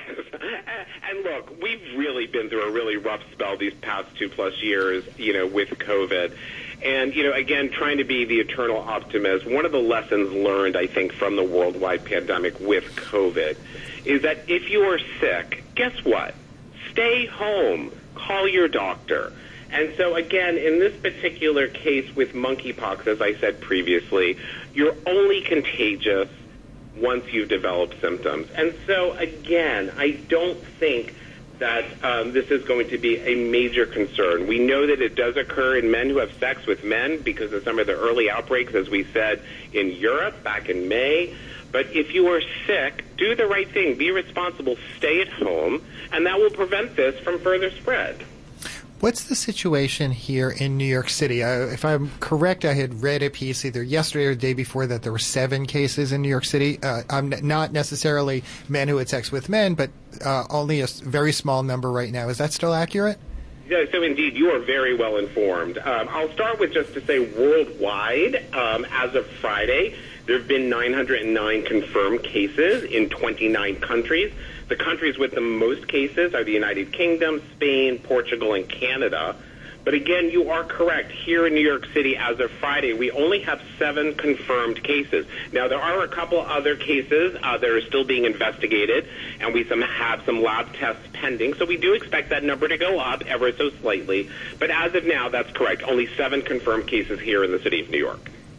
N: And look, we've really been through a really rough spell these past two-plus years, you know, with COVID. And, you know, again, trying to be the eternal optimist, one of the lessons learned, I think, from the worldwide pandemic with COVID is that if you are sick, guess what? Stay home. Call your doctor. And so, again, in this particular case with monkeypox, as I said previously, you're only contagious once you've developed symptoms. And so, again, I don't think that um, this is going to be a major concern. We know that it does occur in men who have sex with men because of some of the early outbreaks, as we said, in Europe back in May. But if you are sick, do the right thing. Be responsible. Stay at home, and that will prevent this from further spread.
D: What's the situation here in New York City? I, if I'm correct, I had read a piece either yesterday or the day before that there were seven cases in New York City. Uh, I'm n- not necessarily men who had sex with men, but uh, only a s- very small number right now. Is that still accurate?
N: Yeah, so indeed, you are very well informed. Um, I'll start with just to say worldwide, um, as of Friday, there have been nine hundred nine confirmed cases in twenty-nine countries. The countries with the most cases are the United Kingdom, Spain, Portugal, and Canada. But again, you are correct. Here in New York City, as of Friday, we only have seven confirmed cases. Now, there are a couple other cases uh, that are still being investigated, and we some have some lab tests pending. So we do expect that number to go up ever so slightly. But as of now, that's correct. Only seven confirmed cases here in the city of New York.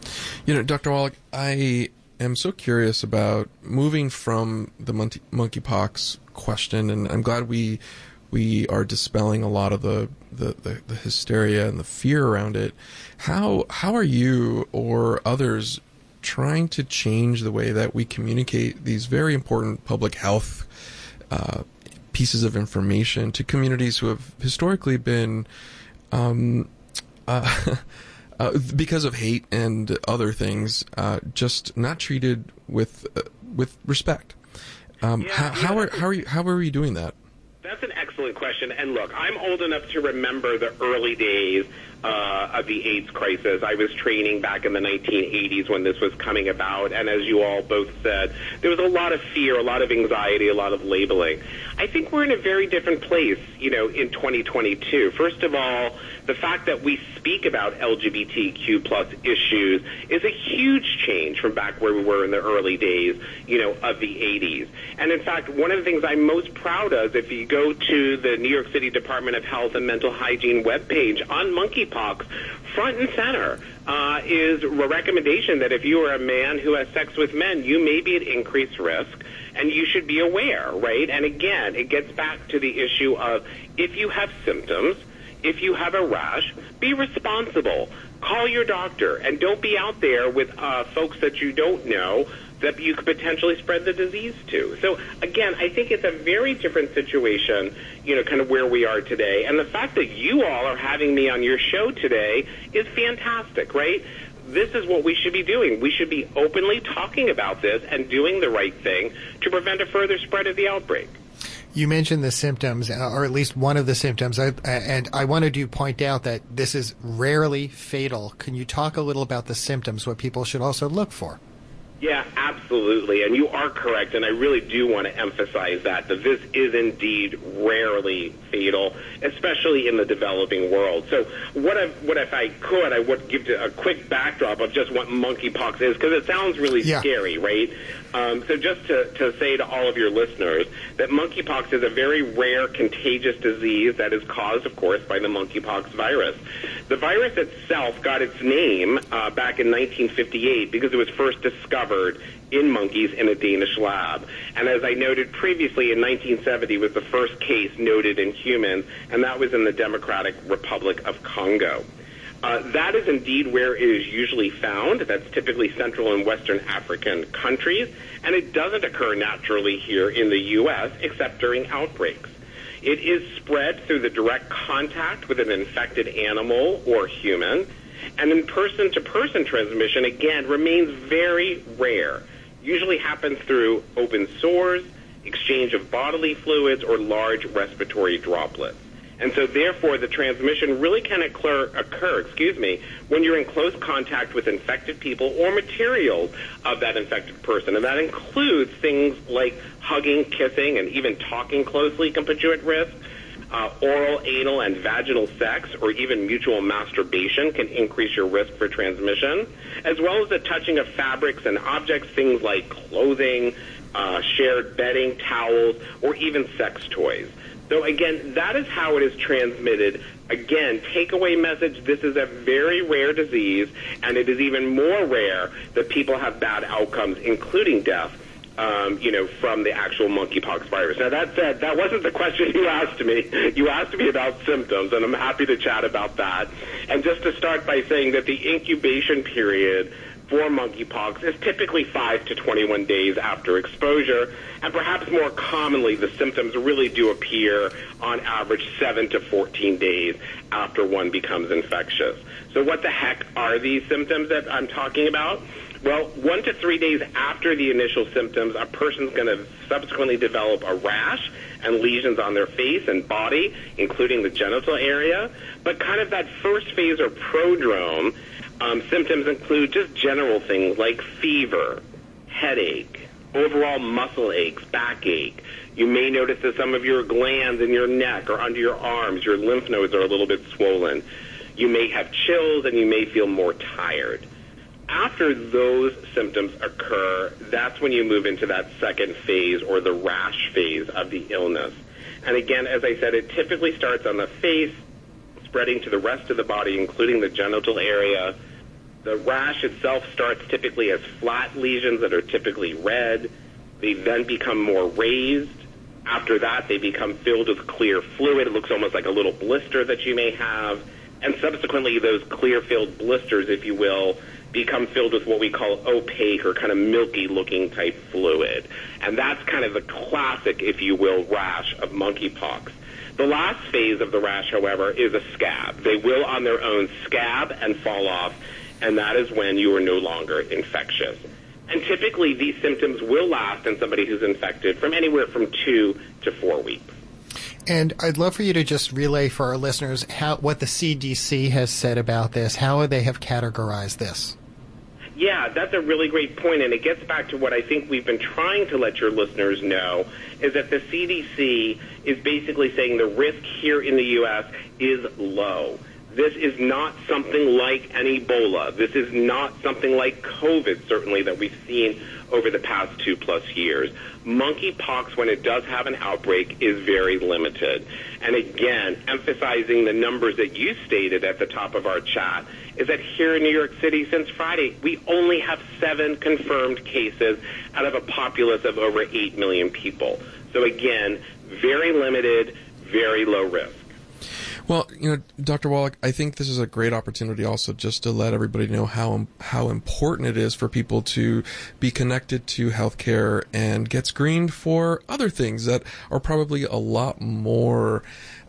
C: You know, Doctor Wallach, I am so curious about moving from the monkey, monkeypox question, and I'm glad we we are dispelling a lot of the, the, the, the hysteria and the fear around it. How how are you or others trying to change the way that we communicate these very important public health uh, pieces of information to communities who have historically been, um, uh, uh, because of hate and other things, uh, just not treated with uh, with respect? Um,
N: Yeah,
C: how,
N: yeah,
C: how are
N: that's-
C: how are you, how are we doing that?
N: That's an excellent question. And look, I'm old enough to remember the early days uh, of the AIDS crisis. I was training back in the nineteen eighties when this was coming about. And as you all both said, there was a lot of fear, a lot of anxiety, a lot of labeling. I think we're in a very different place, you know, in twenty twenty-two. First of all, the fact that we speak about L G B T Q plus issues is a huge change from back where we were in the early days, you know, of the eighties. And in fact, one of the things I'm most proud of, if you go to the New York City Department of Health and Mental Hygiene webpage on monkeypox, front and center uh, is a recommendation that if you are a man who has sex with men, you may be at increased risk, and you should be aware, right? And again, it gets back to the issue of if you have symptoms, if you have a rash, be responsible. Call your doctor, and don't be out there with uh, folks that you don't know that you could potentially spread the disease to. So, again, I think it's a very different situation, you know, kind of where we are today. And the fact that you all are having me on your show today is fantastic, right? This is what we should be doing. We should be openly talking about this and doing the right thing to prevent a further spread of the outbreak.
D: You mentioned the symptoms, uh, or at least one of the symptoms, I, and I wanted to point out that this is rarely fatal. Can you talk a little about the symptoms, what people should also look for?
N: Yeah, absolutely. And you are correct, and I really do want to emphasize that, that this is indeed rarely fatal, especially in the developing world. So what if, what if I could, I would give a quick backdrop of just what monkeypox is, because it sounds really
D: yeah.
N: scary, right? Um, so just to, to say to all of your listeners that monkeypox is a very rare contagious disease that is caused, of course, by the monkeypox virus. The virus itself got its name uh, back in nineteen fifty-eight because it was first discovered in monkeys in a Danish lab. And as I noted previously, in nineteen seventy was the first case noted in humans, and that was in the Democratic Republic of Congo. Uh, that is indeed where it is usually found. That's typically Central and Western African countries, and it doesn't occur naturally here in the U S except during outbreaks. It is spread through the direct contact with an infected animal or human, and in person-to-person transmission, again, remains very rare. Usually happens through open sores, exchange of bodily fluids, or large respiratory droplets. And so, therefore, the transmission really can occur, occur, excuse me, when you're in close contact with infected people or materials of that infected person. And that includes things like hugging, kissing, and even talking closely can put you at risk. Uh, oral, anal, and vaginal sex, or even mutual masturbation, can increase your risk for transmission, as well as the touching of fabrics and objects, things like clothing, uh, shared bedding, towels, or even sex toys. So, again, that is how it is transmitted. Again, takeaway message, this is a very rare disease, and it is even more rare that people have bad outcomes, including death, um, you know, from the actual monkeypox virus. Now, that said, that wasn't the question you asked me. You asked me about symptoms, and I'm happy to chat about that. And just to start by saying that the incubation period for monkeypox is typically five to twenty-one days after exposure, and perhaps more commonly, the symptoms really do appear on average seven to fourteen days after one becomes infectious. So what the heck are these symptoms that I'm talking about? Well, one to three days after the initial symptoms, a person's going to subsequently develop a rash and lesions on their face and body, including the genital area. But kind of that first phase or prodrome, Um, symptoms include just general things like fever, headache, overall muscle aches, backache. You may notice that some of your glands in your neck or under your arms, your lymph nodes are a little bit swollen. You may have chills and you may feel more tired. After those symptoms occur, that's when you move into that second phase or the rash phase of the illness. And again, as I said, it typically starts on the face, spreading to the rest of the body, including the genital area, The rash itself starts typically as flat lesions that are typically red. They then become more raised. After that, they become filled with clear fluid. It looks almost like a little blister that you may have. And subsequently, those clear-filled blisters, if you will, become filled with what we call opaque or kind of milky-looking type fluid. And that's kind of the classic, if you will, rash of monkeypox. The last phase of the rash, however, is a scab. They will on their own scab and fall off, and that is when you are no longer infectious. And typically these symptoms will last in somebody who's infected from anywhere from two to four weeks.
D: And I'd love for you to just relay for our listeners how what the C D C has said about this, how they have categorized this.
N: Yeah, that's a really great point, and it gets back to what I think we've been trying to let your listeners know, is that the C D C is basically saying the risk here in the U S is low. This is not something like an Ebola. This is not something like COVID, certainly, that we've seen over the past two-plus years. Monkeypox, when it does have an outbreak, is very limited. And again, emphasizing the numbers that you stated at the top of our chat, is that here in New York City since Friday, we only have seven confirmed cases out of a populace of over eight million people. So again, very limited, very low risk.
C: Well, you know, Doctor Wallach, I think this is a great opportunity also just to let everybody know how how important it is for people to be connected to healthcare and get screened for other things that are probably a lot more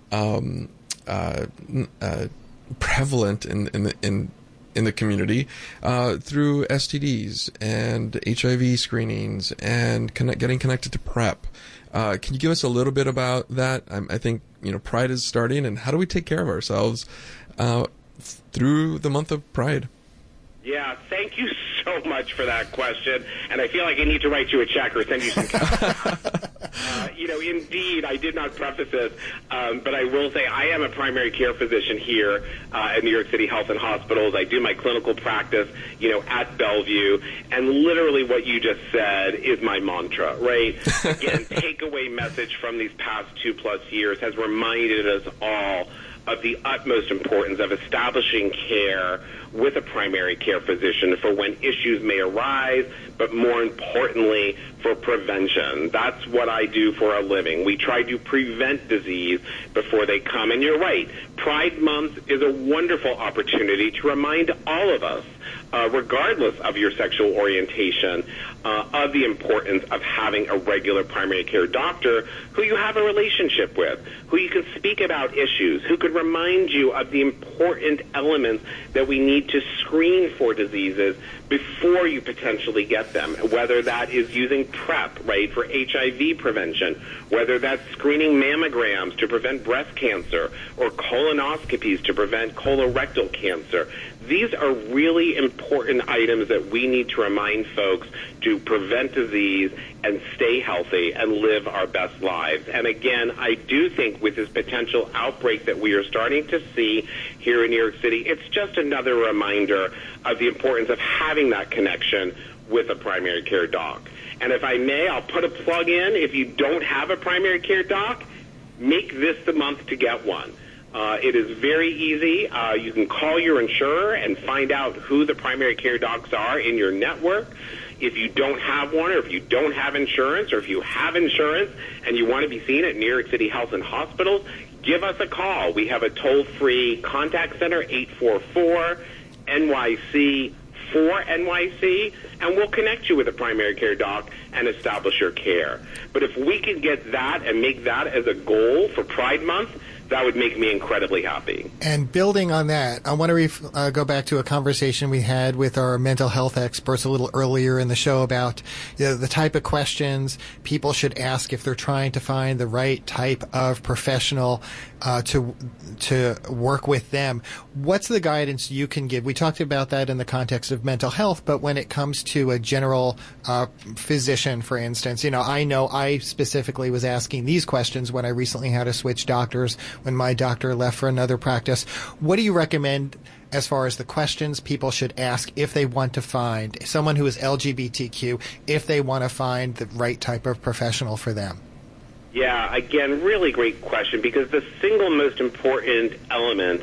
C: um, uh, uh, prevalent in in the, in in the community uh, through S T Ds and H I V screenings and connect, getting connected to PrEP. Uh, can you give us a little bit about that? I, I think, you know, Pride is starting, and how do we take care of ourselves uh, f- through the month of Pride?
N: Yeah, thank you so much for that question, and I feel like I need to write you a check or send you some cash. uh, you know, indeed, I did not preface this, um, but I will say I am a primary care physician here uh, at New York City Health and Hospitals. I do my clinical practice, you know, at Bellevue, and literally what you just said is my mantra, right? Again, takeaway message from these past two-plus years has reminded us all of the utmost importance of establishing care with a primary care physician for when issues may arise, but more importantly, for prevention. That's what I do for a living. We try to prevent disease before they come. And you're right, Pride Month is a wonderful opportunity to remind all of us, uh, regardless of your sexual orientation, uh, of the importance of having a regular primary care doctor who you have a relationship with, who you can speak about issues, who could remind you of the important elements that we need to screen for diseases before you potentially get them, whether that is using PrEP, right, for H I V prevention, whether that's screening mammograms to prevent breast cancer or colonoscopies to prevent colorectal cancer. These are really important items that we need to remind folks to prevent disease and stay healthy and live our best lives. And again, I do think with this potential outbreak that we are starting to see here in New York City, it's just another reminder of the importance of having that connection with a primary care doc. And if I may, I'll put a plug in. If you don't have a primary care doc, make this the month to get one. Uh, it is very easy. Uh, you can call your insurer and find out who the primary care docs are in your network. If you don't have one, or if you don't have insurance, or if you have insurance and you want to be seen at New York City Health and Hospitals, give us a call. We have a toll-free contact center, eight four four N Y C four N Y C, and we'll connect you with a primary care doc and establish your care. But if we can get that and make that as a goal for Pride Month, that would make me incredibly happy.
D: And building on that, I want to ref- uh, go back to a conversation we had with our mental health experts a little earlier in the show about you know, the type of questions people should ask if they're trying to find the right type of professional uh, to to work with them. What's the guidance you can give? We talked about that in the context of mental health, but when it comes to a general uh, physician, for instance, you know, I know I specifically was asking these questions when I recently had to switch doctors when my doctor left for another practice. What do you recommend as far as the questions people should ask if they want to find someone who is L G B T Q, if they want to find the right type of professional for them?
N: Yeah, again, really great question, because the single most important element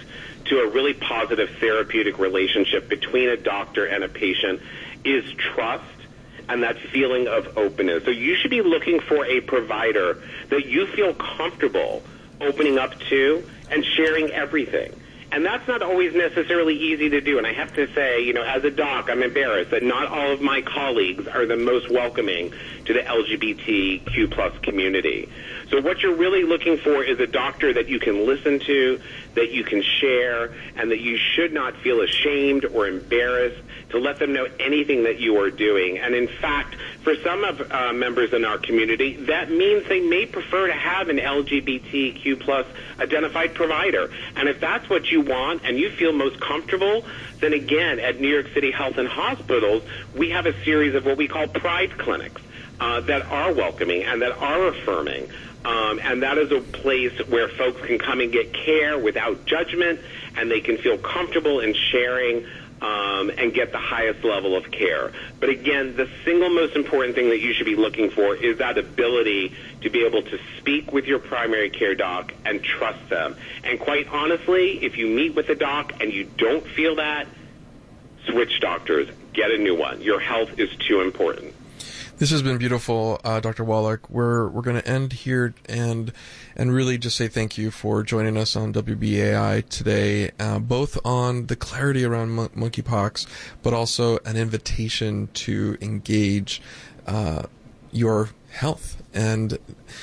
N: to a really positive therapeutic relationship between a doctor and a patient is trust and that feeling of openness. So you should be looking for a provider that you feel comfortable opening up to and sharing everything. And that's not always necessarily easy to do. And I have to say, you know, as a doc, I'm embarrassed that not all of my colleagues are the most welcoming to the L G B T Q plus community. So what you're really looking for is a doctor that you can listen to, that you can share, and that you should not feel ashamed or embarrassed to let them know anything that you are doing. And in fact, for some of uh, members in our community, that means they may prefer to have an L G B T Q plus identified provider. And if that's what you want and you feel most comfortable, then again, at New York City Health and Hospitals, we have a series of what we call Pride clinics uh, that are welcoming and that are affirming. Um, and that is a place where folks can come and get care without judgment, and they can feel comfortable in sharing um, and get the highest level of care. But again, the single most important thing that you should be looking for is that ability to be able to speak with your primary care doc and trust them. And quite honestly, if you meet with a doc and you don't feel that, switch doctors. Get a new one. Your health is too important.
C: This has been beautiful, uh, Doctor Wallach. We're we're going to end here and and really just say thank you for joining us on W B A I today, uh, both on the clarity around mon- monkeypox, but also an invitation to engage uh, your health and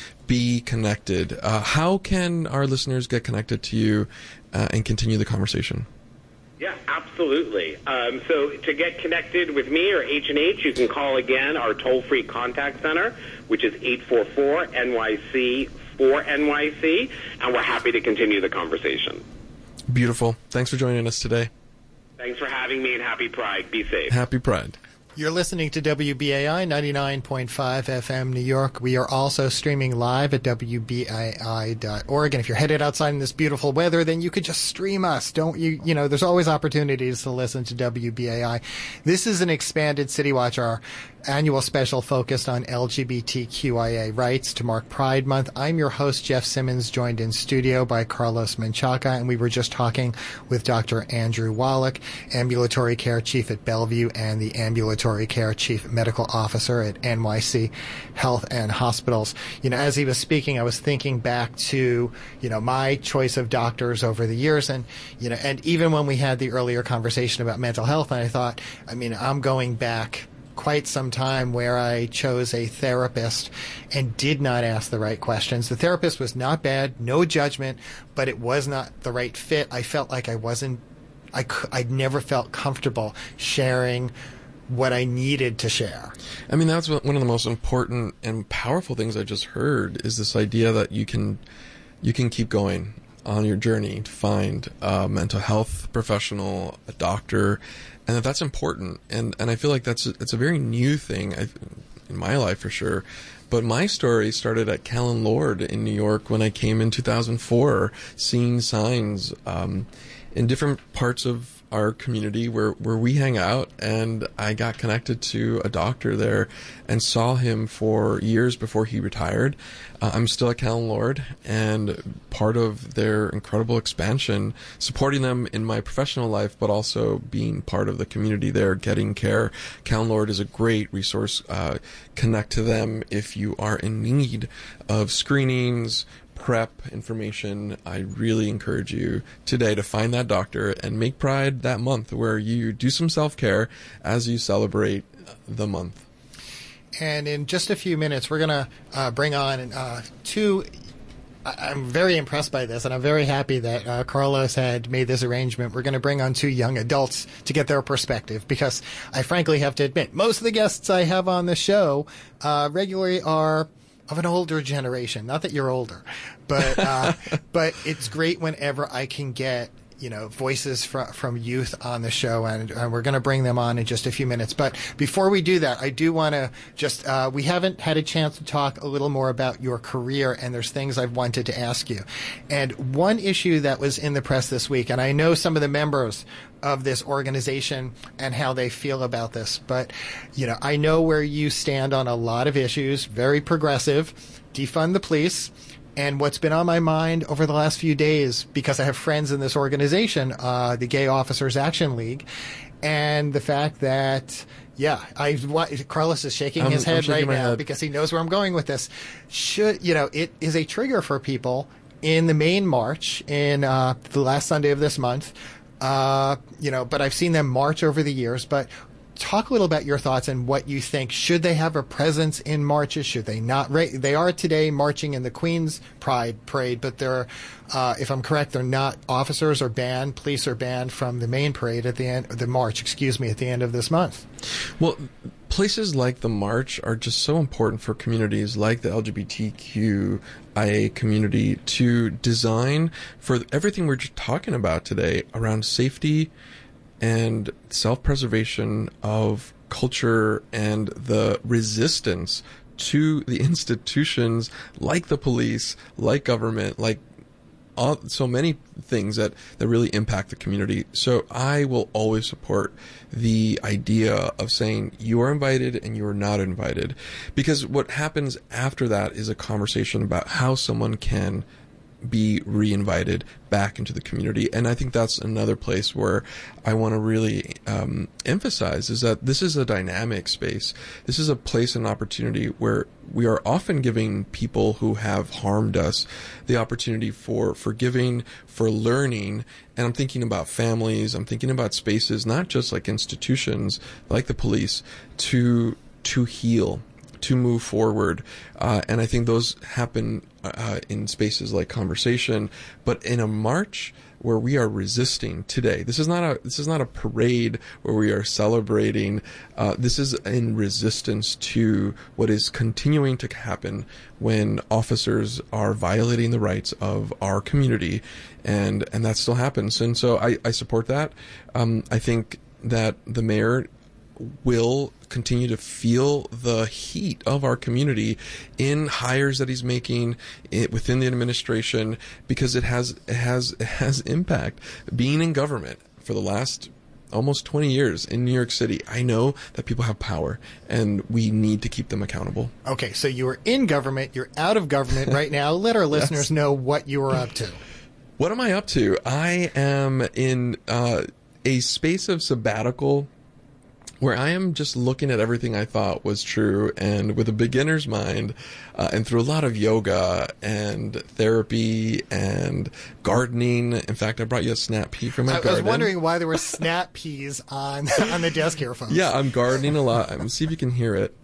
C: be connected. Uh, how can our listeners get connected to you uh, and continue the conversation?
N: Yeah, absolutely. Um, so to get connected with me or H and H, you can call again our toll-free contact center, which is eight four four N Y C four N Y C, and we're happy to continue the conversation.
C: Beautiful. Thanks for joining us today.
N: Thanks for having me, and happy Pride. Be safe.
C: Happy Pride.
D: You're listening to W B A I ninety-nine point five F M New York. We are also streaming live at W B A I dot org. And if you're headed outside in this beautiful weather, then you could just stream us. Don't you? You know, there's always opportunities to listen to W B A I. This is an expanded City Watch, our annual special focused on L G B T Q I A rights to mark Pride Month. I'm your host, Jeff Simmons, joined in studio by Carlos Menchaca, and we were just talking with Doctor Andrew Wallach, Ambulatory Care Chief at Bellevue and the Ambulatory Care Chief Medical Officer at N Y C Health and Hospitals. You know, as he was speaking, I was thinking back to, you know, my choice of doctors over the years, and, you know, and even when we had the earlier conversation about mental health, and I thought, I mean, I'm going back quite some time where I chose a therapist and did not ask the right questions. The therapist was not bad, no judgment, but it was not the right fit. I felt like I wasn't, I, I never felt comfortable sharing what I needed to share.
C: I mean, that's one of the most important and powerful things I just heard, is this idea that you can, you can keep going on your journey to find a mental health professional, a doctor, and that that's important. And and I feel like that's a, it's a very new thing I, in my life for sure. But my story started at Callan Lord in New York when I came in two thousand four, seeing signs um, in different parts of our community where, where we hang out, and I got connected to a doctor there and saw him for years before he retired. Uh, I'm still at Callan Lord, and part of their incredible expansion, supporting them in my professional life, but also being part of the community there, getting care. Callan Lord is a great resource. Uh, connect to them if you are in need of screenings, prep information. I really encourage you today to find that doctor and make Pride that month where you do some self-care as you celebrate the month.
D: And in just a few minutes, we're going to uh, bring on uh, two. I'm very impressed by this, and I'm very happy that uh, Carlos had made this arrangement. We're going to bring on two young adults to get their perspective, because I frankly have to admit, most of the guests I have on the show uh, regularly are of an older generation. Not that you're older, but uh, but it's great whenever I can get, you know, voices from from youth on the show, and, and we're going to bring them on in just a few minutes. But before we do that, I do want to just uh, we haven't had a chance to talk a little more about your career, and there's things I've wanted to ask you. And one issue that was in the press this week, and I know some of the members of this organization and how they feel about this, but, you know, I know where you stand on a lot of issues, very progressive, defund the police, And what's been on my mind over the last few days, because I have friends in this organization, uh, the Gay Officers Action League, and the fact that, yeah, I what, Carlos is shaking
C: I'm-
D: his
C: I'm
D: head
C: shaking
D: right
C: my
D: now
C: head.
D: because he knows where I'm going with this. Should you know, it is a trigger for people in the main march in uh, the last Sunday of this month. Uh, you know, but I've seen them march over the years. But talk a little about your thoughts and what you think. Should they have a presence in marches? Should they not? Ra- they are today marching in the Queen's Pride Parade, but they're, uh, if I'm correct, they're not. Officers are banned, police are banned from the main parade at the end, the march, excuse me, at the end of this month.
C: Well, places like the March are just so important for communities like the L G B T Q I A community to design for everything we're just talking about today around safety and self-preservation of culture and the resistance to the institutions like the police, like government, like all, so many things that, that really impact the community. So I will always support the idea of saying you are invited and you are not invited, because what happens after that is a conversation about how someone can be re-invited back into the community. And I think that's another place where I want to really um, emphasize is that this is a dynamic space. This is a place and opportunity where we are often giving people who have harmed us the opportunity for forgiving, for learning. And I'm thinking about families. I'm thinking about spaces, not just like institutions like the police, to to heal, to move forward. Uh, and I think those happen uh, in spaces like conversation, but in a march where we are resisting today. This is not a, this is not a parade where we are celebrating. Uh, this is in resistance to what is continuing to happen when officers are violating the rights of our community. And, and that still happens. And so I, I support that. Um, I think that the mayor will continue to feel the heat of our community in hires that he's making it, within the administration, because it has it has it has impact. Being in government for the last almost twenty years in New York City, I know that people have power and we need to keep them accountable.
D: Okay, so you were in government, you're out of government right now. Let our listeners
C: Yes.
D: know what you were up to.
C: What am I up to? I am in uh, a space of sabbatical where I am just looking at everything I thought was true, and with a beginner's mind, uh, and through a lot of yoga and therapy and gardening. In fact, I brought you a snap pea from my
D: I,
C: garden.
D: I was wondering why there were snap peas on on the desk here, folks.
C: Yeah, I'm gardening a lot. I'm see if you can hear it.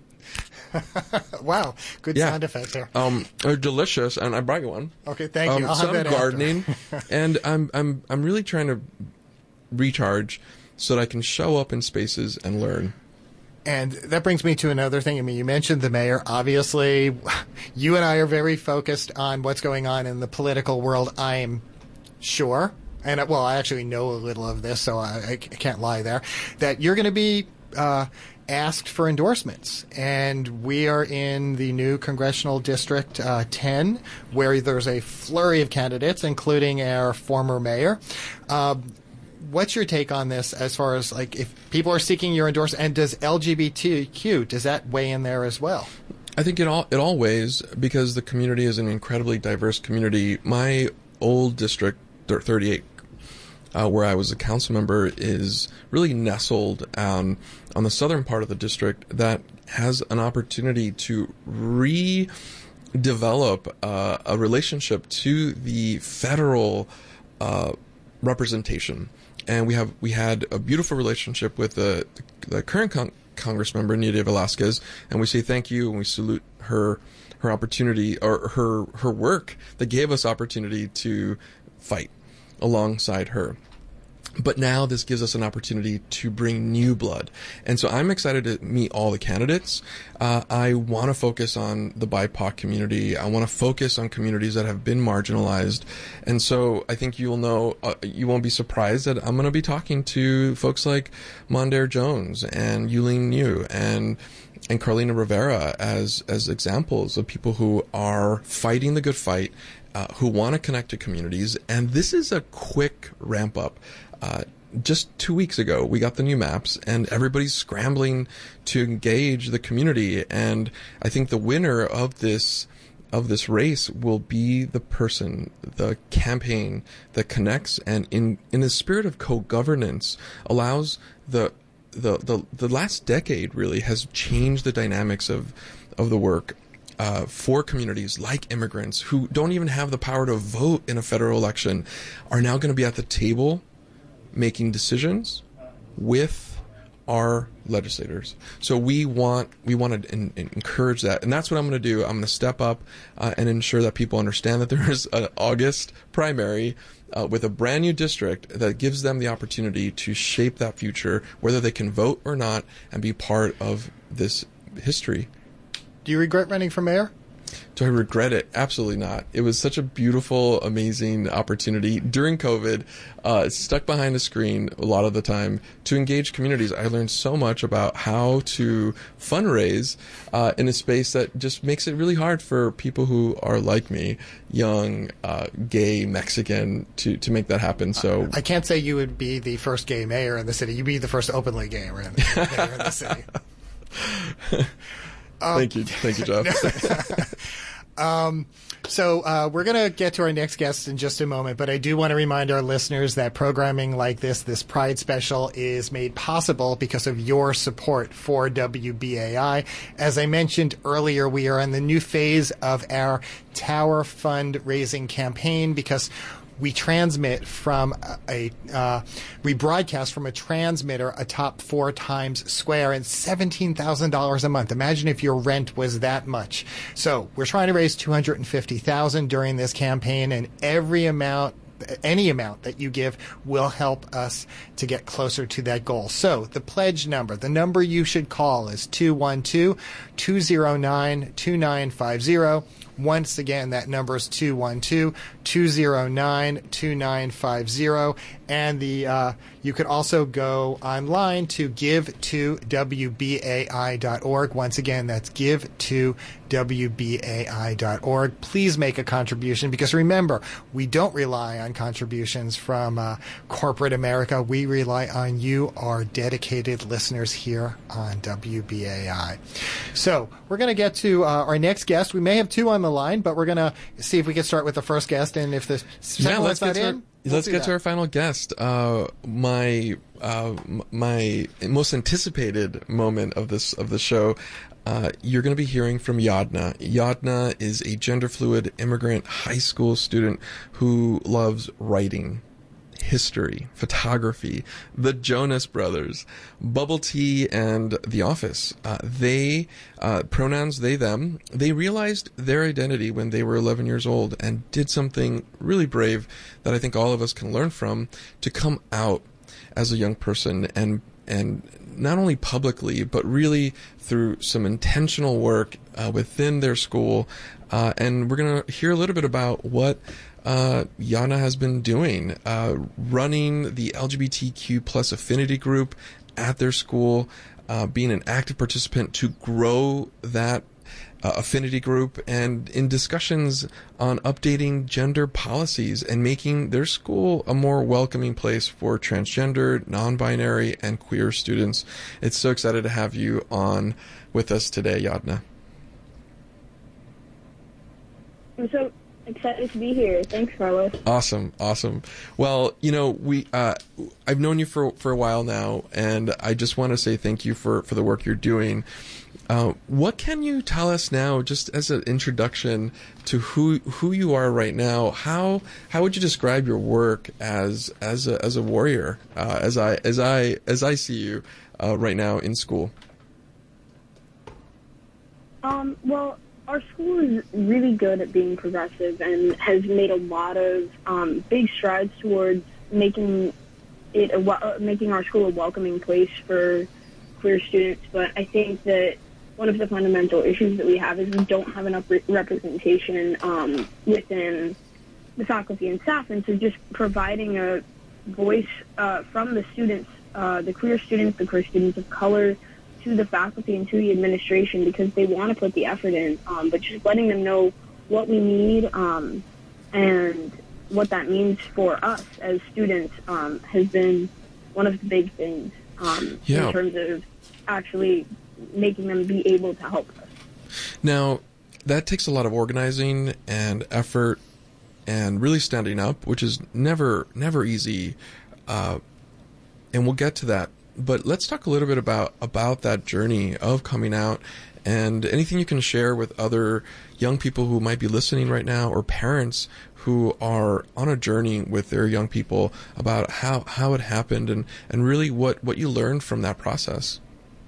D: Wow, good
C: Yeah.
D: sound effect there.
C: Um, they're delicious, and I brought you one.
D: Okay, thank you.
C: Um,
D: I'll
C: so
D: have
C: I'm
D: that after.
C: gardening, and I'm I'm I'm really trying to recharge so that I can show up in spaces and learn.
D: And that brings me to another thing. I mean, you mentioned the mayor. Obviously, you and I are very focused on what's going on in the political world, I'm sure. And, uh, well, I actually know a little of this, so I, I can't lie there. That you're going to be uh, asked for endorsements. And we are in the new Congressional District uh, ten, where there's a flurry of candidates, including our former mayor. Um, What's your take on this as far as, like, if people are seeking your endorsement, and does L G B T Q, does that weigh in there as well?
C: I think it all it all weighs, because the community is an incredibly diverse community. My old district, thirty-eight, uh, where I was a council member, is really nestled um, on the southern part of the district that has an opportunity to redevelop uh, a relationship to the federal uh, representation. And we have we had a beautiful relationship with the the current con- Congress member, Nydia Velasquez, and we say thank you and we salute her her opportunity, or her her work that gave us opportunity to fight alongside her. But now this gives us an opportunity to bring new blood. And so I'm excited to meet all the candidates. Uh, I want to focus on the B I P O C community. I want to focus on communities that have been marginalized. And so I think you'll know, uh, you won't be surprised that I'm going to be talking to folks like Mondaire Jones and Yuling Niu and and Carlina Rivera as as examples of people who are fighting the good fight, uh, who want to connect to communities. And this is a quick ramp up. Uh, just two weeks ago, we got the new maps, and everybody's scrambling to engage the community. And I think the winner of this of this race will be the person, the campaign that connects and in, in the spirit of co-governance allows the, the, the, the last decade really has changed the dynamics of, of the work uh, for communities like immigrants who don't even have the power to vote in a federal election are now going to be at the table making decisions with our legislators. So we want we want to in, in encourage that, and that's what I'm going to do. I'm going to step up uh, and ensure that people understand that there is an August primary uh, with a brand new district that gives them the opportunity to shape that future, whether they can vote or not, and be part of this history.
D: Do you regret running for mayor?
C: Do I regret it? Absolutely not. It was such a beautiful, amazing opportunity during COVID, uh, stuck behind a screen a lot of the time to engage communities. I learned so much about how to fundraise uh, in a space that just makes it really hard for people who are like me, young, uh, gay, Mexican, to, to make that happen. So
D: I can't say you would be the first gay mayor in the city. You'd be the first openly gay mayor in the city. Um,
C: Thank you. Thank you, Jeff.
D: um, so uh, we're going to get to our next guest in just a moment, but I do want to remind our listeners that programming like this, this Pride Special, is made possible because of your support for W B A I. As I mentioned earlier, we are in the new phase of our Tower fundraising campaign because we transmit from a, a uh, we broadcast from a transmitter atop four Times Square and seventeen thousand dollars a month. Imagine if your rent was that much. So we're trying to raise two hundred fifty thousand dollars during this campaign, and every amount any amount that you give will help us to get closer to that goal. So the pledge number, the number you should call is two one two, two zero nine, two nine five zero. Once again, that number is two one two, two zero nine, two nine five zero. And the uh, you could also go online to give to W B A I dot org. Once again, that's give to W B A I dot org. Please make a contribution because remember, we don't rely on contributions from uh, corporate America. We rely on you, our dedicated listeners here on W B A I. So we're going to get to uh, our next guest. We may have two on the line, but we're going to see if we can start with the first guest. And if the second
C: yeah, let's
D: one's
C: get
D: not
C: to
D: in,
C: our,
D: we'll
C: let's
D: do
C: get
D: that.
C: to our final guest. Uh, my uh, my most anticipated moment of this of the show. Uh, you're going to be hearing from Yadna. Yadna is a gender fluid immigrant high school student who loves writing, history, photography, the Jonas Brothers, bubble tea, and The Office. Uh, they, uh, pronouns they, them, they realized their identity when they were eleven years old and did something really brave that I think all of us can learn from to come out as a young person and and not only publicly, but really through some intentional work uh, within their school. Uh, and we're going to hear a little bit about what uh, Yana has been doing, uh, running the L G B T Q plus affinity group at their school, uh, being an active participant to grow that Uh, affinity group, and in discussions on updating gender policies and making their school a more welcoming place for transgender, non-binary, and queer students. It's so excited to have you on with us today, Yadna.
O: I'm so excited to be here. Thanks, Carlos.
C: Awesome, awesome. Well, you know, we uh, I've known you for for a while now, and I just want to say thank you for, for the work you're doing. Uh, what can you tell us now, just as an introduction to who who you are right now? How how would you describe your work as as a as a warrior, uh, as I as I as I see you uh, right now in school?
O: Um, well, our school is really good at being progressive and has made a lot of um, big strides towards making it a, making our school a welcoming place for queer students. But I think that one of the fundamental issues that we have is we don't have enough re- representation um, within the faculty and staff, and so just providing a voice uh, from the students, uh, the queer students, the queer students of color, to the faculty and to the administration, because they want to put the effort in, um, but just letting them know what we need um, and what that means for us as students um, has been one of the big things um,
C: Yeah.
O: in terms of actually making them be able to help us.
C: Now, that takes a lot of organizing and effort and really standing up, which is never never easy. Uh, and we'll get to that. But let's talk a little bit about about that journey of coming out, and anything you can share with other young people who might be listening right now, or parents who are on a journey with their young people, about how, how it happened and, and really what, what you learned from that process.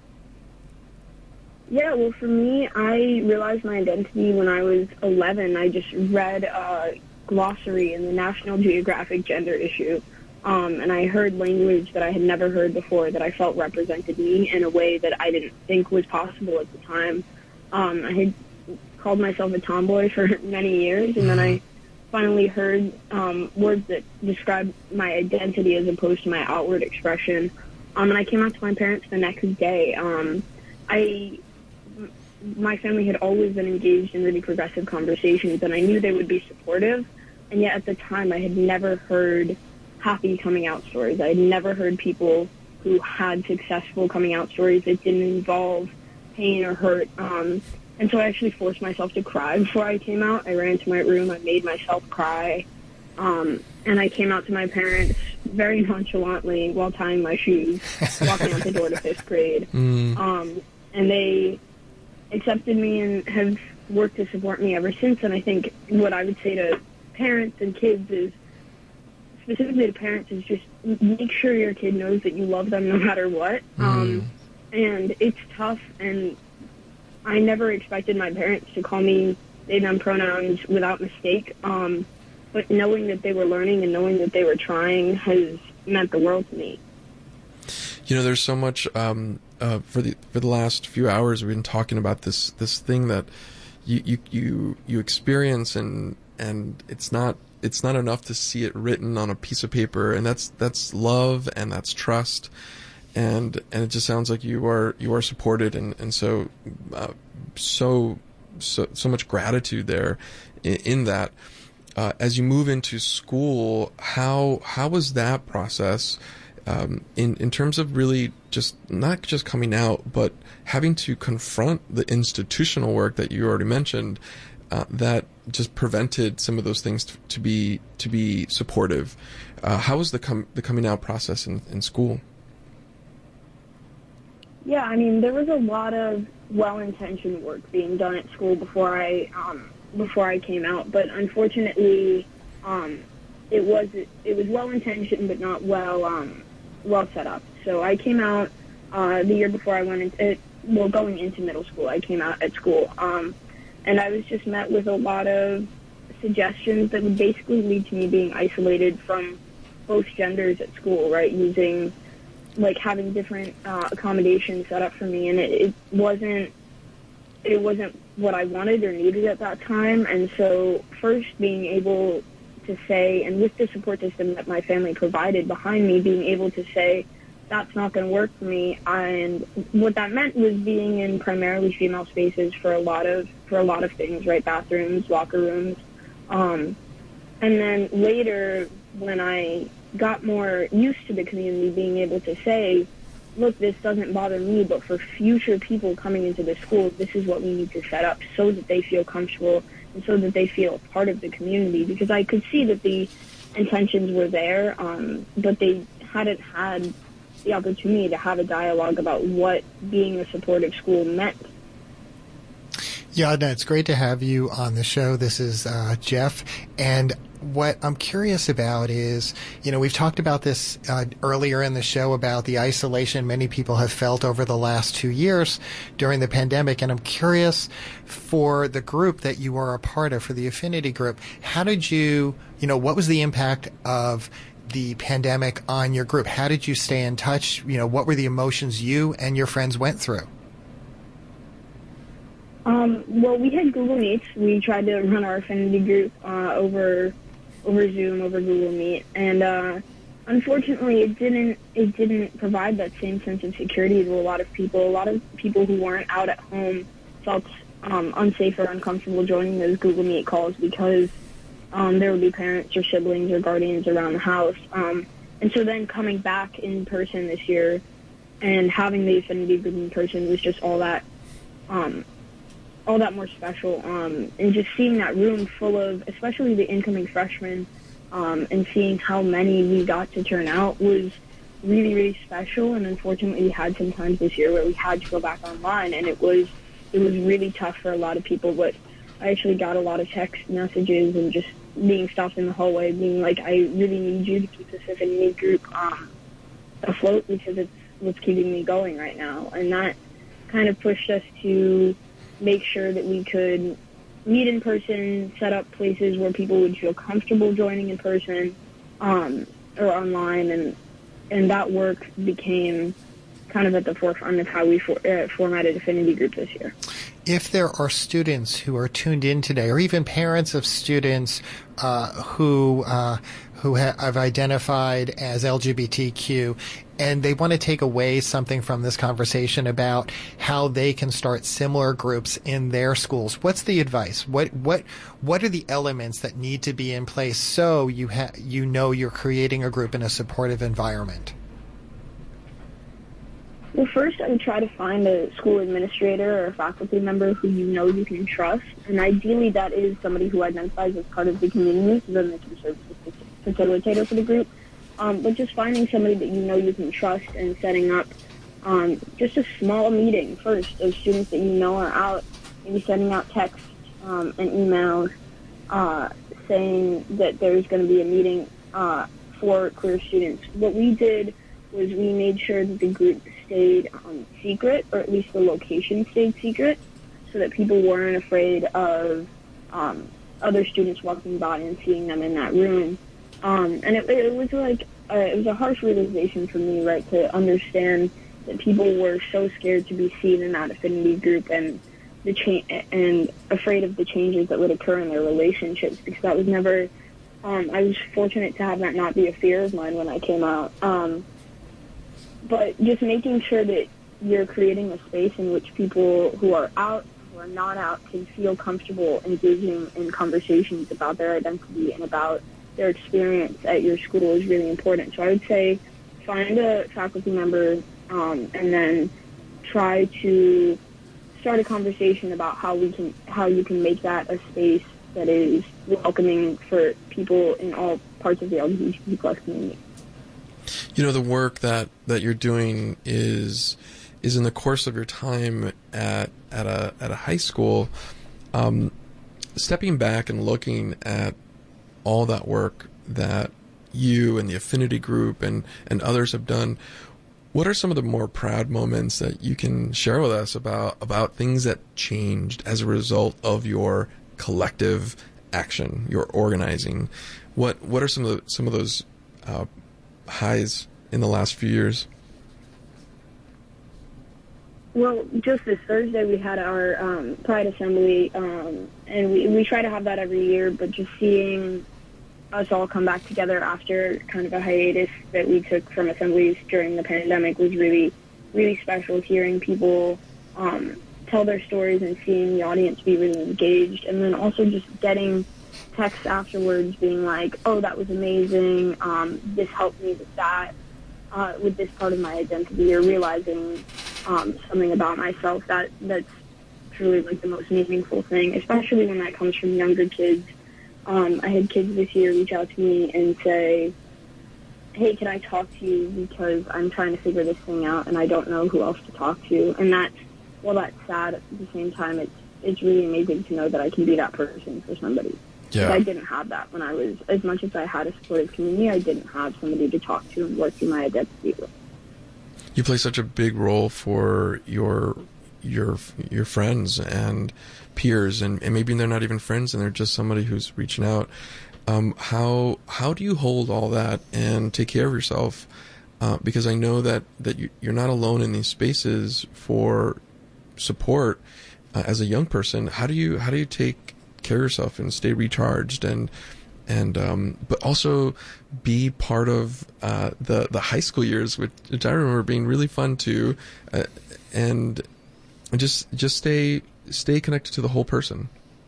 O: Yeah, well, for me, I realized my identity when I was eleven. I just read a glossary in the National Geographic gender issue, um, and I heard language that I had never heard before that I felt represented me in a way that I didn't think was possible at the time. Um, I had called myself a tomboy for many years, and then I finally heard um, words that described my identity as opposed to my outward expression. Um, and I came out to my parents the next day. Um, I... My family had always been engaged in really progressive conversations, and I knew they would be supportive. And yet at the time, I had never heard happy coming out stories. I had never heard people who had successful coming out stories that didn't involve pain or hurt. Um, and so I actually forced myself to cry before I came out. I ran to my room. I made myself cry. Um, and I came out to my parents very nonchalantly while tying my shoes, walking out the door to fifth grade.
C: Mm.
O: Um, and they accepted me and have worked to support me ever since. And I think what I would say to parents and kids is, specifically to parents, is just make sure your kid knows that you love them no matter what.
C: Mm.
O: Um, and it's tough, and I never expected my parents to call me they, them pronouns without mistake. Um, but knowing that they were learning and knowing that they were trying has meant the world to me.
C: You know, there's so much, um, uh, for the, for the last few hours, we've been talking about this, this thing that you, you, you, you experience, and, and it's not, it's not enough to see it written on a piece of paper, and that's, that's love, and that's trust. And, and it just sounds like you are, you are supported. And, and so, uh, so, so, so much gratitude there in, in that. Uh, as you move into school, how, how was that process? Um, in, in terms of really just not just coming out, but having to confront the institutional work that you already mentioned, uh, that just prevented some of those things to, to be to be supportive. Uh, how was the com- the coming out process in, in school?
O: Yeah, I mean, there was a lot of well-intentioned work being done at school before I um, before I came out, but unfortunately, um, it was it was well-intentioned but not well. Um, well set up. So I came out uh, the year before I went into, well, going into middle school, I came out at school. Um, and I was just met with a lot of suggestions that would basically lead to me being isolated from both genders at school, right? Using, like, having different uh, accommodations set up for me. And it, it wasn't, it wasn't what I wanted or needed at that time. And so first being able to say, and with the support system that my family provided behind me, being able to say, that's not going to work for me. And what that meant was being in primarily female spaces for a lot of, for a lot of things, right? Bathrooms, locker rooms. Um, and then later, when I got more used to the community, being able to say, look, this doesn't bother me, but for future people coming into the school, this is what we need to set up so that they feel comfortable and so that they feel part of the community, because I could see that the intentions were there, um, but they hadn't had the opportunity to have a dialogue about what being a supportive school meant.
D: Yeah, no, it's great to have you on the show. This is uh, Jeff, and what I'm curious about is, you know, we've talked about this uh, earlier in the show about the isolation many people have felt over the last two years during the pandemic. And I'm curious, for the group that you are a part of, for the Affinity Group, how did you, you know, what was the impact of the pandemic on your group? How did you stay in touch? You know, what were the emotions you and your friends went through?
O: Um, well, we had Google Meets. We tried to run our Affinity Group uh, over over Zoom, over Google Meet, and uh, unfortunately, it didn't it didn't provide that same sense of security to a lot of people. A lot of people who weren't out at home felt um, unsafe or uncomfortable joining those Google Meet calls because um, there would be parents or siblings or guardians around the house. Um, and so then coming back in person this year and having the Affinity Group in person was just all that um, all that more special. Um, and just seeing that room full of, especially the incoming freshmen, um, and seeing how many we got to turn out was really, really special. And unfortunately, we had some times this year where we had to go back online, and it was it was really tough for a lot of people. But I actually got a lot of text messages and just being stopped in the hallway, being like, I really need you to keep this affinity group um, afloat because it's what's keeping me going right now. And that kind of pushed us to make sure that we could meet in person, set up places where people would feel comfortable joining in person um, or online, and and that work became kind of at the forefront of how we for, uh, formatted Affinity Group this year.
D: If there are students who are tuned in today, or even parents of students uh, who uh, who ha- have identified as L G B T Q, and they want to take away something from this conversation about how they can start similar groups in their schools, what's the advice? What what what are the elements that need to be in place so you ha- you know you're creating a group in a supportive environment?
O: Well, first, I would try to find a school administrator or a faculty member who you know you can trust, and ideally that is somebody who identifies as part of the community, so then they can serve as a facilitator for the group. Um, but just finding somebody that you know you can trust and setting up um, just a small meeting first of students that you know are out, maybe sending out texts um, and emails uh, saying that there's going to be a meeting uh, for queer students. What we did was we made sure that the group stayed um, secret, or at least the location stayed secret, so that people weren't afraid of um, other students walking by and seeing them in that room. Um, and it, it was like uh, it was a harsh realization for me, right, to understand that people were so scared to be seen in that affinity group and the cha- and afraid of the changes that would occur in their relationships, because that was never. Um, I was fortunate to have that not be a fear of mine when I came out. Um, But just making sure that you're creating a space in which people who are out, who are not out, can feel comfortable engaging in conversations about their identity and about their experience at your school is really important. So I would say find a faculty member um, and then try to start a conversation about how we can, how you can make that a space that is welcoming for people in all parts of the L G B T Q plus community.
C: You know, the work that, that you're doing is is in the course of your time at at a at a high school. Um, stepping back and looking at all that work that you and the affinity group and, and others have done, what are some of the more proud moments that you can share with us about about things that changed as a result of your collective action, your organizing? What what are some of the, some of those uh, highs in the last few years?
O: Well, just this Thursday we had our um, Pride Assembly, um, and we, we try to have that every year, but just seeing us all come back together after kind of a hiatus that we took from assemblies during the pandemic was really, really special. Hearing people um, tell their stories and seeing the audience be really engaged, and then also just getting texts afterwards being like, oh, that was amazing, um, this helped me with that, uh, with this part of my identity, or realizing um, something about myself. That that's truly like the most meaningful thing, especially when that comes from younger kids. Um, I had kids this year reach out to me and say, hey, can I talk to you because I'm trying to figure this thing out and I don't know who else to talk to. And that's, well, that's sad. At the same time, it's it's really amazing to know that I can be that person for somebody.
C: Yeah.
O: I didn't have that when I was, as much as I had a supportive community, I didn't have somebody to talk to and work through my identity with.
C: You play such a big role for your your your friends and peers, and, and maybe they're not even friends and they're just somebody who's reaching out. Um, how how do you hold all that and take care of yourself? Uh, because I know that, that you, you're not alone in these spaces for support uh, as a young person. How do you how do you take care of yourself and stay recharged and and um, but also be part of uh, the the high school years, which, which I remember being really fun too, uh, and just just stay stay connected to the whole person.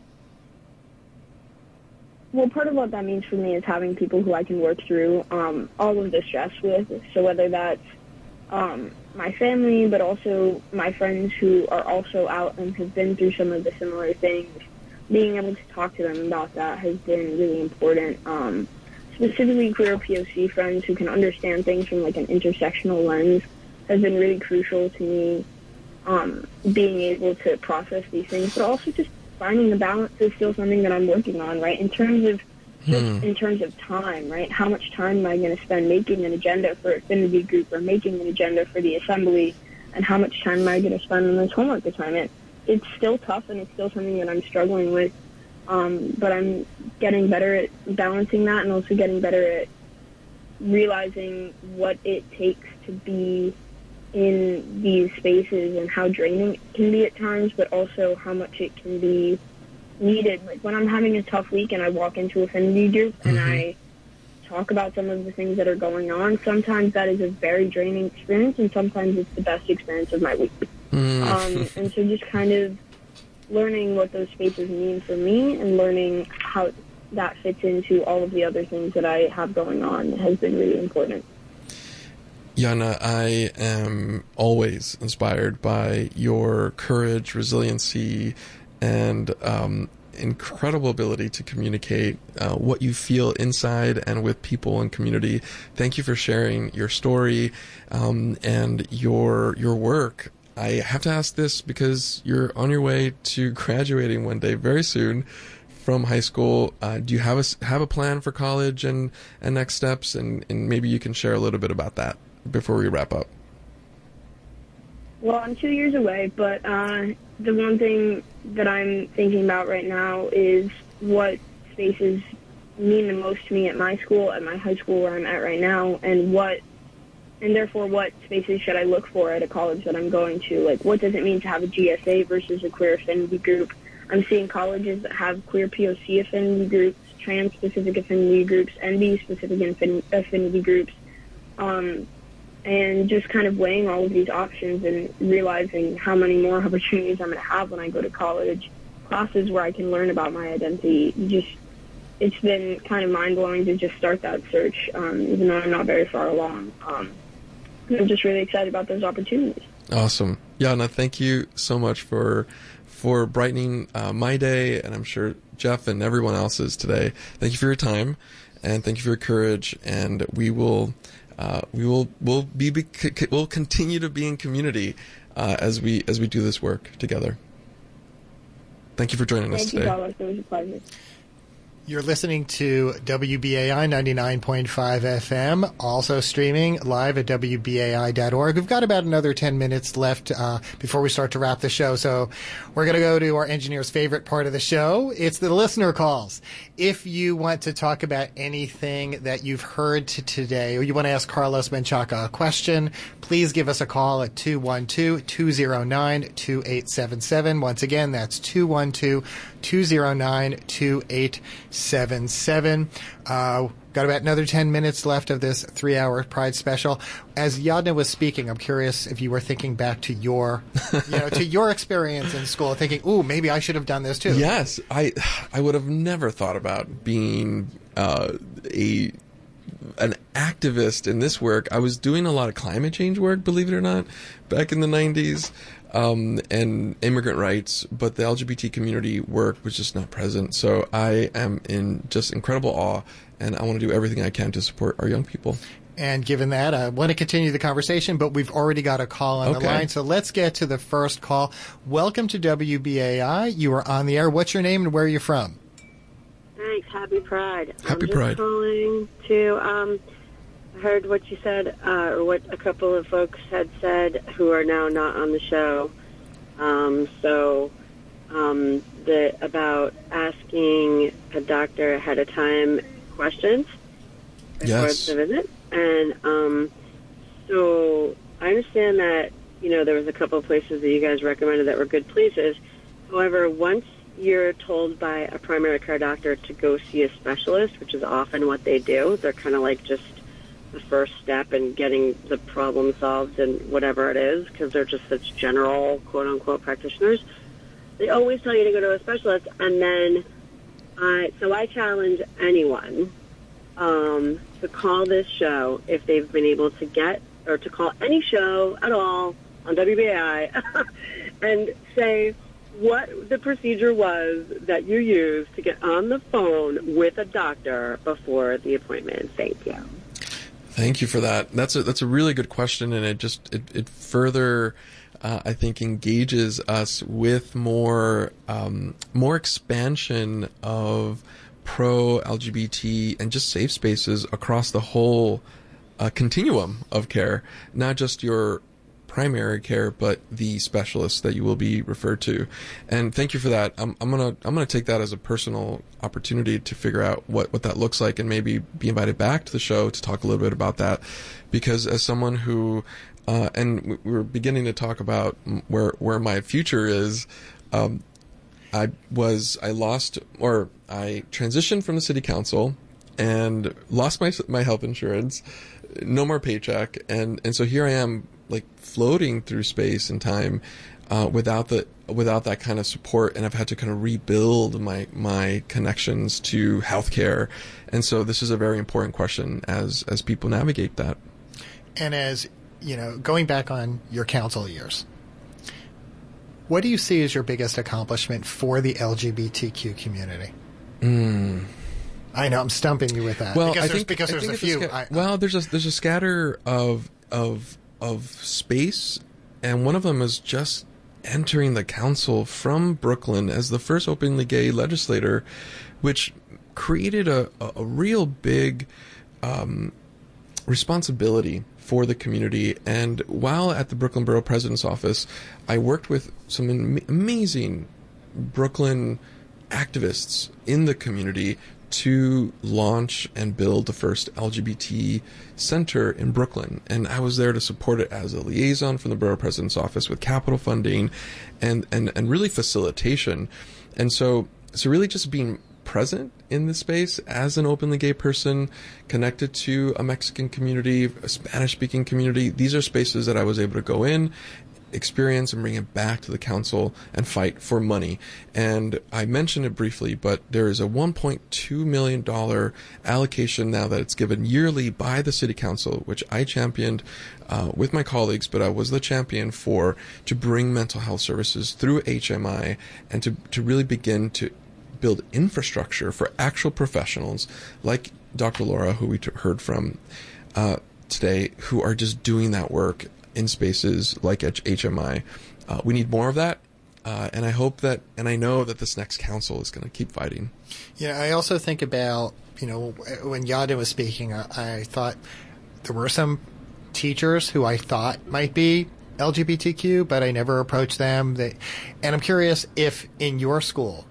O: Well, part of what that means for me is having people who I can work through um, all of the stress with. So whether that's um, my family, but also my friends who are also out and have been through some of the similar things. Being able to talk to them about that has been really important. Um, specifically, queer P O C friends who can understand things from like an intersectional lens has been really crucial to me. Um, being able to process these things, but also just finding the balance is still something that I'm working on. Right, in terms of just
C: Hmm.
O: in terms of time, right? How much time am I going to spend making an agenda for Affinity Group or making an agenda for the Assembly, and how much time am I going to spend on this homework assignment? It's still tough, and it's still something that I'm struggling with, um, but I'm getting better at balancing that and also getting better at realizing what it takes to be in these spaces and how draining it can be at times, but also how much it can be needed. Like when I'm having a tough week and I walk into Affinity Group and I talk about some of the things that are going on, sometimes that is a very draining experience, and sometimes it's the best experience of my week.
C: Mm.
O: Um, and so just kind of learning what those spaces mean for me and learning how that fits into all of the other things that I have going on has been really important.
C: Yana, I am always inspired by your courage, resiliency, and um, incredible ability to communicate uh, what you feel inside and with people and community. Thank you for sharing your story um, and your your work. I have to ask this because you're on your way to graduating one day very soon from high school. Uh, do you have a s- have a plan for college and, and next steps? And, and maybe you can share a little bit about that before we wrap up.
O: Well, I'm two years away, but uh, the one thing that I'm thinking about right now is what spaces mean the most to me at my school, at my high school where I'm at right now, and what, and therefore what spaces should I look for at a college that I'm going to? Like, what does it mean to have a G S A versus a queer affinity group? I'm seeing colleges that have queer P O C affinity groups, trans-specific affinity groups, N B-specific affin- affinity groups. Um, and just kind of weighing all of these options and realizing how many more opportunities I'm going to have when I go to college, classes where I can learn about my identity. Just, it's been kind of mind-blowing to just start that search, um, even though I'm not very far along. Um, and I'm just really excited about those opportunities.
C: Awesome. Yana, thank you so much for for brightening uh, my day, and I'm sure Jeff and everyone else's today. Thank you for your time, and thank you for your courage, and we will... Uh, we will will be, be we'll continue to be in community uh, as we as we do this work together. Thank you for joining us
O: Thank you,
C: today.
O: Carlos. It was a pleasure.
D: You're listening to W B A I ninety-nine point five F M, also streaming live at W B A I dot org. We've got about another ten minutes left uh, before we start to wrap the show, so we're going to go to our engineer's favorite part of the show. It's the listener calls. If you want to talk about anything that you've heard to today, or you want to ask Carlos Menchaca a question, please give us a call at two one two, two zero nine, two eight seven seven. Once again, that's two one two, two zero nine, two eight seven seven. Uh, got about another ten minutes left of this three-hour Pride special. As Yadna was speaking, I'm curious if you were thinking back to your, you know, to your experience in school, thinking, "Ooh, maybe I should have done this too."
C: Yes, I I would have never thought about being uh, a an activist in this work. I was doing a lot of climate change work, believe it or not, back in the nineties. Um, and immigrant rights, but the L G B T community work was just not present. So I am in just incredible awe, and I want to do everything I can to support our young people.
D: And given that, I want to continue the conversation, but we've already got a call on
C: Okay.
D: the line, so let's get to the first call. Welcome to W B A I. You are on the air. What's your name and where are you from?
P: Thanks. Happy Pride.
C: Happy
P: I'm just
C: Pride.
P: calling to um, I heard what you said, uh, or what a couple of folks had said who are now not on the show. Um, so um, the about asking a doctor ahead of time questions before
C: Yes.
P: the visit, and um, so I understand that you know there was a couple of places that you guys recommended that were good places. However, once you're told by a primary care doctor to go see a specialist, which is often what they do, they're kind of like just the first step in getting the problem solved and whatever it is, because they're just such general, quote-unquote, practitioners. They always tell you to go to a specialist, and then, uh, so I challenge anyone um, to call this show if they've been able to get or to call any show at all on W B A I and say what the procedure was that you used to get on the phone with a doctor before the appointment. Thank you.
C: Thank you for that. That's a that's a really good question, and it just it, it further, uh, I think, engages us with more um, more expansion of pro L G B T and just safe spaces across the whole uh, continuum of care, not just your primary care, but the specialists that you will be referred to. And thank you for that. I'm, I'm gonna I'm gonna take that as a personal opportunity to figure out what, what that looks like, and maybe be invited back to the show to talk a little bit about that. Because as someone who, uh, and we were beginning to talk about where where my future is, um, I was I lost or I transitioned from the city council and lost my my health insurance, no more paycheck, and and so here I am, like floating through space and time uh, without the without that kind of support, and I've had to kind of rebuild my my connections to healthcare, and so this is a very important question as as people navigate that.
D: And as you know, going back on your council years, what do you see as your biggest accomplishment for the L G B T Q community?
C: Mm.
D: I know I'm stumping you with that.
C: Well,
D: because
C: I
D: there's,
C: think
D: because
C: I
D: there's
C: think
D: a
C: it's
D: few.
C: sca-
D: I,
C: well, there's a there's a scatter of of of space, and one of them is just entering the council from Brooklyn as the first openly gay legislator, which created a a, a real big um, responsibility for the community. And while at the Brooklyn Borough President's office, I worked with some am- amazing Brooklyn activists in the community to launch and build the first L G B T center in Brooklyn. And I was there to support it as a liaison from the Borough President's office with capital funding and, and, and really facilitation. And so, so really just being present in the space as an openly gay person connected to a Mexican community, a Spanish-speaking community, these are spaces that I was able to go in, experience, and bring it back to the council and fight for money. And I mentioned it briefly, but there is a one point two million dollars allocation now that it's given yearly by the city council, which I championed uh, with my colleagues, but I was the champion for, to bring mental health services through H M I and to, to really begin to build infrastructure for actual professionals like Doctor Laura, who we t- heard from uh, today, who are just doing that work in spaces like H M I. Uh, we need more of that. Uh, and I hope that, and I know that this next council is going to keep fighting.
D: You know, I also think about, you know, when Yada was speaking, I, I thought there were some teachers who I thought might be L G B T Q, but I never approached them. They, and I'm curious if in your school,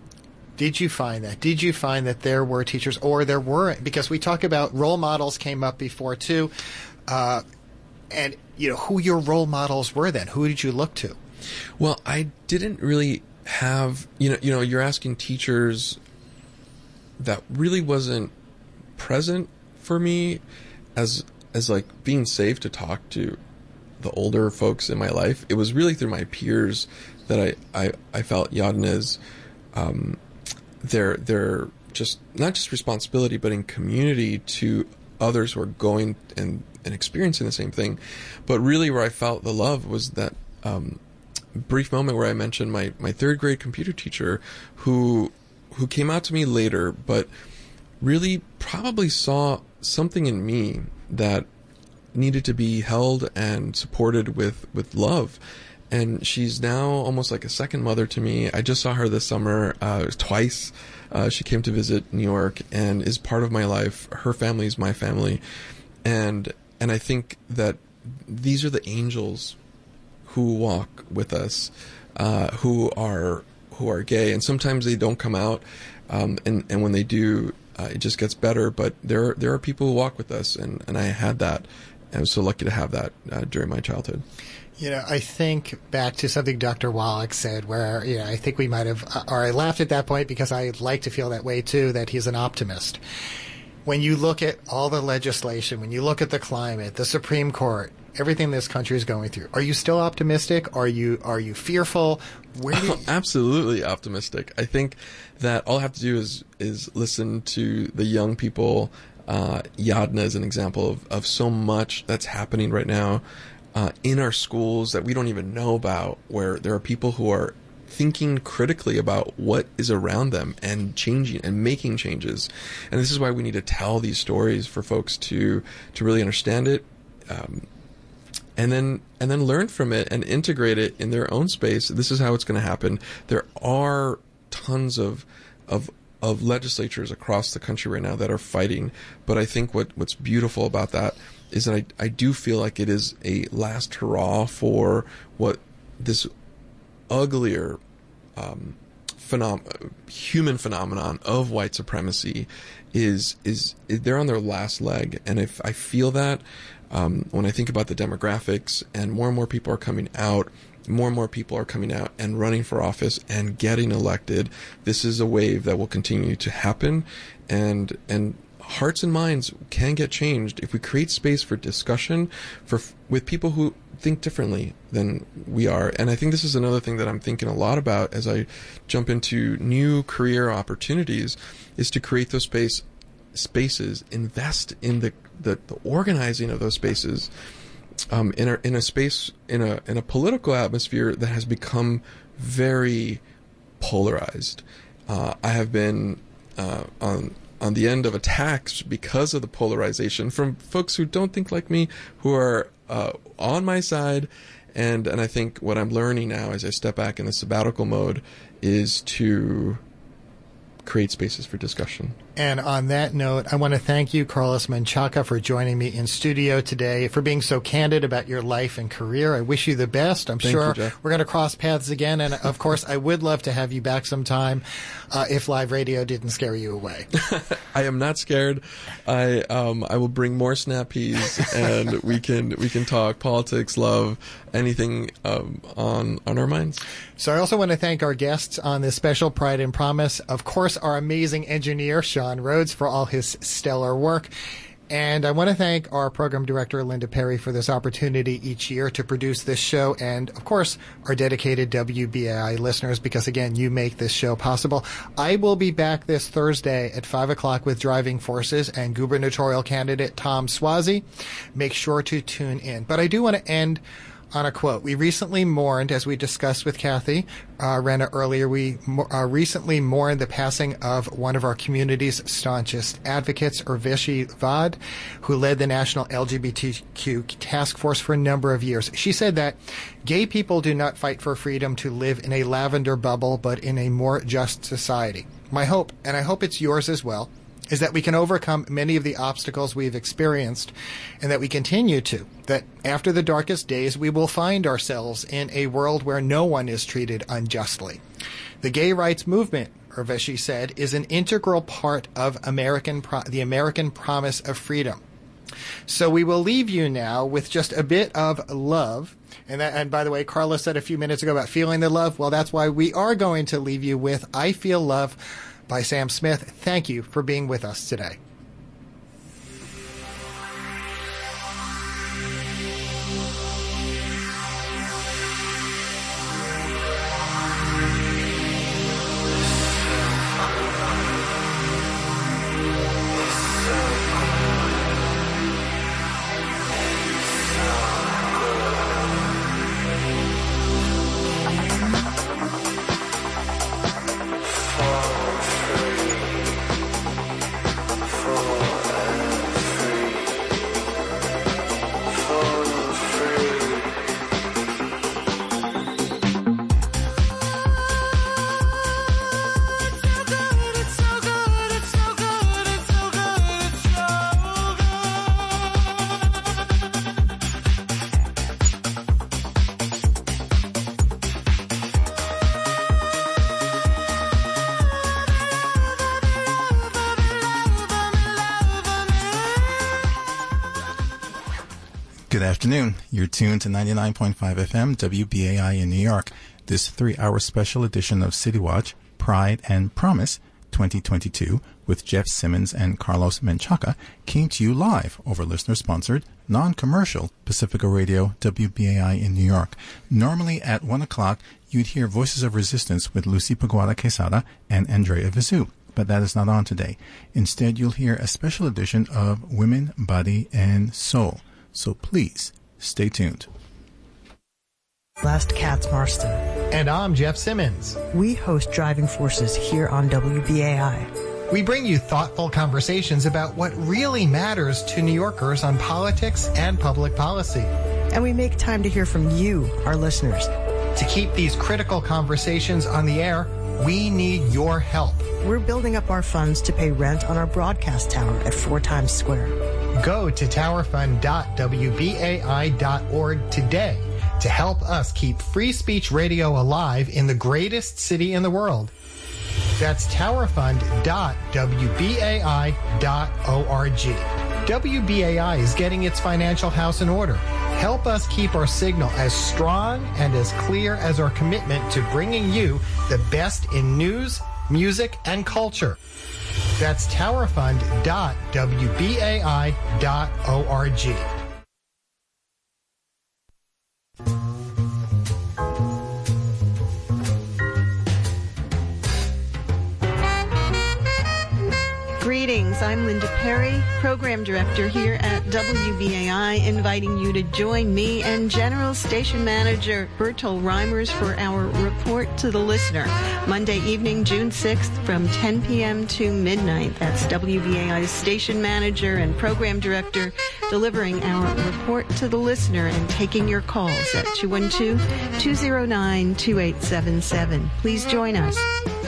D: did you find that? Did you find that there were teachers, or there weren't? Because we talk about role models came up before too. Uh, and, you know, who your role models were then? Who did you look to?
C: Well, I didn't really have, you know, you know, you're asking teachers that really wasn't present for me as, as like being safe to talk to the older folks in my life. It was really through my peers that I, I, I felt Yadna's, um, their, their just, not just responsibility, but in community to others who are going and, and experiencing the same thing. But really where I felt the love was that, um, brief moment where I mentioned my, my third grade computer teacher who, who came out to me later, but really probably saw something in me that needed to be held and supported with, with love. And she's now almost like a second mother to me. I just saw her this summer, uh, twice. Uh, she came to visit New York and is part of my life. Her family is my family. And, and I think that these are the angels who walk with us, uh, who are, who are gay. And sometimes they don't come out. Um, and, and when they do, uh, it just gets better. But there, there are people who walk with us. And, and I had that. I was so lucky to have that, uh, during my childhood.
D: You know, I think back to something Doctor Wallach said where, you know, I think we might have, or I laughed at that point because I like to feel that way too, that he's an optimist. When you look at all the legislation, when you look at the climate, the Supreme Court, everything this country is going through, are you still optimistic? Are you, are you fearful? Where do you...
C: Absolutely optimistic. I think that all I have to do is, is listen to the young people Uh, Yadna is an example of, of so much that's happening right now uh, in our schools that we don't even know about, where there are people who are thinking critically about what is around them and changing and making changes. And this is why we need to tell these stories for folks to to really understand it, um, and then and then learn from it and integrate it in their own space. This is how it's going to happen. There are tons of of of legislatures across the country right now that are fighting, but I think what what's beautiful about that is that I I do feel like it is a last hurrah for what this uglier um, phenom- human phenomenon of white supremacy is, is is they're on their last leg. And if I feel that um, when I think about the demographics, and more and more people are coming out, more and more people are coming out and running for office and getting elected, this is a wave that will continue to happen, and and hearts and minds can get changed if we create space for discussion for with people who think differently than we are. And I think this is another thing that I'm thinking a lot about as I jump into new career opportunities, is to create those space spaces, invest in the, the, the organizing of those spaces, um, in a in a space in a in a political atmosphere that has become very polarized. Uh, I have been uh, on on the end of attacks because of the polarization from folks who don't think like me, who are uh, on my side. And, and I think what I'm learning now as I step back in the sabbatical mode is to create spaces for discussion.
D: And on that note, I want to thank you, Carlos Menchaca, for joining me in studio today, for being so candid about your life and career. I wish you the best. I'm
C: Thank
D: sure
C: you, Jeff.
D: we're going to cross paths again. And of course, I would love to have you back sometime uh, if live radio didn't scare you away.
C: I am not scared. I um I will bring more snap peas, and we can we can talk politics, love, anything um, on on our minds.
D: So I also want to thank our guests on this special Pride and Promise. Of course, our amazing engineer, Sean Rhodes, for all his stellar work. And I want to thank our program director, Linda Perry, for this opportunity each year to produce this show. And, of course, our dedicated W B A I listeners, because, again, you make this show possible. I will be back this Thursday at five o'clock with Driving Forces and gubernatorial candidate Tom Suozzi. Make sure to tune in. But I do want to end on a quote. We recently mourned, as we discussed with Kathy uh, Renna earlier, we uh, recently mourned the passing of one of our community's staunchest advocates, Urvashi Vad, who led the National L G B T Q Task Force for a number of years. She said that gay people do not fight for freedom to live in a lavender bubble, but in a more just society. My hope, and I hope it's yours as well, is that we can overcome many of the obstacles we've experienced, and that we continue to, that after the darkest days we will find ourselves in a world where no one is treated unjustly. The gay rights movement, Urvashi said, is an integral part of American pro- the American promise of freedom. So we will leave you now with just a bit of love. And, that, and by the way, Carlos said a few minutes ago about feeling the love. Well, that's why we are going to leave you with I Feel Love by Sam Smith. Thank you for being with us today.
Q: Good afternoon. You're tuned to ninety-nine point five F M W B A I in New York. This three-hour special edition of City Watch, Pride and Promise twenty twenty-two with Jeff Simmons and Carlos Menchaca came to you live over listener-sponsored, non-commercial Pacifica Radio W B A I in New York. Normally at one o'clock, you'd hear Voices of Resistance with Lucy Paguada Quesada and Andrea Vizu. but that is not on today. Instead, you'll hear a special edition of Women, Body, and Soul. So please, stay tuned.
R: Last Katz Marston.
D: And I'm Jeff Simmons.
R: We host Driving Forces here on W B A I.
D: We bring you thoughtful conversations about what really matters to New Yorkers on politics and public policy.
R: And we make time to hear from you, our listeners.
D: To keep these critical conversations on the air, we need your help.
R: We're building up our funds to pay rent on our broadcast tower at Four Times Square.
D: Go to tower fund dot w b a i dot org today to help us keep free speech radio alive in the greatest city in the world. That's tower fund dot w b a i dot org. W B A I is getting its financial house in order. Help us keep our signal as strong and as clear as our commitment to bringing you the best in news, music, and culture. That's tower fund dot w b a i dot org.
S: Greetings, I'm Linda Perry, Program Director here at W B A I, inviting you to join me and General Station Manager Bertol Reimers for our Report to the Listener, Monday evening, June sixth from ten p.m. to midnight. That's W B A I's Station Manager and Program Director delivering our Report to the Listener and taking your calls at two one two, two zero nine, two eight seven seven. Please join us.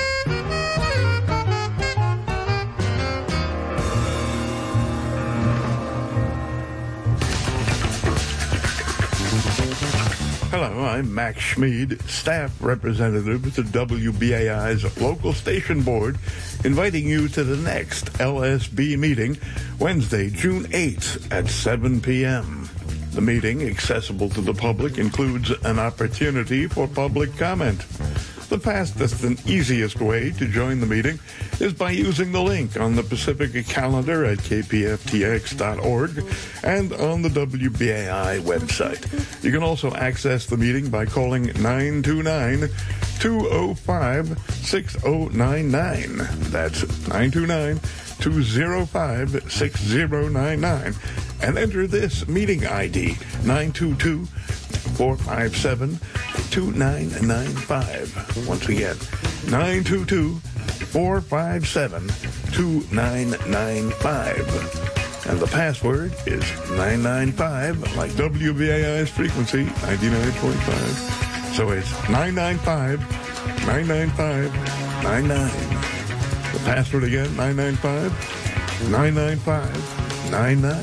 T: Hello, I'm Max Schmid, staff representative at the W B A I's local station board, inviting you to the next L S B meeting, Wednesday, June eighth at seven p.m. The meeting, accessible to the public, includes an opportunity for public comment. The fastest and easiest way to join the meeting is by using the link on the Pacifica calendar at k p f t x dot org and on the W B A I website. You can also access the meeting by calling nine two nine, two oh five, six oh nine nine. That's nine two nine, two oh five, six oh nine nine. And enter this meeting I D, nine two two, four five seven, two nine nine five. Once again, nine two two, four five seven, two nine nine five. And the password is nine nine five, like W B A I's frequency, ninety-nine point five. So it's nine nine five, nine nine five, nine nine. The password again, nine nine five, nine nine five, nine nine.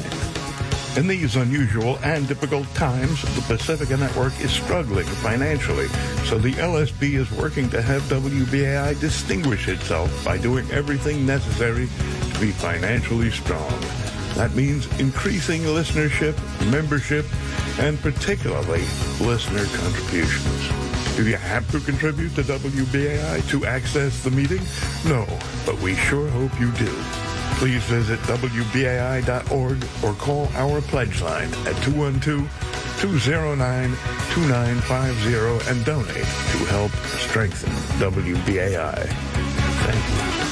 T: In these unusual and difficult times, the Pacifica Network is struggling financially, so the L S B is working to have W B A I distinguish itself by doing everything necessary to be financially strong. That means increasing listenership, membership, and particularly listener contributions. Do you have to contribute to W B A I to access the meeting? No, but we sure hope you do. Please visit w b a i dot org or call our pledge line at two one two, two oh nine, two nine five oh and donate to help strengthen W B A I. Thank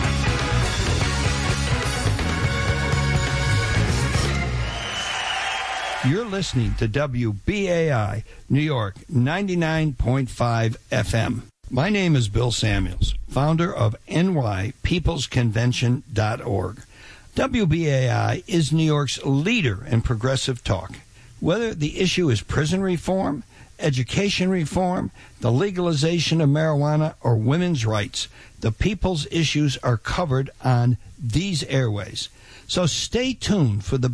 U: you. You're listening to W B A I, New York, ninety-nine point five F M. My name is Bill Samuels, founder of N Y People's Convention dot org. W B A I is New York's leader in progressive talk. Whether the issue is prison reform, education reform, the legalization of marijuana, or women's rights, the people's issues are covered on these airways. So stay tuned for the